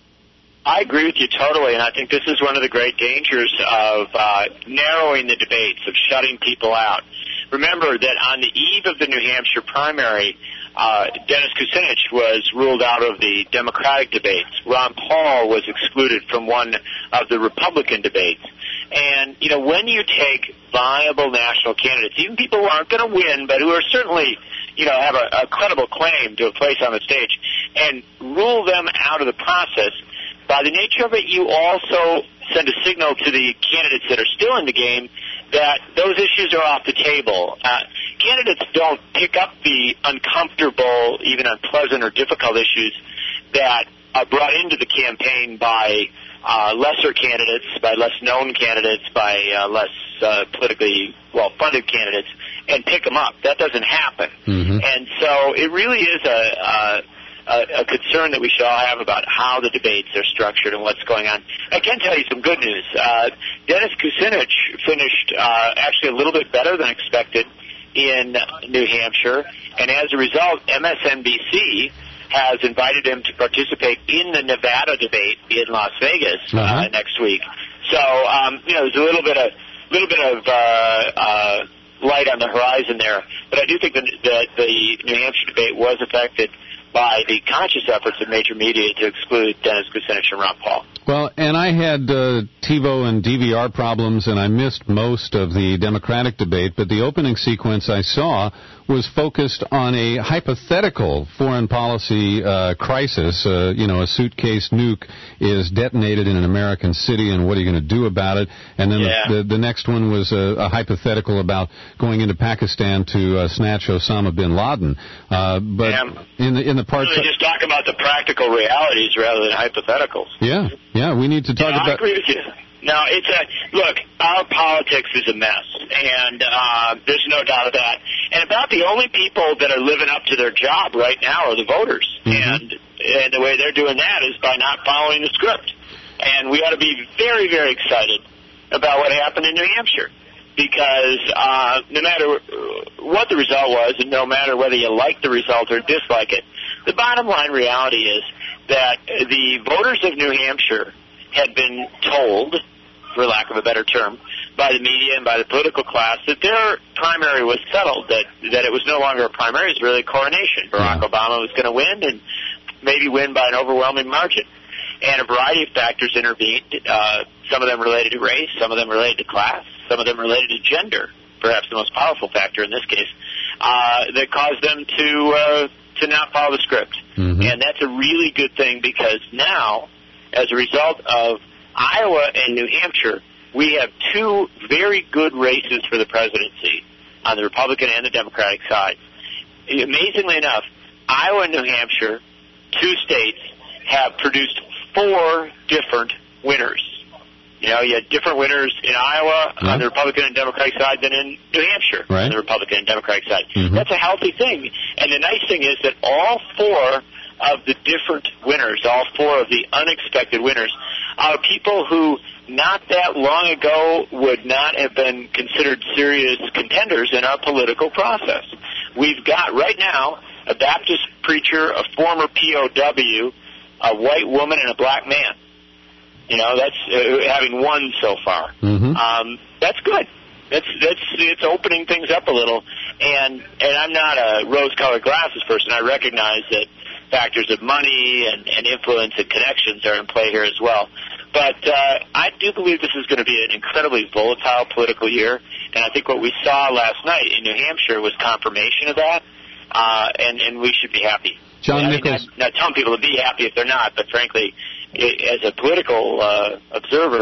I agree with you totally, and I think this is one of the great dangers of uh, narrowing the debates, of shutting people out. Remember that on the eve of the New Hampshire primary, uh, Dennis Kucinich was ruled out of the Democratic debates. Ron Paul was excluded from one of the Republican debates. And, you know, when you take viable national candidates, even people who aren't going to win, but who are certainly, you know, have a, a credible claim to a place on the stage, and rule them out of the process, by the nature of it, you also send a signal to the candidates that are still in the game that those issues are off the table. Uh, candidates don't pick up the uncomfortable, even unpleasant or difficult issues that are brought into the campaign by uh, lesser candidates, by less known candidates, by uh, less uh, politically well-funded candidates, and pick them up. That doesn't happen. Mm-hmm. And so it really is a... a A, a concern that we should all have about how the debates are structured and what's going on. I can tell you some good news. Uh, Dennis Kucinich finished uh, actually a little bit better than expected in New Hampshire, and as a result, M S N B C has invited him to participate in the Nevada debate in Las Vegas uh, uh-huh. next week. So, um, you know, there's a little bit of little bit of uh, uh, light on the horizon there, but I do think that the, the New Hampshire debate was affected by the conscious efforts of major media to exclude Dennis Kucinich and Ron Paul. Well, and I had uh, TiVo and D V R problems, and I missed most of the Democratic debate, but the opening sequence I saw was focused on a hypothetical foreign policy uh, crisis. Uh, you know, a suitcase nuke is detonated in an American city, and what are you going to do about it? And then yeah. the, the, the next one was a, a hypothetical about going into Pakistan to uh, snatch Osama bin Laden. Uh, but yeah. in the in the parts really just talk about the practical realities rather than hypotheticals. Yeah, yeah, we need to talk yeah, about. I agree with you. No, it's a look. Our politics is a mess, and uh, there's no doubt of that. And about the only people that are living up to their job right now are the voters, mm-hmm. and and the way they're doing that is by not following the script. And we ought to be very, very excited about what happened in New Hampshire, because uh, no matter what the result was, and no matter whether you like the result or dislike it, the bottom line reality is that the voters of New Hampshire had been told, for lack of a better term, by the media and by the political class that their primary was settled, that that it was no longer a primary, it was really a coronation. Barack yeah. Obama was going to win, and maybe win by an overwhelming margin. And a variety of factors intervened, uh, some of them related to race, some of them related to class, some of them related to gender, perhaps the most powerful factor in this case, uh, that caused them to uh, to not follow the script. Mm-hmm. And that's a really good thing, because now, as a result of Iowa and New Hampshire, we have two very good races for the presidency on the Republican and the Democratic side. Amazingly enough, Iowa and New Hampshire, two states, have produced four different winners. You know, you had different winners in Iowa yeah. on the Republican and Democratic side than in New Hampshire right. on the Republican and Democratic side. Mm-hmm. That's a healthy thing. And the nice thing is that all four of the different winners, all four of the unexpected winners, are people who not that long ago would not have been considered serious contenders in our political process. We've got right now a Baptist preacher, a former P O W, a white woman, and a black man. You know, that's uh, having won so far. Mm-hmm. Um, that's good. That's that's it's opening things up a little. And and I'm not a rose-colored glasses person. I recognize that factors of money and, and influence and connections are in play here as well. But uh, I do believe this is going to be an incredibly volatile political year, and I think what we saw last night in New Hampshire was confirmation of that, uh, and, and we should be happy. John I Nichols. mean, not, not telling people to be happy if they're not, but frankly, it, as a political uh, observer,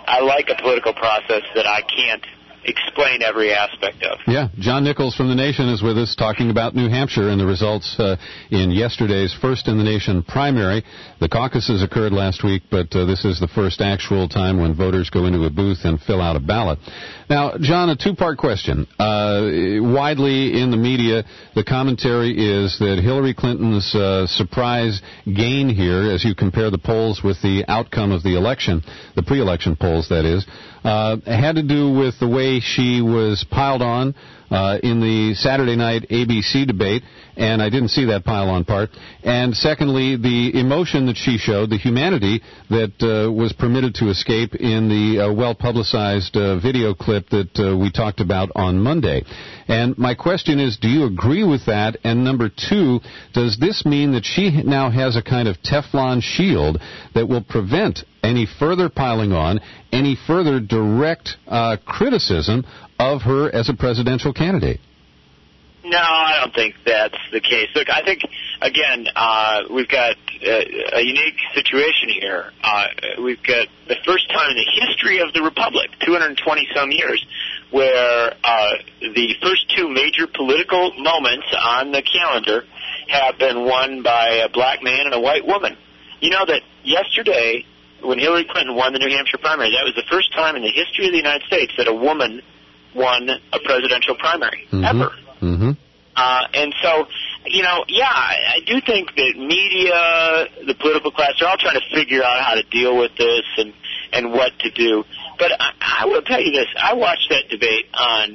I like a political process that I can't explain every aspect of. Yeah, John Nichols from The Nation is with us talking about New Hampshire and the results uh, in yesterday's First in the Nation primary. The caucuses occurred last week, but uh, this is the first actual time when voters go into a booth and fill out a ballot. Now, John, a two-part question. Uh, widely in the media, the commentary is that Hillary Clinton's uh, surprise gain here, as you compare the polls with the outcome of the election, the pre-election polls, that is, uh, had to do with the way she was piled on uh, in the Saturday night A B C debate, and I didn't see that pile-on part. And secondly, the emotion that she showed, the humanity that uh, was permitted to escape in the uh, well-publicized uh, video clip that uh, we talked about on Monday. And my question is, do you agree with that? And number two, does this mean that she now has a kind of Teflon shield that will prevent any further piling on, any further direct uh, criticism of her as a presidential candidate? No, I don't think that's the case. Look, I think, again, uh, we've got uh, a unique situation here. Uh, we've got the first time in the history of the Republic, two hundred twenty some years, where uh, the first two major political moments on the calendar have been won by a black man and a white woman. You know that yesterday, when Hillary Clinton won the New Hampshire primary, that was the first time in the history of the United States that a woman won a presidential primary, mm-hmm. ever. Mm-hmm. Uh, and so, you know, yeah, I, I do think that media, the political class, they're all trying to figure out how to deal with this and, and what to do. But I, I will tell you this. I watched that debate on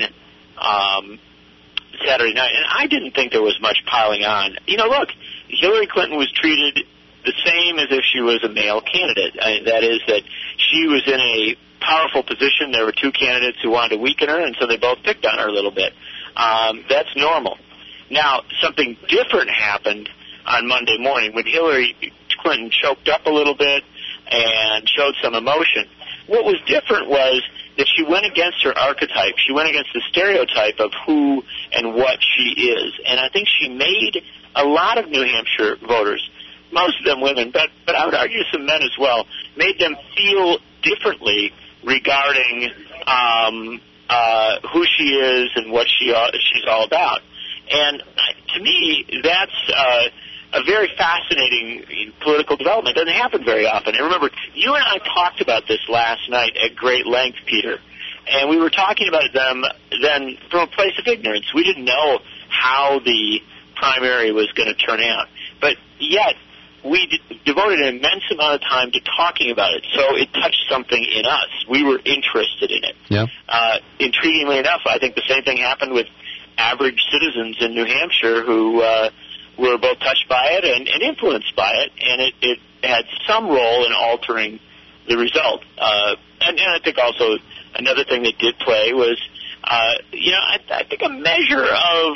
um, Saturday night, and I didn't think there was much piling on. You know, look, Hillary Clinton was treated the same as if she was a male candidate. I, that is that she was in a powerful position. There were two candidates who wanted to weaken her, and so they both picked on her a little bit. Um, that's normal. Now, something different happened on Monday morning when Hillary Clinton choked up a little bit and showed some emotion. What was different was that she went against her archetype. She went against the stereotype of who and what she is. And I think she made a lot of New Hampshire voters, most of them women, but, but I would argue some men as well, made them feel differently regarding um, uh, who she is and what she uh, she's all about. And uh, to me, that's uh, a very fascinating political development. It doesn't happen very often. And remember, you and I talked about this last night at great length, Peter, and we were talking about them then from a place of ignorance. We didn't know how the primary was going to turn out. But yet, we d- devoted an immense amount of time to talking about it, so it touched something in us. We were interested in it. Yeah. Uh, intriguingly enough, I think the same thing happened with average citizens in New Hampshire who uh, were both touched by it and, and influenced by it, and it, it had some role in altering the result. Uh, and, and I think also another thing that did play was, uh, you know, I, I think a measure of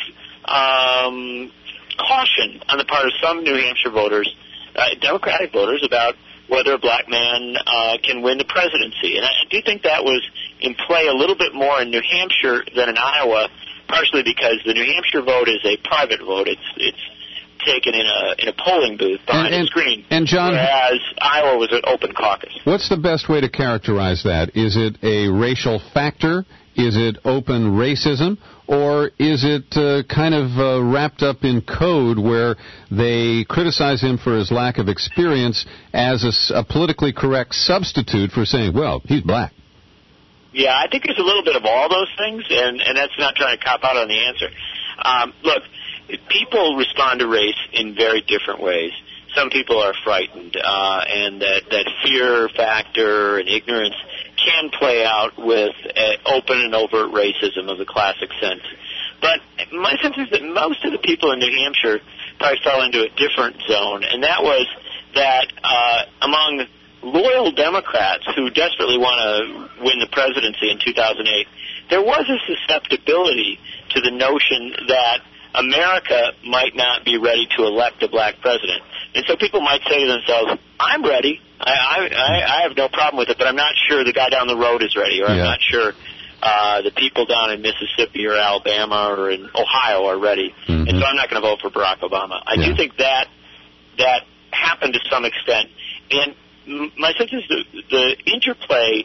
um, caution on the part of some New Hampshire voters, uh, Democratic voters, about whether a black man uh, can win the presidency. And I do think that was in play a little bit more in New Hampshire than in Iowa, partially because the New Hampshire vote is a private vote. It's it's taken in a in a polling booth behind and, and, a screen, and John, whereas Iowa was an open caucus. What's the best way to characterize that? Is it a racial factor? Is it open racism? Or is it uh, kind of uh, wrapped up in code where they criticize him for his lack of experience as a, a politically correct substitute for saying, well, he's black? Yeah, I think there's a little bit of all those things, and, and that's not trying to cop out on the answer. Um, look, people respond to race in very different ways. Some people are frightened, uh, and that, that fear factor and ignorance can play out with uh, open and overt racism of the classic sense. But my sense is that most of the people in New Hampshire probably fell into a different zone, and that was that uh, among loyal Democrats who desperately want to win the presidency in two thousand eight, there was a susceptibility to the notion that America might not be ready to elect a black president. And so people might say to themselves, I'm ready. I, I, I have no problem with it, but I'm not sure the guy down the road is ready, or I'm yeah. not sure uh, the people down in Mississippi or Alabama or in Ohio are ready. Mm-hmm. And so I'm not going to vote for Barack Obama. I yeah. do think that that happened to some extent. And my sense is the, the interplay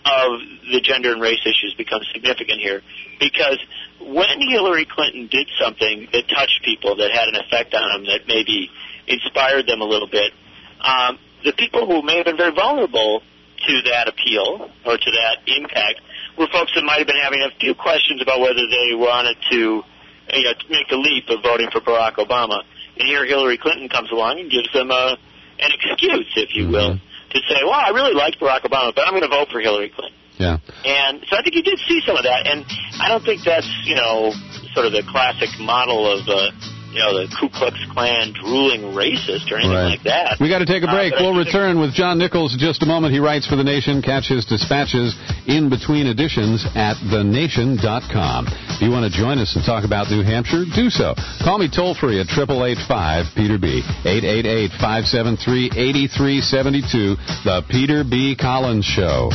of the gender and race issues becomes significant here, because when Hillary Clinton did something that touched people, that had an effect on them, that maybe inspired them a little bit, um, the people who may have been very vulnerable to that appeal or to that impact were folks that might have been having a few questions about whether they wanted to, you know, to make the leap of voting for Barack Obama. And here Hillary Clinton comes along and gives them a, an excuse, if you will, mm-hmm. to say, well, I really liked Barack Obama, but I'm going to vote for Hillary Clinton. Yeah. And so I think you did see some of that, and I don't think that's, you know, sort of the classic model of, uh, you know, the Ku Klux Klan drooling racist or anything right. like that. We got to take a break. Uh, we'll return with John Nichols in just a moment. He writes for The Nation. Catch his dispatches in between editions at the nation dot com. If you want to join us and talk about New Hampshire, do so. Call me toll free at eight eight eight five Peter B. eight eight eight, five seven three, eight three seven two. The Peter B. Collins Show.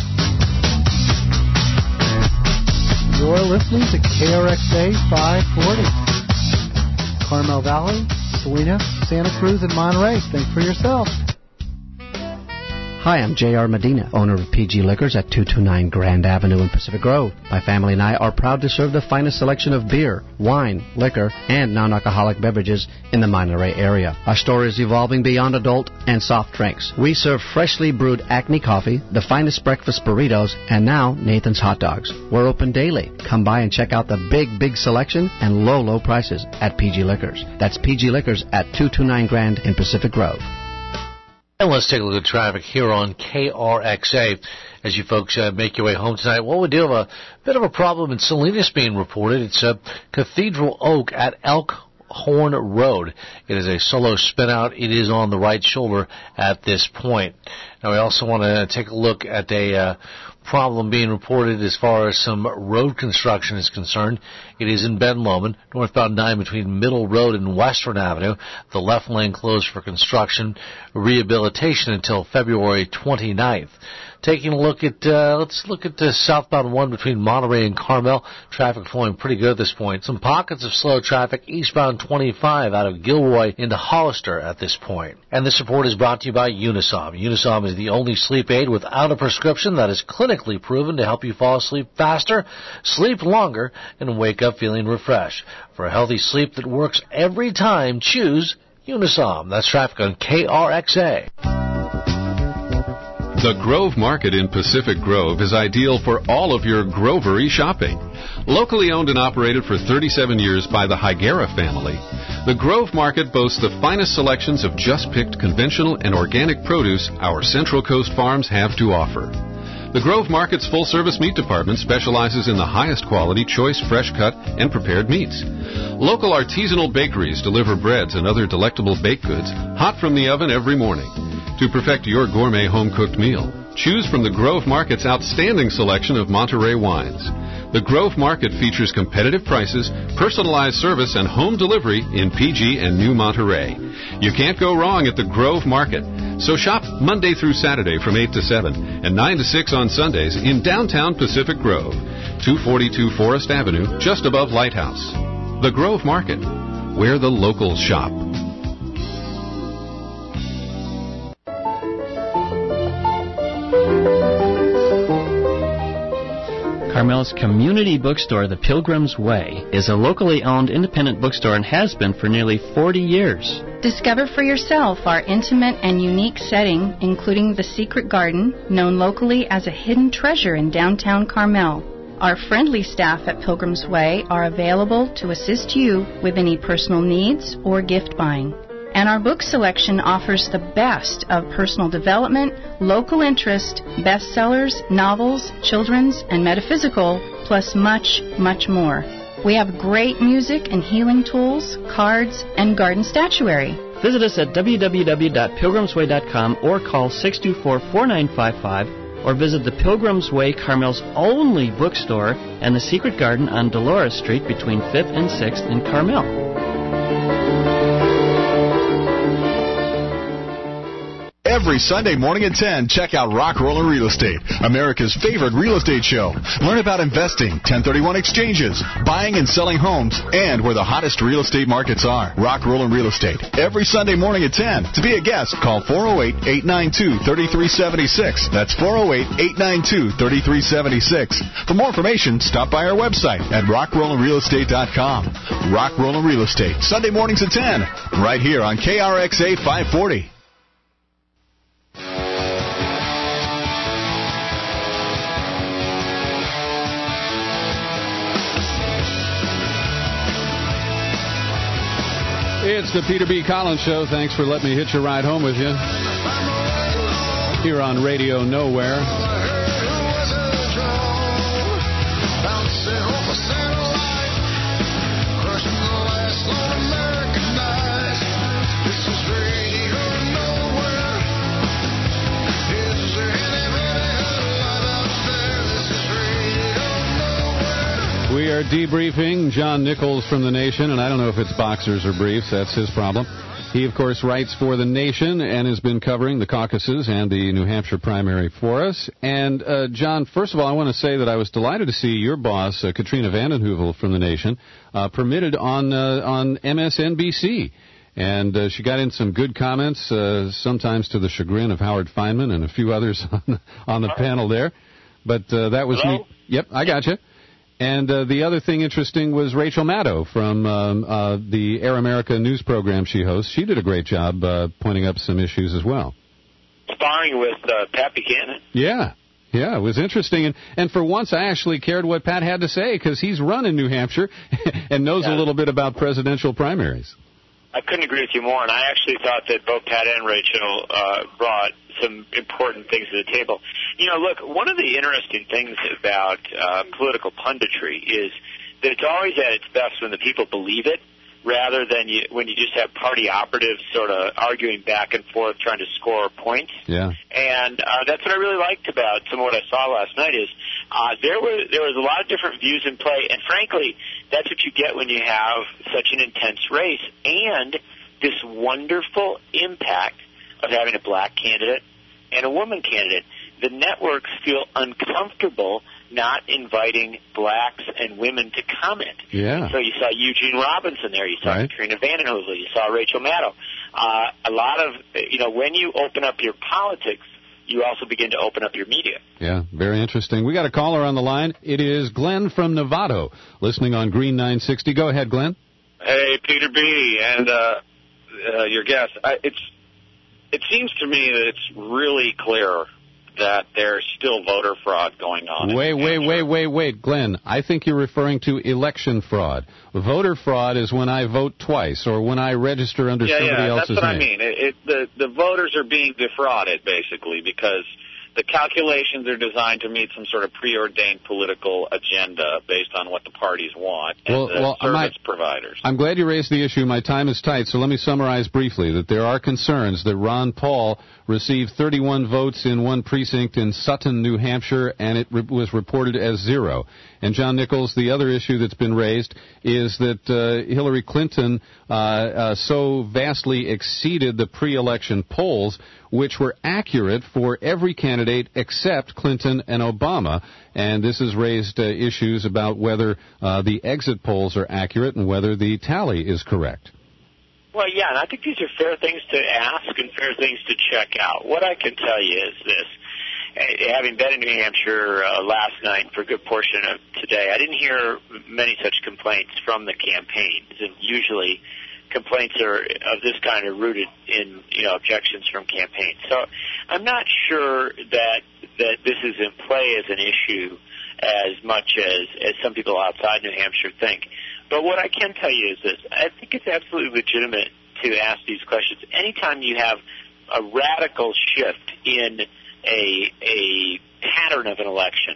You're listening to K R X A five forty. Carmel Valley, Salina, Santa Cruz, and Monterey. Think for yourself. Hi, I'm J R Medina, owner of P G Liquors at two twenty-nine Grand Avenue in Pacific Grove. My family and I are proud to serve the finest selection of beer, wine, liquor, and non-alcoholic beverages in the Monterey area. Our store is evolving beyond adult and soft drinks. We serve freshly brewed Acme coffee, the finest breakfast burritos, and now Nathan's hot dogs. We're open daily. Come by and check out the big, big selection and low, low prices at P G Liquors. That's P G Liquors at two twenty-nine Grand in Pacific Grove. And let's take a look at traffic here on K R X A as you folks uh, make your way home tonight. Well, we do have a bit of a problem in Salinas being reported. It's uh, Cathedral Oak at Elkhorn Road. It is a solo spin out. It is on the right shoulder at this point. Now, we also want to take a look at a uh, problem being reported as far as some road construction is concerned. It is in Ben Lomond, northbound nine between Middle Road and Western Avenue. The left lane closed for construction, rehabilitation until February twenty-ninth. Taking a look at, uh, let's look at the southbound one between Monterey and Carmel. Traffic flowing pretty good at this point. Some pockets of slow traffic eastbound twenty-five out of Gilroy into Hollister at this point. And this report is brought to you by Unisom. Unisom is the only sleep aid without a prescription that is clinically proven to help you fall asleep faster, sleep longer, and wake up feeling refreshed. For a healthy sleep that works every time, choose Unisom. That's traffic on K R X A. The Grove Market in Pacific Grove is ideal for all of your grovery shopping. Locally owned and operated for thirty-seven years by the Higuera family, the Grove Market boasts the finest selections of just-picked conventional and organic produce our Central Coast farms have to offer. The Grove Market's full-service meat department specializes in the highest quality, choice, fresh-cut, and prepared meats. Local artisanal bakeries deliver breads and other delectable baked goods hot from the oven every morning. To perfect your gourmet home-cooked meal, choose from the Grove Market's outstanding selection of Monterey wines. The Grove Market features competitive prices, personalized service, and home delivery in P G and New Monterey. You can't go wrong at the Grove Market. So shop Monday through Saturday from eight to seven and nine to six on Sundays in downtown Pacific Grove, two forty-two Forest Avenue, just above Lighthouse. The Grove Market, where the locals shop. Carmel's community bookstore, The Pilgrim's Way, is a locally owned independent bookstore and has been for nearly forty years. Discover for yourself our intimate and unique setting, including the Secret Garden, known locally as a hidden treasure in downtown Carmel. Our friendly staff at Pilgrim's Way are available to assist you with any personal needs or gift buying. And our book selection offers the best of personal development, local interest, bestsellers, novels, children's, and metaphysical, plus much, much more. We have great music and healing tools, cards, and garden statuary. Visit us at w w w dot pilgrims way dot com or call six two four, four nine five five or visit the Pilgrim's Way, Carmel's only bookstore, and the Secret Garden on Dolores Street between fifth and sixth in Carmel. Every Sunday morning at ten, check out Rock Roller Real Estate, America's favorite real estate show. Learn about investing, ten thirty-one exchanges, buying and selling homes, and where the hottest real estate markets are. Rock Roller Real Estate, every Sunday morning at ten. To be a guest, call four oh eight, eight nine two, three three seven six. That's four oh eight, eight nine two, three three seven six. For more information, stop by our website at rock roller real estate dot com. Rock Roller Real Estate, Sunday mornings at ten, right here on K R X A five forty. It's the Peter B. Collins Show. Thanks for letting me hitch a ride home with you here on Radio Nowhere. We are debriefing John Nichols from The Nation, and I don't know if it's boxers or briefs. That's his problem. He, of course, writes for The Nation and has been covering the caucuses and the New Hampshire primary for us. And, uh, John, first of all, I want to say that I was delighted to see your boss, uh, Katrina vanden Heuvel from The Nation, uh, permitted on uh, on M S N B C. And uh, she got in some good comments, uh, sometimes to the chagrin of Howard Feynman and a few others on the, on the panel there. But uh, that was Hello? neat. Yep, I got you. And uh, the other thing interesting was Rachel Maddow from um, uh, the Air America news program she hosts. She did a great job uh, pointing up some issues as well. Sparring with uh, Pat Buchanan. Yeah, yeah, it was interesting. And, and for once, I actually cared what Pat had to say because he's run in New Hampshire and knows Yeah. a little bit about presidential primaries. I couldn't agree with you more, and I actually thought that both Pat and Rachel uh, brought some important things to the table. You know, look, one of the interesting things about uh, political punditry is that it's always at its best when the people believe it, rather than you, when you just have party operatives sort of arguing back and forth trying to score points. Yeah. And uh, that's what I really liked about some of what I saw last night is uh, there was there was a lot of different views in play, and frankly, that's what you get when you have such an intense race and this wonderful impact of having a black candidate and a woman candidate. The networks feel uncomfortable not inviting blacks and women to comment. Yeah. So you saw Eugene Robinson there. You saw Right. Katrina vanden Heuvel. You saw Rachel Maddow. Uh, a lot of, you know, when you open up your politics, you also begin to open up your media. Yeah, very interesting. We got a caller on the line. It is Glenn from Novato, listening on Green nine sixty. Go ahead, Glenn. Hey, Peter B. and uh, uh, your guest. I, it's it seems to me that it's really clear that there's still voter fraud going on. Wait, wait, wait, wait, wait, Glenn. I think you're referring to election fraud. Voter fraud is when I vote twice or when I register under yeah, somebody yeah, else's that's what name. I mean. It, it, the the voters are being defrauded basically because the calculations are designed to meet some sort of preordained political agenda based on what the parties want and Well, the well, I service might- providers. I'm glad you raised the issue. My time is tight, so let me summarize briefly that there are concerns that Ron Paul received thirty-one votes in one precinct in Sutton, New Hampshire, and it re- was reported as zero. And John Nichols, the other issue that's been raised is that uh, Hillary Clinton uh, uh, so vastly exceeded the pre-election polls, which were accurate for every candidate except Clinton and Obama. And this has raised uh, issues about whether uh, the exit polls are accurate and whether the tally is correct. Well, yeah, and I think these are fair things to ask and fair things to check out. What I can tell you is this. Uh, Having been in New Hampshire uh, last night for a good portion of today, I didn't hear many such complaints from the campaigns. And usually complaints are of this kind are rooted in, you know, objections from campaigns. So I'm not sure that that this is in play as an issue as much as, as some people outside New Hampshire think. But what I can tell you is this. I think it's absolutely legitimate to ask these questions. Anytime you have a radical shift in a, a pattern of an election,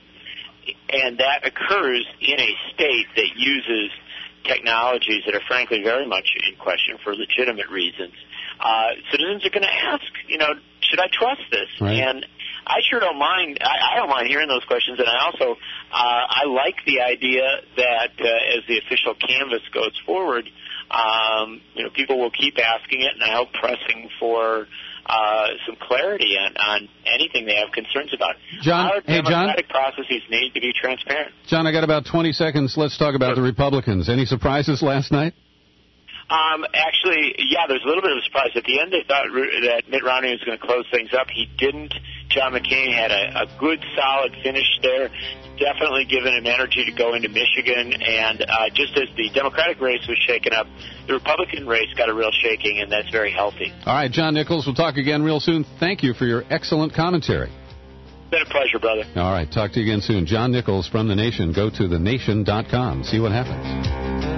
and that occurs in a state that uses technologies that are frankly very much in question for legitimate reasons, uh, citizens are going to ask, you know, should I trust this? Right. And I sure don't mind. I, I don't mind hearing those questions, and I also uh, I like the idea that uh, as the official canvass goes forward, um, you know, people will keep asking it, and I hope pressing for uh, some clarity on, on anything they have concerns about. John, Our hey, John. democratic processes need to be transparent. John, I got about twenty seconds. Let's talk about the Republicans. Any surprises last night? Um, actually, yeah, there's a little bit of a surprise. At the end, they thought that Mitt Romney was going to close things up. He didn't. John McCain had a, a good, solid finish there, definitely given him energy to go into Michigan. And uh, just as the Democratic race was shaken up, the Republican race got a real shaking, and that's very healthy. All right, John Nichols, we'll talk again real soon. Thank you for your excellent commentary. It's been a pleasure, brother. All right, talk to you again soon. John Nichols from The Nation. Go to the nation dot com. See what happens.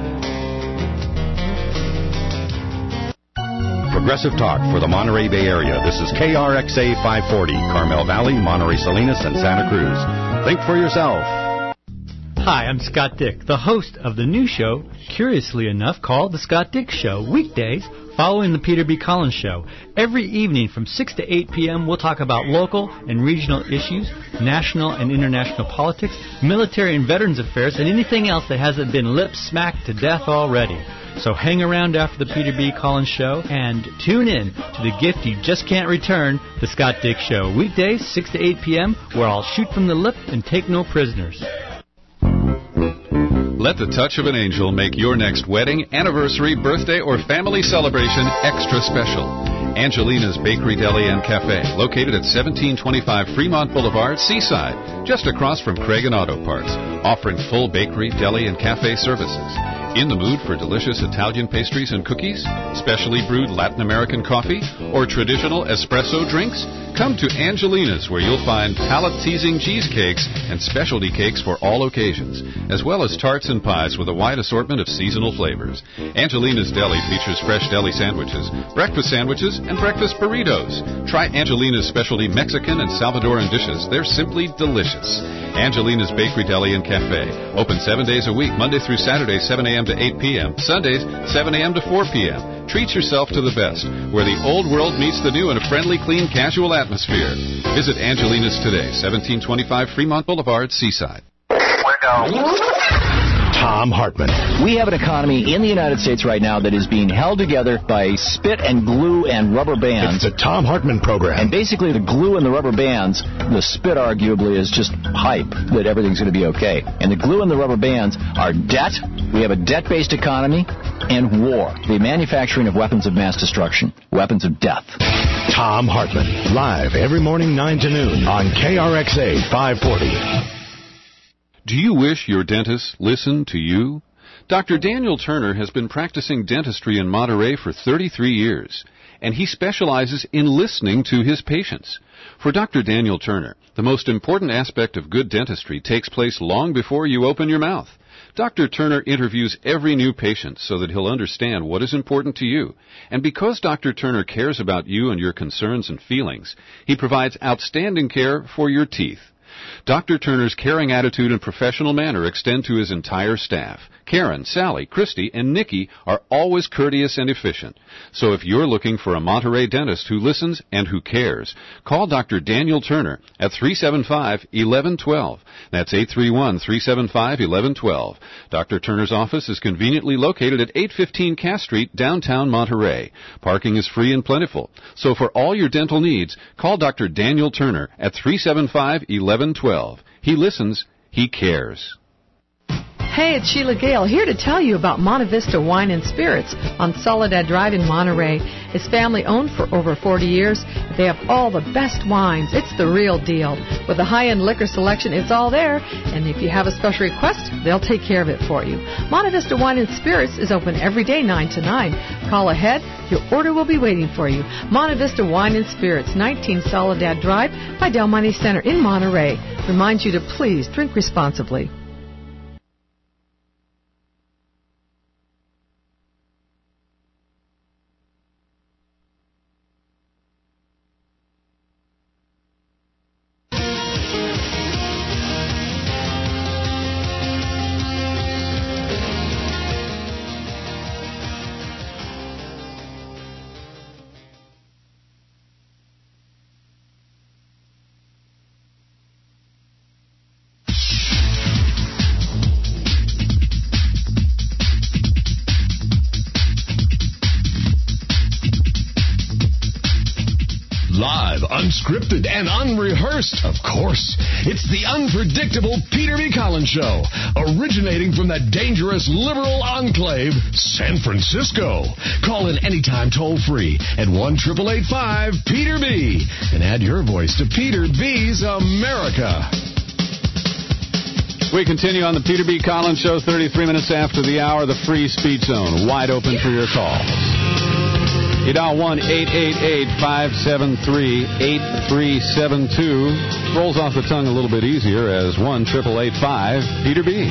Progressive Talk for the Monterey Bay Area. This is K R X A five forty, Carmel Valley, Monterey Salinas, and Santa Cruz. Think for yourself. Hi, I'm Scott Dick, the host of the new show, curiously enough, called The Scott Dick Show, weekdays following the Peter B. Collins Show. Every evening from six to eight p.m., we'll talk about local and regional issues, national and international politics, military and veterans affairs, and anything else that hasn't been lip-smacked to death already. So hang around after the Peter B. Collins Show and tune in to the gift you just can't return, The Scott Dick Show. Weekdays, six to eight p.m., where I'll shoot from the lip and take no prisoners. Let the touch of an angel make your next wedding, anniversary, birthday, or family celebration extra special. Angelina's Bakery, Deli, and Cafe, located at seventeen twenty-five Fremont Boulevard, Seaside, just across from Craig and Auto Parts, offering full bakery, deli, and cafe services. In the mood for delicious Italian pastries and cookies, specially brewed Latin American coffee, or traditional espresso drinks? Come to Angelina's, where you'll find palate-teasing cheesecakes and specialty cakes for all occasions, as well as tarts and pies with a wide assortment of seasonal flavors. Angelina's Deli features fresh deli sandwiches, breakfast sandwiches, and breakfast burritos. Try Angelina's specialty Mexican and Salvadoran dishes. They're simply delicious. Angelina's Bakery, Deli, and Cafe. Open seven days a week, Monday through Saturday, seven a.m. to eight p.m., Sundays, seven a.m. to four p.m. Treat yourself to the best, where the old world meets the new in a friendly, clean, casual atmosphere. Visit Angelina's today, seventeen twenty-five Fremont Boulevard, Seaside. Tom Hartman. We have an economy in the United States right now that is being held together by spit and glue and rubber bands. It's the Tom Hartman program. And basically the glue and the rubber bands, the spit arguably is just hype that everything's going to be okay. And the glue and the rubber bands are debt. We have a debt-based economy and war. The manufacturing of weapons of mass destruction, weapons of death. Tom Hartman, live every morning nine to noon on K R X A five forty. Do you wish your dentist listened to you? Doctor Daniel Turner has been practicing dentistry in Monterey for thirty-three years, and he specializes in listening to his patients. For Doctor Daniel Turner, the most important aspect of good dentistry takes place long before you open your mouth. Doctor Turner interviews every new patient so that he'll understand what is important to you. And because Doctor Turner cares about you and your concerns and feelings, he provides outstanding care for your teeth. Doctor Turner's caring attitude and professional manner extend to his entire staff. Karen, Sally, Christy, and Nikki are always courteous and efficient. So if you're looking for a Monterey dentist who listens and who cares, call Doctor Daniel Turner at three seven five, one one one two. That's eight three one, three seven five, one one one two. Doctor Turner's office is conveniently located at eight fifteen Cass Street, downtown Monterey. Parking is free and plentiful. So for all your dental needs, call Doctor Daniel Turner at three seven five, one one one two. He listens. He cares. Hey, it's Sheila Gale here to tell you about Monte Vista Wine and Spirits on Soledad Drive in Monterey. It's family owned for over forty years. They have all the best wines. It's the real deal. With a high-end liquor selection, it's all there. And if you have a special request, they'll take care of it for you. Monte Vista Wine and Spirits is open every day nine to nine. Call ahead. Your order will be waiting for you. Monte Vista Wine and Spirits, nineteen Soledad Drive by Del Monte Center in Monterey. Reminds you to please drink responsibly. Live, unscripted and unrehearsed, of course. It's the unpredictable Peter B. Collins Show, originating from the dangerous liberal enclave, San Francisco. Call in anytime toll-free at one eight eight eight five Peter B. and add your voice to Peter B's America. We continue on the Peter B. Collins Show, thirty-three minutes after the hour, the free speech zone, wide open for your calls. You dial one eight eight eight five seven three eight three seven two. Rolls off the tongue a little bit easier as one eight eight eight five Peter B.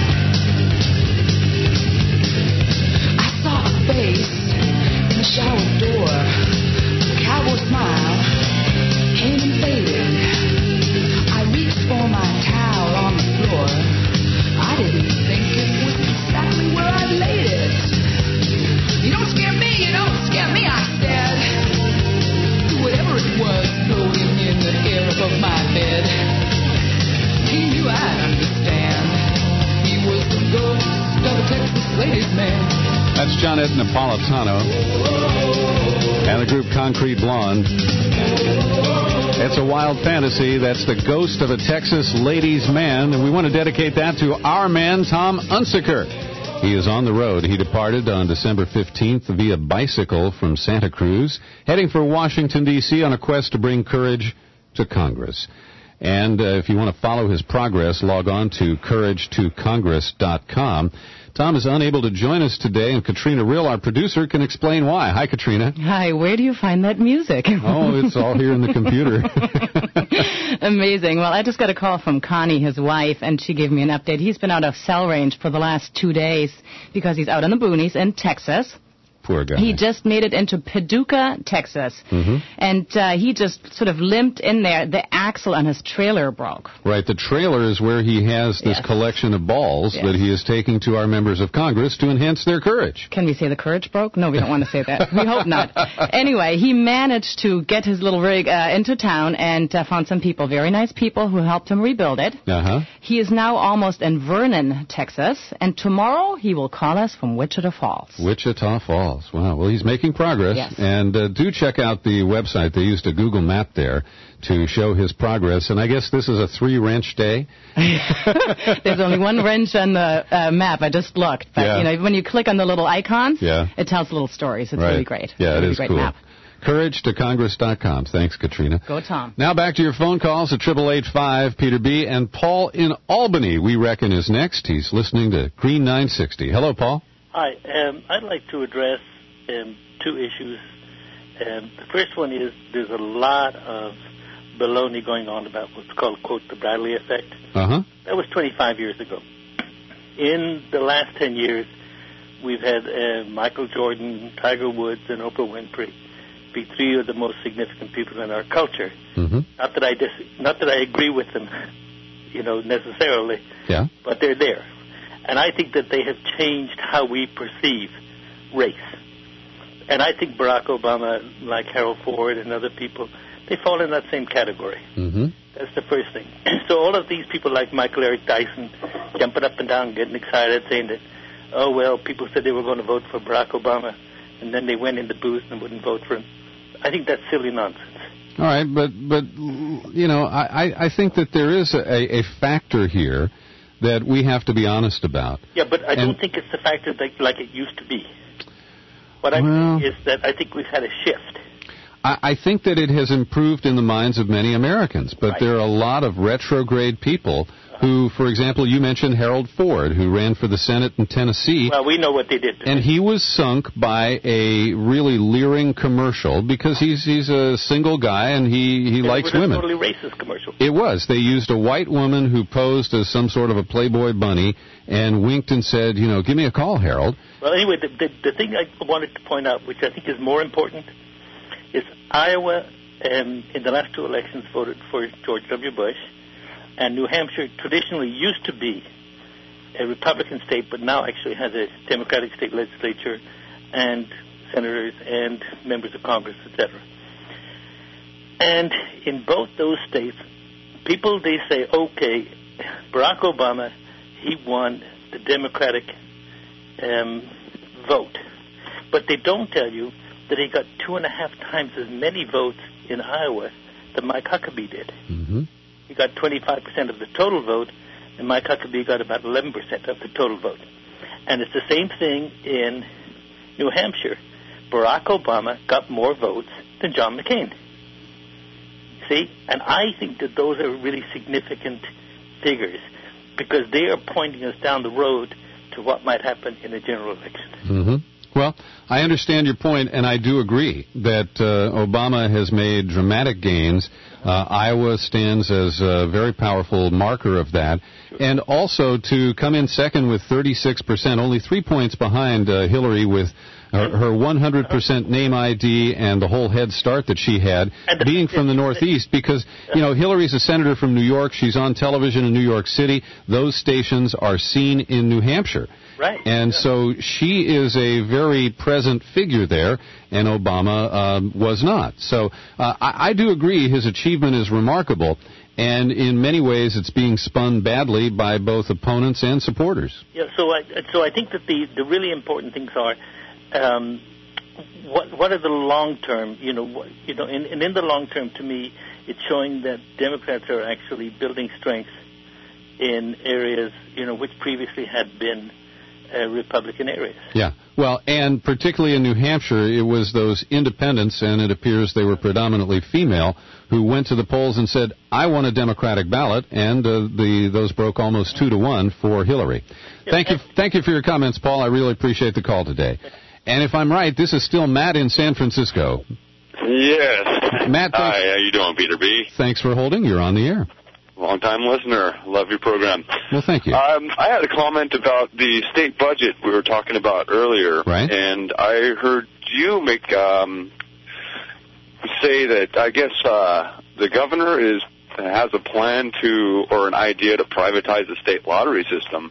I saw a face in the shower door. A cowboy smile came and faded. I reached for my towel on the floor. I didn't think it was exactly where I laid it. You don't scare me, you don't scare me, I said. Whatever it was floating in the air above my bed. He knew I'd understand. He was the ghost of a Texas ladies' man. That's Johnette Napolitano and the group Concrete Blonde. It's a wild fantasy. That's the ghost of a Texas ladies' man, and we want to dedicate that to our man, Tom Unsicker. He is on the road. He departed on December fifteenth via bicycle from Santa Cruz, heading for Washington, D C on a quest to bring courage to Congress. And uh, if you want to follow his progress, log on to courage to congress dot com. Tom is unable to join us today, and Katrina Rill, our producer, can explain why. Hi, Katrina. Hi, where do you find that music? Oh, it's all here in the computer. Amazing. Well, I just got a call from Connie, his wife, and she gave me an update. He's been out of cell range for the last two days because he's out in the boonies in Texas. Poor guy. He just made it into Paducah, Texas, mm-hmm. and uh, he just sort of limped in there. The axle on his trailer broke. Right, the trailer is where he has this Yes. collection of balls Yes. that he is taking to our members of Congress to enhance their courage. Can we say the courage broke? No, we don't want to say that. We hope not. Anyway, he managed to get his little rig uh, into town and uh, found some people, very nice people, who helped him rebuild it. Uh-huh. He is now almost in Vernon, Texas, and tomorrow he will call us from Wichita Falls. Wichita Falls. Wow. Well, he's making progress. Yes. And uh, do check out the website. They used a Google map there to show his progress. And I guess this is a three-wrench day. There's only one wrench on the uh, map. I just looked. But, Yeah. you know, when you click on the little icons, Yeah. it tells little stories. It's Right. really great. Yeah, it really is great cool. map. courage to congress dot com. Thanks, Katrina. Go, Tom. Now back to your phone calls at eight eight eight five Peter B. And Paul in Albany, we reckon, is next. He's listening to Green nine sixty. Hello, Paul. Hi. Um, I'd like to address um, two issues. Um, the first one is there's a lot of baloney going on about what's called, quote, the Bradley effect. Uh-huh. That was twenty-five years ago. In the last ten years, we've had uh, Michael Jordan, Tiger Woods, and Oprah Winfrey be three of the most significant people in our culture. Mm-hmm. Not that I dis- not that I agree with them, you know, necessarily, Yeah. but they're there. And I think that they have changed how we perceive race. And I think Barack Obama, like Harold Ford and other people, they fall in that same category. Mm-hmm. That's the first thing. So all of these people like Michael Eric Dyson jumping up and down, getting excited, saying that, oh, well, people said they were going to vote for Barack Obama, and then they went in the booth and wouldn't vote for him. I think that's silly nonsense. All right, but, but you know, I, I think that there is a, a factor here that we have to be honest about. Yeah, but I And- don't think it's the factor that, like it used to be. What I Well- mean is that I think we've had a shift. I, I think that it has improved in the minds of many Americans, but Right. there are a lot of retrograde people who, for example, you mentioned Harold Ford, who ran for the Senate in Tennessee. Well, we know what they did to And him. he was sunk by a really leering commercial because he's he's a single guy and he, he It likes was women. a totally racist commercial. It was. They used a white woman who posed as some sort of a Playboy bunny and winked and said, you know, give me a call, Harold. Well, anyway, the, the, the thing I wanted to point out, which I think is more important, is Iowa um, in the last two elections voted for George W. Bush, and New Hampshire traditionally used to be a Republican state, but now actually has a Democratic state legislature and senators and members of Congress, et cetera. And in both those states, people, they say, okay, Barack Obama, he won the Democratic um, vote. But they don't tell you that he got two and a half times as many votes in Iowa than Mike Huckabee did. Mm-hmm. He got twenty-five percent of the total vote, and Mike Huckabee got about eleven percent of the total vote. And it's the same thing in New Hampshire. Barack Obama got more votes than John McCain. See? And I think that those are really significant figures because they are pointing us down the road to what might happen in a general election. Mm-hmm. Well, I understand your point, and I do agree that uh, Obama has made dramatic gains. Uh, Iowa stands as a very powerful marker of that. And also to come in second with thirty-six percent, only three points behind uh, Hillary with her, her one hundred percent name I D and the whole head start that she had, being from the Northeast, because, you know, Hillary's a senator from New York. She's on television in New York City. Those stations are seen in New Hampshire. Right. And so she is a very present figure there, and Obama um, was not. So uh, I, I do agree his achievement is remarkable, and in many ways it's being spun badly by both opponents and supporters. Yeah, so I, so I think that the, the really important things are um, what what are the long term, you know, what, you know, and, and in the long term, to me, it's showing that Democrats are actually building strength in areas, you know, which previously had been Uh, Republican areas. Yeah, well, and particularly in New Hampshire, it was those independents, and it appears they were predominantly female, who went to the polls and said, I want a Democratic ballot, and uh, the those broke almost two to one for Hillary. Yeah, thank you thank you for your comments, Paul. I really appreciate the call today. And if I'm right, this is still Matt in San Francisco. Yes. Matt, hi, how you doing, Peter B? Thanks for holding. You're on the air. Long-time listener. Love your program. Well, thank you. Um, I had a comment about the state budget we were talking about earlier. Right. And I heard you make um, say that, I guess, uh, the governor is has a plan to, or an idea to privatize the state lottery system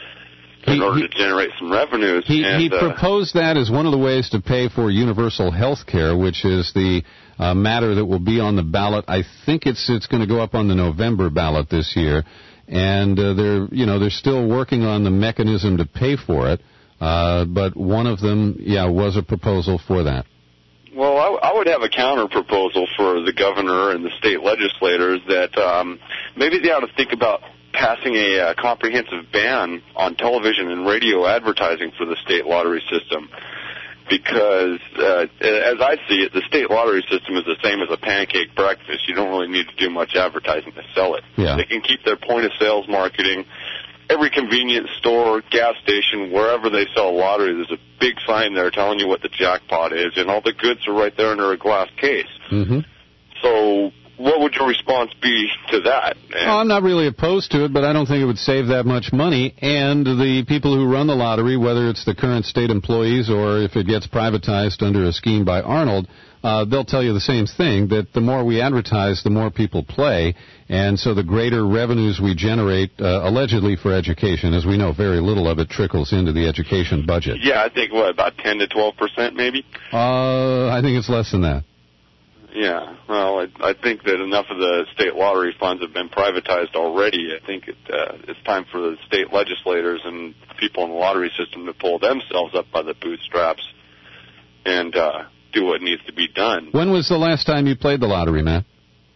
in he, order he, to generate some revenues. He, and, he uh, proposed that as one of the ways to pay for universal health care, which is the uh, matter that will be on the ballot. I think it's it's going to go up on the November ballot this year, and uh, they're you know they're still working on the mechanism to pay for it. Uh, but one of them, yeah, was a proposal for that. Well, I, I would have a counter proposal for the governor and the state legislators that um, maybe they ought to think about passing a uh, comprehensive ban on television and radio advertising for the state lottery system. Because, uh, as I see it, the state lottery system is the same as a pancake breakfast. You don't really need to do much advertising to sell it. Yeah. They can keep their point-of-sales marketing. Every convenience store, gas station, wherever they sell a lottery, there's a big sign there telling you what the jackpot is, and all the goods are right there under a glass case. Mm-hmm. So what would your response be to that? And well, I'm not really opposed to it, but I don't think it would save that much money. And the people who run the lottery, whether it's the current state employees or if it gets privatized under a scheme by Arnold, uh, they'll tell you the same thing, that the more we advertise, the more people play. And so the greater revenues we generate, uh, allegedly for education. As we know, very little of it trickles into the education budget. Yeah, I think, what, about ten to twelve percent maybe? Uh, I think it's less than that. Yeah, well, I, I think that enough of the state lottery funds have been privatized already. I think it, uh, it's time for the state legislators and people in the lottery system to pull themselves up by the bootstraps and uh, do what needs to be done. When was the last time you played the lottery, Matt?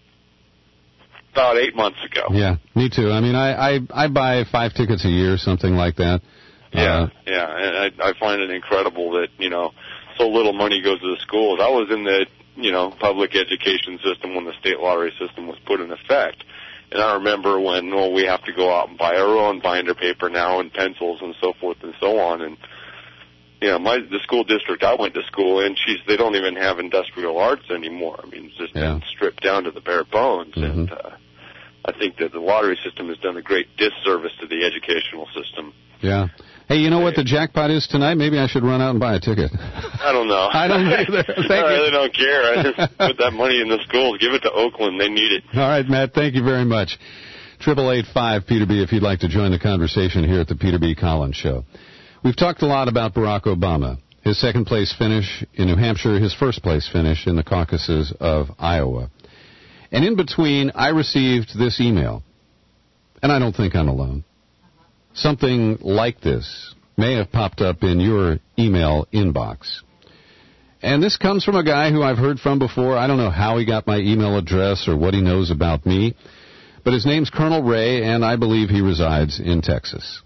About eight months ago. Yeah, me too. I mean, I, I, I buy five tickets a year, something like that. Yeah, uh, yeah, and I, I find it incredible that, you know, so little money goes to the schools. I was in the you know, public education system when the state lottery system was put in effect. And I remember when, well, we have to go out and buy our own binder paper now and pencils and so forth and so on. And, you know, my, the school district I went to school in, geez, they don't even have industrial arts anymore. I mean, it's just yeah. been stripped down to the bare bones. Mm-hmm. And uh, I think that the lottery system has done a great disservice to the educational system. Yeah. Hey, you know what the jackpot is tonight? Maybe I should run out and buy a ticket. I don't know. I don't either. Thank I really you. don't care. I just put that money in the schools. Give it to Oakland. They need it. All right, Matt. Thank you very much. Triple eight five Peter B. If you'd like to join the conversation here at the Peter B. Collins Show. We've talked a lot about Barack Obama, his second place finish in New Hampshire, his first place finish in the caucuses of Iowa. And in between, I received this email, and I don't think I'm alone. Something like this may have popped up in your email inbox. And this comes from a guy who I've heard from before. I don't know how he got my email address or what he knows about me, but his name's Colonel Ray, and I believe he resides in Texas.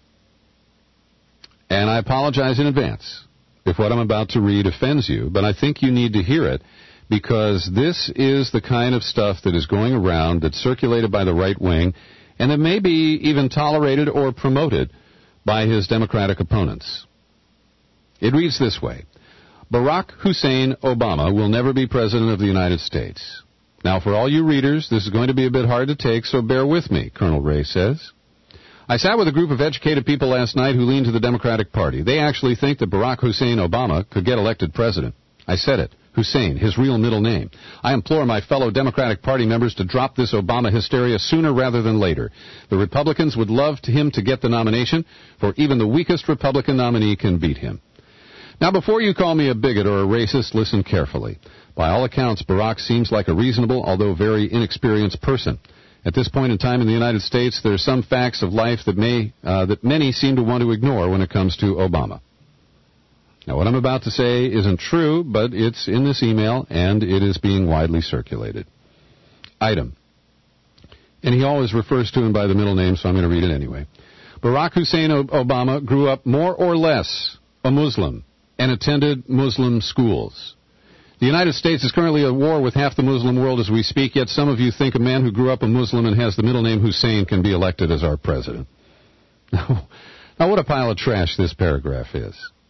And I apologize in advance if what I'm about to read offends you, but I think you need to hear it because this is the kind of stuff that is going around, that's circulated by the right wing, and that may be even tolerated or promoted by his Democratic opponents. It reads this way. Barack Hussein Obama will never be President of the United States. Now, for all you readers, this is going to be a bit hard to take, so bear with me, Colonel Ray says. I sat with a group of educated people last night who lean to the Democratic Party. They actually think that Barack Hussein Obama could get elected president. I said it. Hussein, his real middle name. I implore my fellow Democratic Party members to drop this Obama hysteria sooner rather than later. The Republicans would love to him to get the nomination, for even the weakest Republican nominee can beat him. Now, before you call me a bigot or a racist, listen carefully. By all accounts, Barack seems like a reasonable, although very inexperienced person. At this point in time in the United States, there are some facts of life that may uh, that many seem to want to ignore when it comes to Obama. Now, what I'm about to say isn't true, but it's in this email, and it is being widely circulated. Item. And he always refers to him by the middle name, so I'm going to read it anyway. Barack Hussein Obama grew up more or less a Muslim and attended Muslim schools. The United States is currently at war with half the Muslim world as we speak, yet some of you think a man who grew up a Muslim and has the middle name Hussein can be elected as our president. Now, what a pile of trash this paragraph is.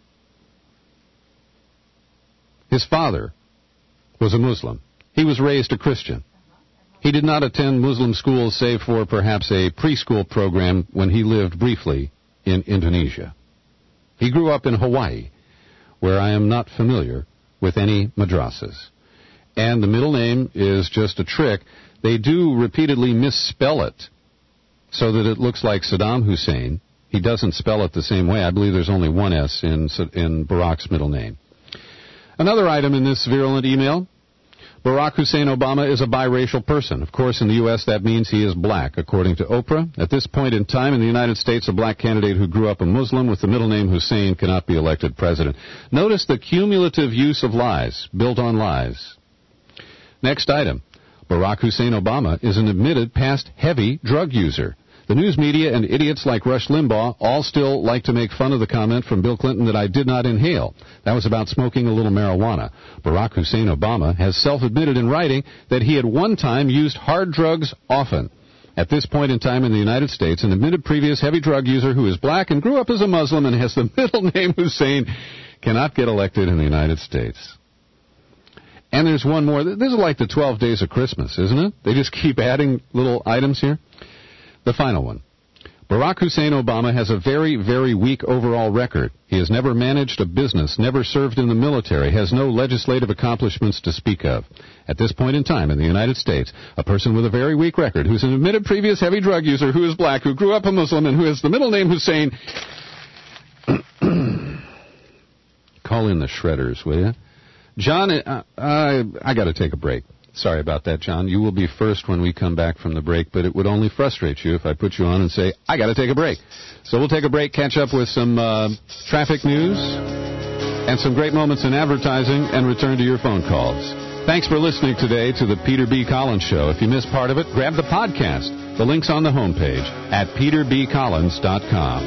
His father was a Muslim. He was raised a Christian. He did not attend Muslim schools save for perhaps a preschool program when he lived briefly in Indonesia. He grew up in Hawaii, where I am not familiar with any madrasas. And the middle name is just a trick. They do repeatedly misspell it so that it looks like Saddam Hussein. He doesn't spell it the same way. I believe there's only one S in, in Barack's middle name. Another item in this virulent email, Barack Hussein Obama is a biracial person. Of course, in the U S that means he is black, according to Oprah. At this point in time in the United States, a black candidate who grew up a Muslim with the middle name Hussein cannot be elected president. Notice the cumulative use of lies, built on lies. Next item, Barack Hussein Obama is an admitted past heavy drug user. The news media and idiots like Rush Limbaugh all still like to make fun of the comment from Bill Clinton that I did not inhale. That was about smoking a little marijuana. Barack Hussein Obama has self-admitted in writing that he had one time used hard drugs often. At this point in time in the United States, an admitted previous heavy drug user who is black and grew up as a Muslim and has the middle name Hussein cannot get elected in the United States. And there's one more. This is like the twelve days of Christmas, isn't it? They just keep adding little items here. The final one. Barack Hussein Obama has a very, very weak overall record. He has never managed a business, never served in the military, has no legislative accomplishments to speak of. At this point in time in the United States, a person with a very weak record, who's an admitted previous heavy drug user, who is black, who grew up a Muslim, and who has the middle name Hussein. Call in the shredders, will you? John, uh, I, I got to take a break. Sorry about that, John. You will be first when we come back from the break, but it would only frustrate you if I put you on and say, I got to take a break. So we'll take a break, catch up with some uh, traffic news and some great moments in advertising, and return to your phone calls. Thanks for listening today to the Peter B. Collins Show. If you missed part of it, grab the podcast. The link's on the homepage at peter b collins dot com.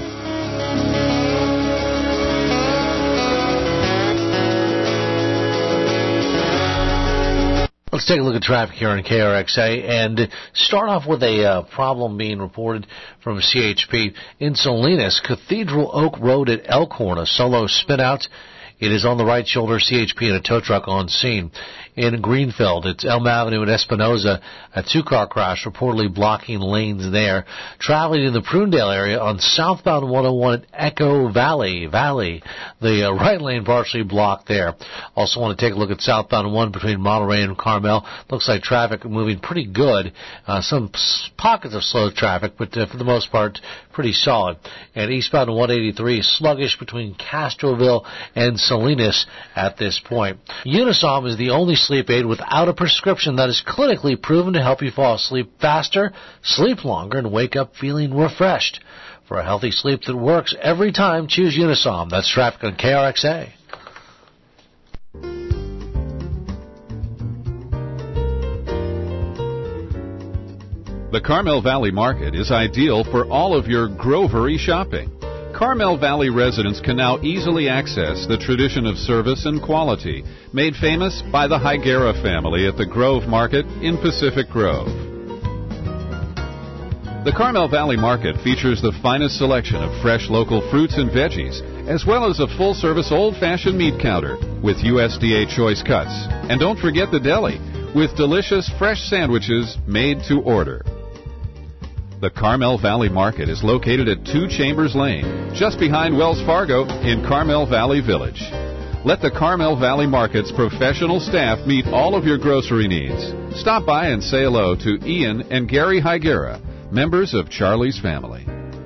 Let's take a look at traffic here on K R X A and start off with a uh, problem being reported from C H P in Salinas. Cathedral Oak Road at Elkhorn, a solo spin out. It is on the right shoulder, C H P and a tow truck on scene. In Greenfield, it's Elm Avenue and Espinoza, a two-car crash reportedly blocking lanes there. Traveling in the Prunedale area on southbound one oh one at Echo Valley. Valley, the uh, right lane partially blocked there. Also want to take a look at southbound one between Monterey and Carmel. Looks like traffic moving pretty good. Uh, some pockets of slow traffic, but uh, for the most part, pretty solid. And eastbound one eighty-three, sluggish between Castroville and Salinas at this point. Unisom is the only sleep aid without a prescription that is clinically proven to help you fall asleep faster, sleep longer, and wake up feeling refreshed. For a healthy sleep that works every time, choose Unisom. That's traffic on K R X A. The Carmel Valley Market is ideal for all of your grovery shopping. Carmel Valley residents can now easily access the tradition of service and quality, made famous by the Higuera family at the Grove Market in Pacific Grove. The Carmel Valley Market features the finest selection of fresh local fruits and veggies, as well as a full-service old-fashioned meat counter with U S D A choice cuts. And don't forget the deli, with delicious fresh sandwiches made to order. The Carmel Valley Market is located at Two Chambers Lane, just behind Wells Fargo in Carmel Valley Village. Let the Carmel Valley Market's professional staff meet all of your grocery needs. Stop by and say hello to Ian and Gary Higuera, members of Charlie's family.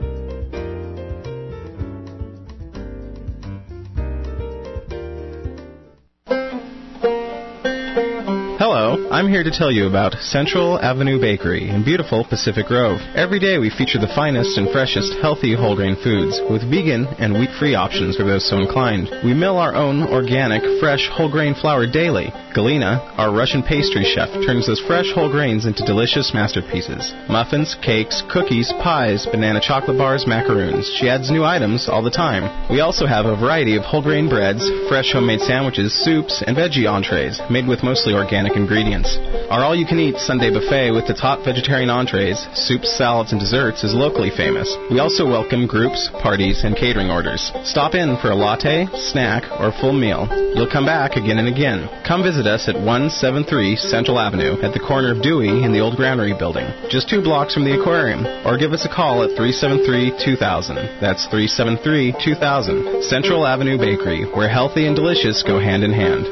Hello, I'm here to tell you about Central Avenue Bakery in beautiful Pacific Grove. Every day we feature the finest and freshest healthy whole grain foods with vegan and wheat-free options for those so inclined. We mill our own organic, fresh whole grain flour daily. Galina, our Russian pastry chef, turns those fresh whole grains into delicious masterpieces. Muffins, cakes, cookies, pies, banana chocolate bars, macaroons. She adds new items all the time. We also have a variety of whole grain breads, fresh homemade sandwiches, soups, and veggie entrees made with mostly organic ingredients. Our all-you-can-eat Sunday buffet with the top vegetarian entrees, soups, salads, and desserts is locally famous. We also welcome groups, parties, and catering orders. Stop in for a latte, snack, or full meal. You'll come back again and again. Come visit us at one seventy-three Central Avenue at the corner of Dewey and the old Granary building, just two blocks from the aquarium, or give us a call at three seven three, two thousand. That's three seven three, two thousand. Central Avenue Bakery, where healthy and delicious go hand in hand.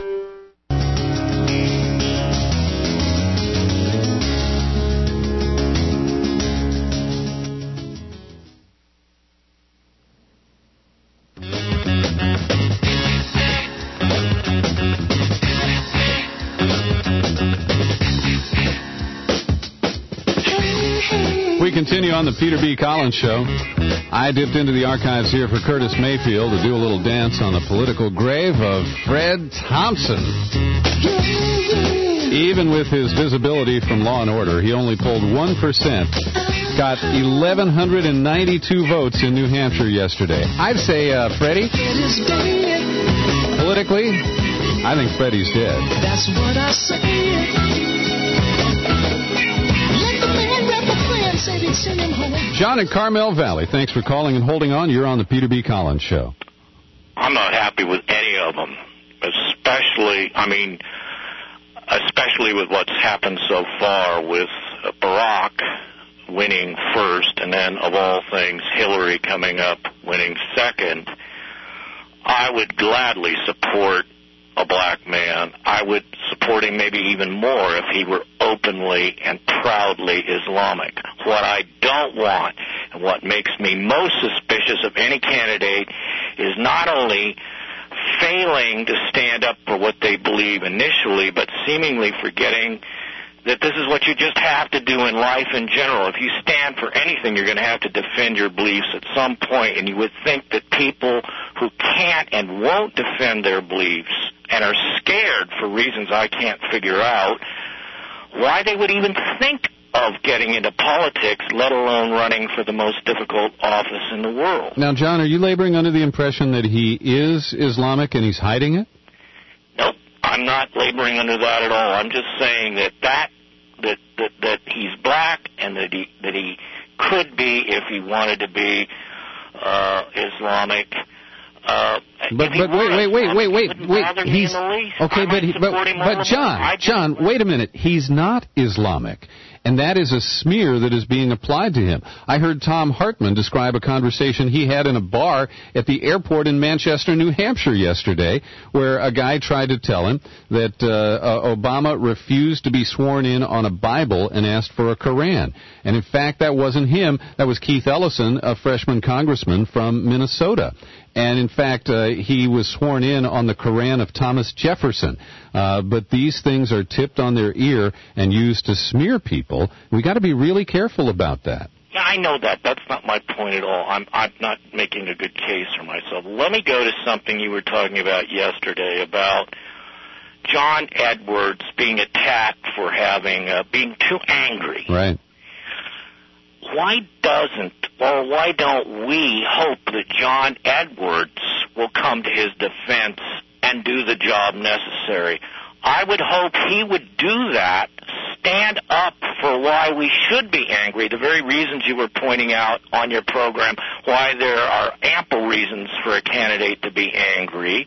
We continue on the Peter B. Collins Show. I dipped into the archives here for Curtis Mayfield to do a little dance on the political grave of Fred Thompson. Even with his visibility from Law and Order, he only pulled one percent. Got eleven ninety-two votes in New Hampshire yesterday. I'd say, uh, Freddie, politically, I think Freddie's dead. That's what I say. John in Carmel Valley, thanks for calling and holding on. You're on the Peter B. Collins Show. I'm not happy with any of them, especially, I mean, especially with what's happened so far with Barack winning first and then, of all things, Hillary coming up winning second. I would gladly support a black man. I would support him maybe even more if he were openly and proudly Islamic. What I don't want, and what makes me most suspicious of any candidate, is not only failing to stand up for what they believe initially, but seemingly forgetting that this is what you just have to do in life in general. If you stand for anything, you're going to have to defend your beliefs at some point, and you would think that people who can't and won't defend their beliefs and are scared for reasons I can't figure out, why they would even think of getting into politics, let alone running for the most difficult office in the world. Now, John, are you laboring under the impression that he is Islamic and he's hiding it? Nope, I'm not laboring under that at all. I'm just saying that that that that, that he's black and that he that he could be, if he wanted to be, uh, Islamic. Uh, but but wait wait wait wait wait wait he's okay but he, but but John John wait a minute, he's not Islamic, and that is a smear that is being applied to him. I heard Tom Hartman describe a conversation he had in a bar at the airport in Manchester, New Hampshire yesterday, where a guy tried to tell him that uh, uh, Obama refused to be sworn in on a Bible and asked for a Koran. And in fact, that wasn't him. That was Keith Ellison, a freshman congressman from Minnesota. And in fact, uh, he was sworn in on the Koran of Thomas Jefferson. Uh, but these things are tipped on their ear and used to smear people. We got to be really careful about that. Yeah, I know that. That's not my point at all. I'm, I'm not making a good case for myself. Let me go to something you were talking about yesterday about John Edwards being attacked for having uh, being too angry. Right. why doesn't or why don't we hope that John Edwards will come to his defense and do the job necessary? I would hope he would do that, stand up for why we should be angry, the very reasons you were pointing out on your program, why there are ample reasons for a candidate to be angry.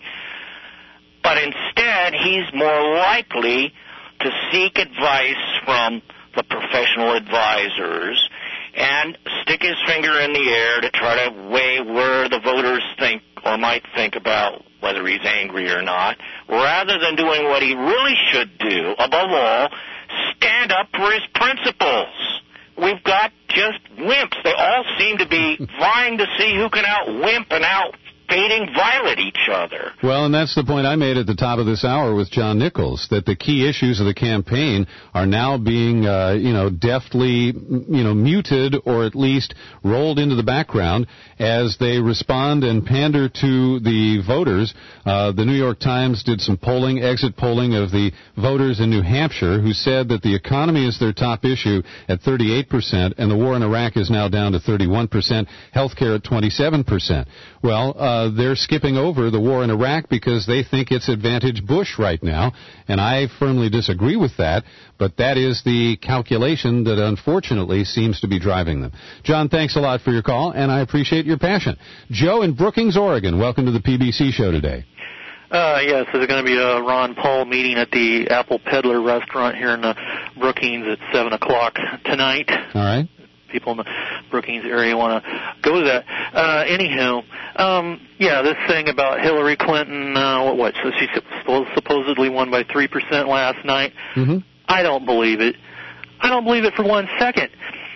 But instead, he's more likely to seek advice from the professional advisors and stick his finger in the air to try to weigh where the voters think or might think about whether he's angry or not, rather than doing what he really should do, above all, stand up for his principles. We've got just wimps. They all seem to be vying to see who can out-wimp and out-fading violet each other. Well, and that's the point I made at the top of this hour with John Nichols, that the key issues of the campaign are now being, uh, you know, deftly, you know, muted or at least rolled into the background as they respond and pander to the voters. Uh, the New York Times did some polling, exit polling of the voters in New Hampshire, who said that the economy is their top issue at thirty-eight percent, and the war in Iraq is now down to thirty-one percent, healthcare at twenty-seven percent. Well, uh, they're skipping over the war in Iraq because they think it's advantage Bush right now, and I firmly disagree with that, but that is the calculation that unfortunately seems to be driving them. John, thanks a lot for your call, and I appreciate your passion. Joe in Brookings, Oregon, welcome to the P B C show today. Uh, yes, there's going to be a Ron Paul meeting at the Apple Peddler restaurant here in uh, Brookings at seven o'clock tonight. All right. People in the Brookings area want to go to that. Uh, anyhow, um, yeah, this thing about Hillary Clinton, uh, what, what, so she supposedly won by three percent last night. Mm-hmm. I don't believe it. I don't believe it for one second.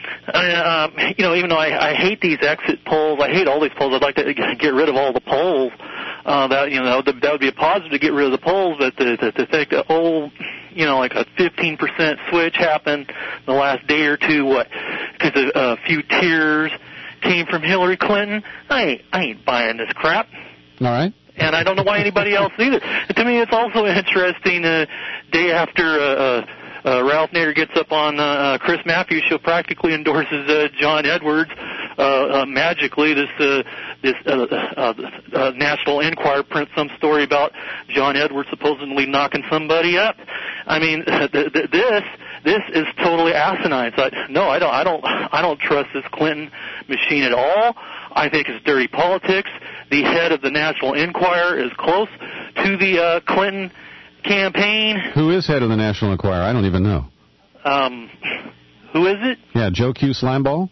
Uh, um, you know, even though I, I hate these exit polls, I hate all these polls. I'd like to get rid of all the polls. Uh, that you know, that would be a positive to get rid of the polls. But to, to, to think that oh, you know, like a fifteen percent switch happened in the last day or two, what? Because a, a few tears came from Hillary Clinton. I ain't, I ain't buying this crap. All right. And I don't know why anybody else either. And to me, it's also interesting. Uh, day after. Uh, uh, Uh, Ralph Nader gets up on uh, Chris Matthews' show, practically endorses uh, John Edwards. Uh, uh, magically, this uh, this uh, uh, uh, National Enquirer prints some story about John Edwards supposedly knocking somebody up. I mean, th- th- this this is totally asinine. So I, no, I don't, I don't, I don't trust this Clinton machine at all. I think it's dirty politics. The head of the National Enquirer is close to the uh, Clinton campaign. Who is head of the National Enquirer? I don't even know. Um, who is it? Yeah, Joe Q. Slimeball.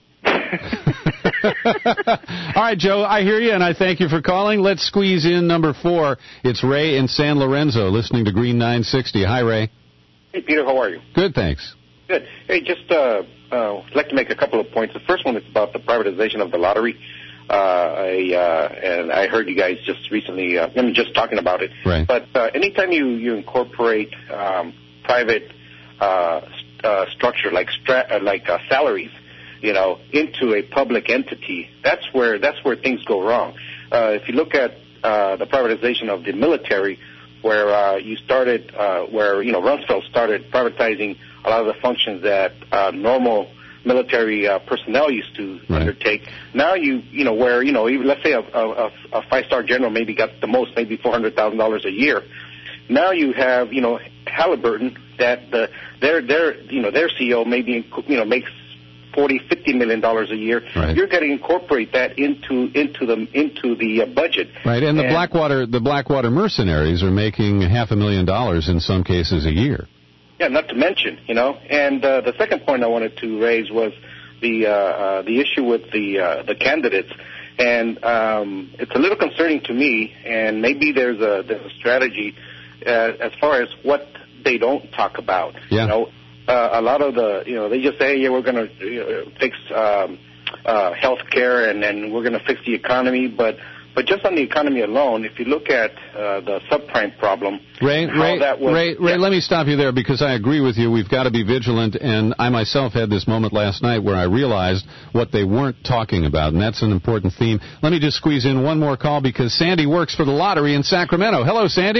All right, Joe, I hear you, and I thank you for calling. Let's squeeze in number four. It's Ray in San Lorenzo, listening to Green nine sixty. Hi, Ray. Hey, Peter, how are you? Good, thanks. Good. Hey, just uh, uh, I'd like to make a couple of points. The first one is about the privatization of the lottery. Uh, I, uh, and I heard you guys just recently, uh, I'm just talking about it. Right. But uh, anytime you, you incorporate um, private uh, st- uh, structure like stra- uh, like uh, salaries, you know, into a public entity, that's where that's where things go wrong. Uh, if you look at uh, the privatization of the military, where uh, you started, uh, where you know Rumsfeld started privatizing a lot of the functions that uh, normal military uh, personnel used to right. undertake. Now you, you know, where, you know, even, let's say a, a, a five-star general maybe got the most, maybe four hundred thousand dollars a year. Now you have, you know, Halliburton that the, their, their, you know, their C E O maybe, you know, makes forty, fifty million dollars a year. Right. You're going to incorporate that into, into the, into the uh, budget. Right. And the and, Blackwater, the Blackwater mercenaries are making half a million dollars in some cases a year. Yeah, not to mention, you know. And uh, the second point I wanted to raise was the uh, uh, the issue with the uh, the candidates, and um, it's a little concerning to me. And maybe there's a there's a strategy uh, as far as what they don't talk about. Yeah. You know, uh, a lot of the you know they just say, yeah, we're going to you know, fix um, uh, health care and then we're going to fix the economy, but. But just on the economy alone, if you look at uh, the subprime problem, Ray, Ray, that was, Ray, Ray yeah. let me stop you there because I agree with you. We've got to be vigilant, and I myself had this moment last night where I realized what they weren't talking about, and that's an important theme. Let me just squeeze in one more call because Sandy works for the lottery in Sacramento. Hello, Sandy.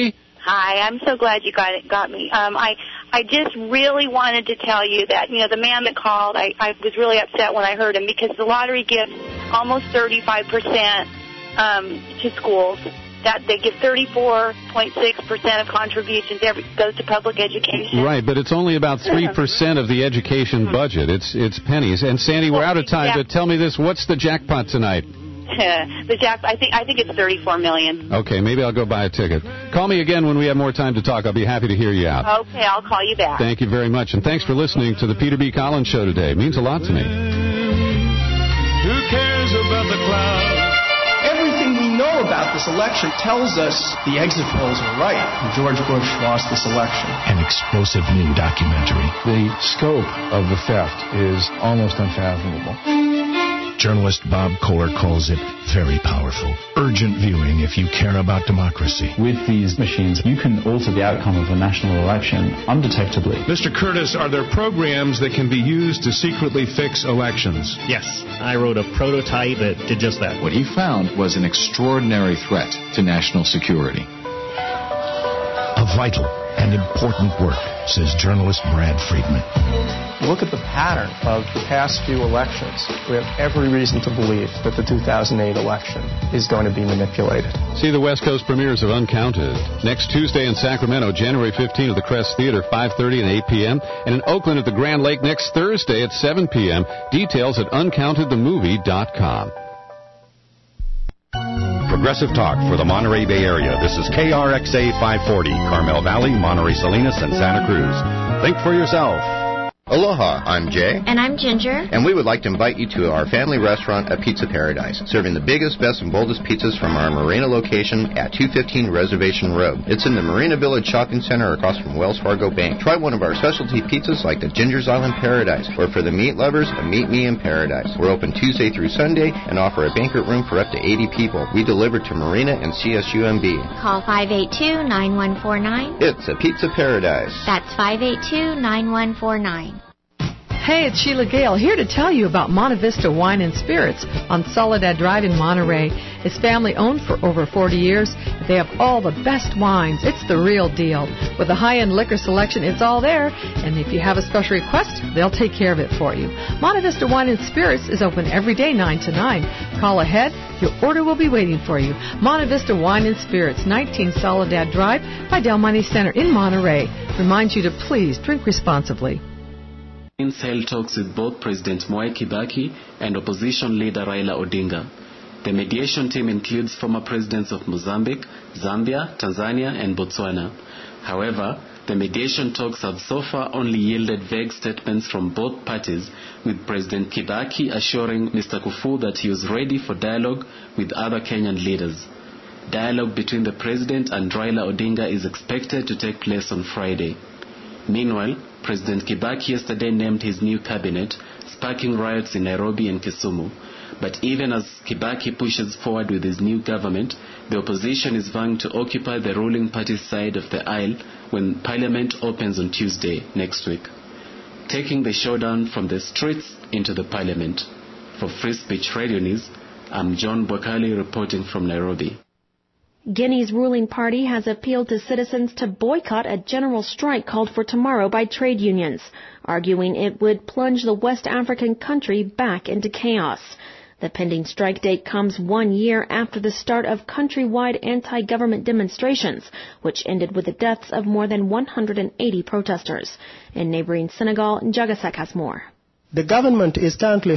Hi, I'm so glad you got it, got me. Um, I I just really wanted to tell you that, you know, the man that called, I, I was really upset when I heard him because the lottery gives almost thirty-five percent um, to schools. That they give thirty-four point six percent of contributions every goes to public education. Right, but it's only about three percent of the education budget. It's it's pennies. And Sandy, we're out of time. Yeah. But tell me this: what's the jackpot tonight? the jack, I think I think it's thirty-four million. Okay, maybe I'll go buy a ticket. Call me again when we have more time to talk. I'll be happy to hear you out. Okay, I'll call you back. Thank you very much, and thanks for listening to the Peter B. Collins Show today. It means a lot to me. Who cares about the clouds? Everything we know about this election tells us the exit polls are right. George Bush lost this election. An explosive new documentary. The scope of the theft is almost unfathomable. Journalist Bob Kohler calls it very powerful. Urgent viewing if you care about democracy. With these machines, you can alter the outcome of a national election undetectably. Mister Curtis, are there programs that can be used to secretly fix elections? Yes. I wrote a prototype that did just that. What he found was an extraordinary threat to national security. A vital and important work, says journalist Brad Friedman. Look at the pattern of the past few elections. We have every reason to believe that the two thousand eight election is going to be manipulated. See the West Coast premieres of Uncounted next Tuesday in Sacramento, January fifteenth at the Crest Theater, five thirty and eight p.m., and in Oakland at the Grand Lake next Thursday at seven p.m. Details at uncounted the movie dot com. Progressive Talk for the Monterey Bay Area. This is K R X A five forty, Carmel Valley, Monterey Salinas, and Santa Cruz. Think for yourself. Aloha, I'm Jay. And I'm Ginger. And we would like to invite you to our family restaurant at Pizza Paradise, serving the biggest, best, and boldest pizzas from our Marina location at two fifteen Reservation Road. It's in the Marina Village Shopping Center across from Wells Fargo Bank. Try one of our specialty pizzas like the Ginger's Island Paradise, or for the meat lovers, a Meet Me in Paradise. We're open Tuesday through Sunday and offer a banquet room for up to eighty people. We deliver to Marina and C S U M B. Call five eight two, nine one four nine. It's a Pizza Paradise. That's five eight two, nine one four nine. Hey, it's Sheila Gale here to tell you about Monte Vista Wine and Spirits on Soledad Drive in Monterey. It's family owned for over forty years. They have all the best wines. It's the real deal. With a high-end liquor selection, it's all there. And if you have a special request, they'll take care of it for you. Monte Vista Wine and Spirits is open every day nine to nine. Call ahead. Your order will be waiting for you. Monte Vista Wine and Spirits, nineteen Soledad Drive by Del Monte Center in Monterey. Reminds you to please drink responsibly. Held talks with both President Mwai Kibaki and opposition leader Raila Odinga. The mediation team includes former presidents of Mozambique, Zambia, Tanzania, and Botswana. However, the mediation talks have so far only yielded vague statements from both parties, with President Kibaki assuring Mister Kufu that he was ready for dialogue with other Kenyan leaders. Dialogue between the president and Raila Odinga is expected to take place on Friday. Meanwhile, President Kibaki yesterday named his new cabinet, sparking riots in Nairobi and Kisumu. But even as Kibaki pushes forward with his new government, the opposition is vying to occupy the ruling party's side of the aisle when Parliament opens on Tuesday next week, taking the showdown from the streets into the Parliament. For Free Speech Radio News, I'm John Bwakali reporting from Nairobi. Guinea's ruling party has appealed to citizens to boycott a general strike called for tomorrow by trade unions, arguing it would plunge the West African country back into chaos. The pending strike date comes one year after the start of countrywide anti-government demonstrations, which ended with the deaths of more than one hundred eighty protesters. In neighboring Senegal, Njagasak has more. The government is currently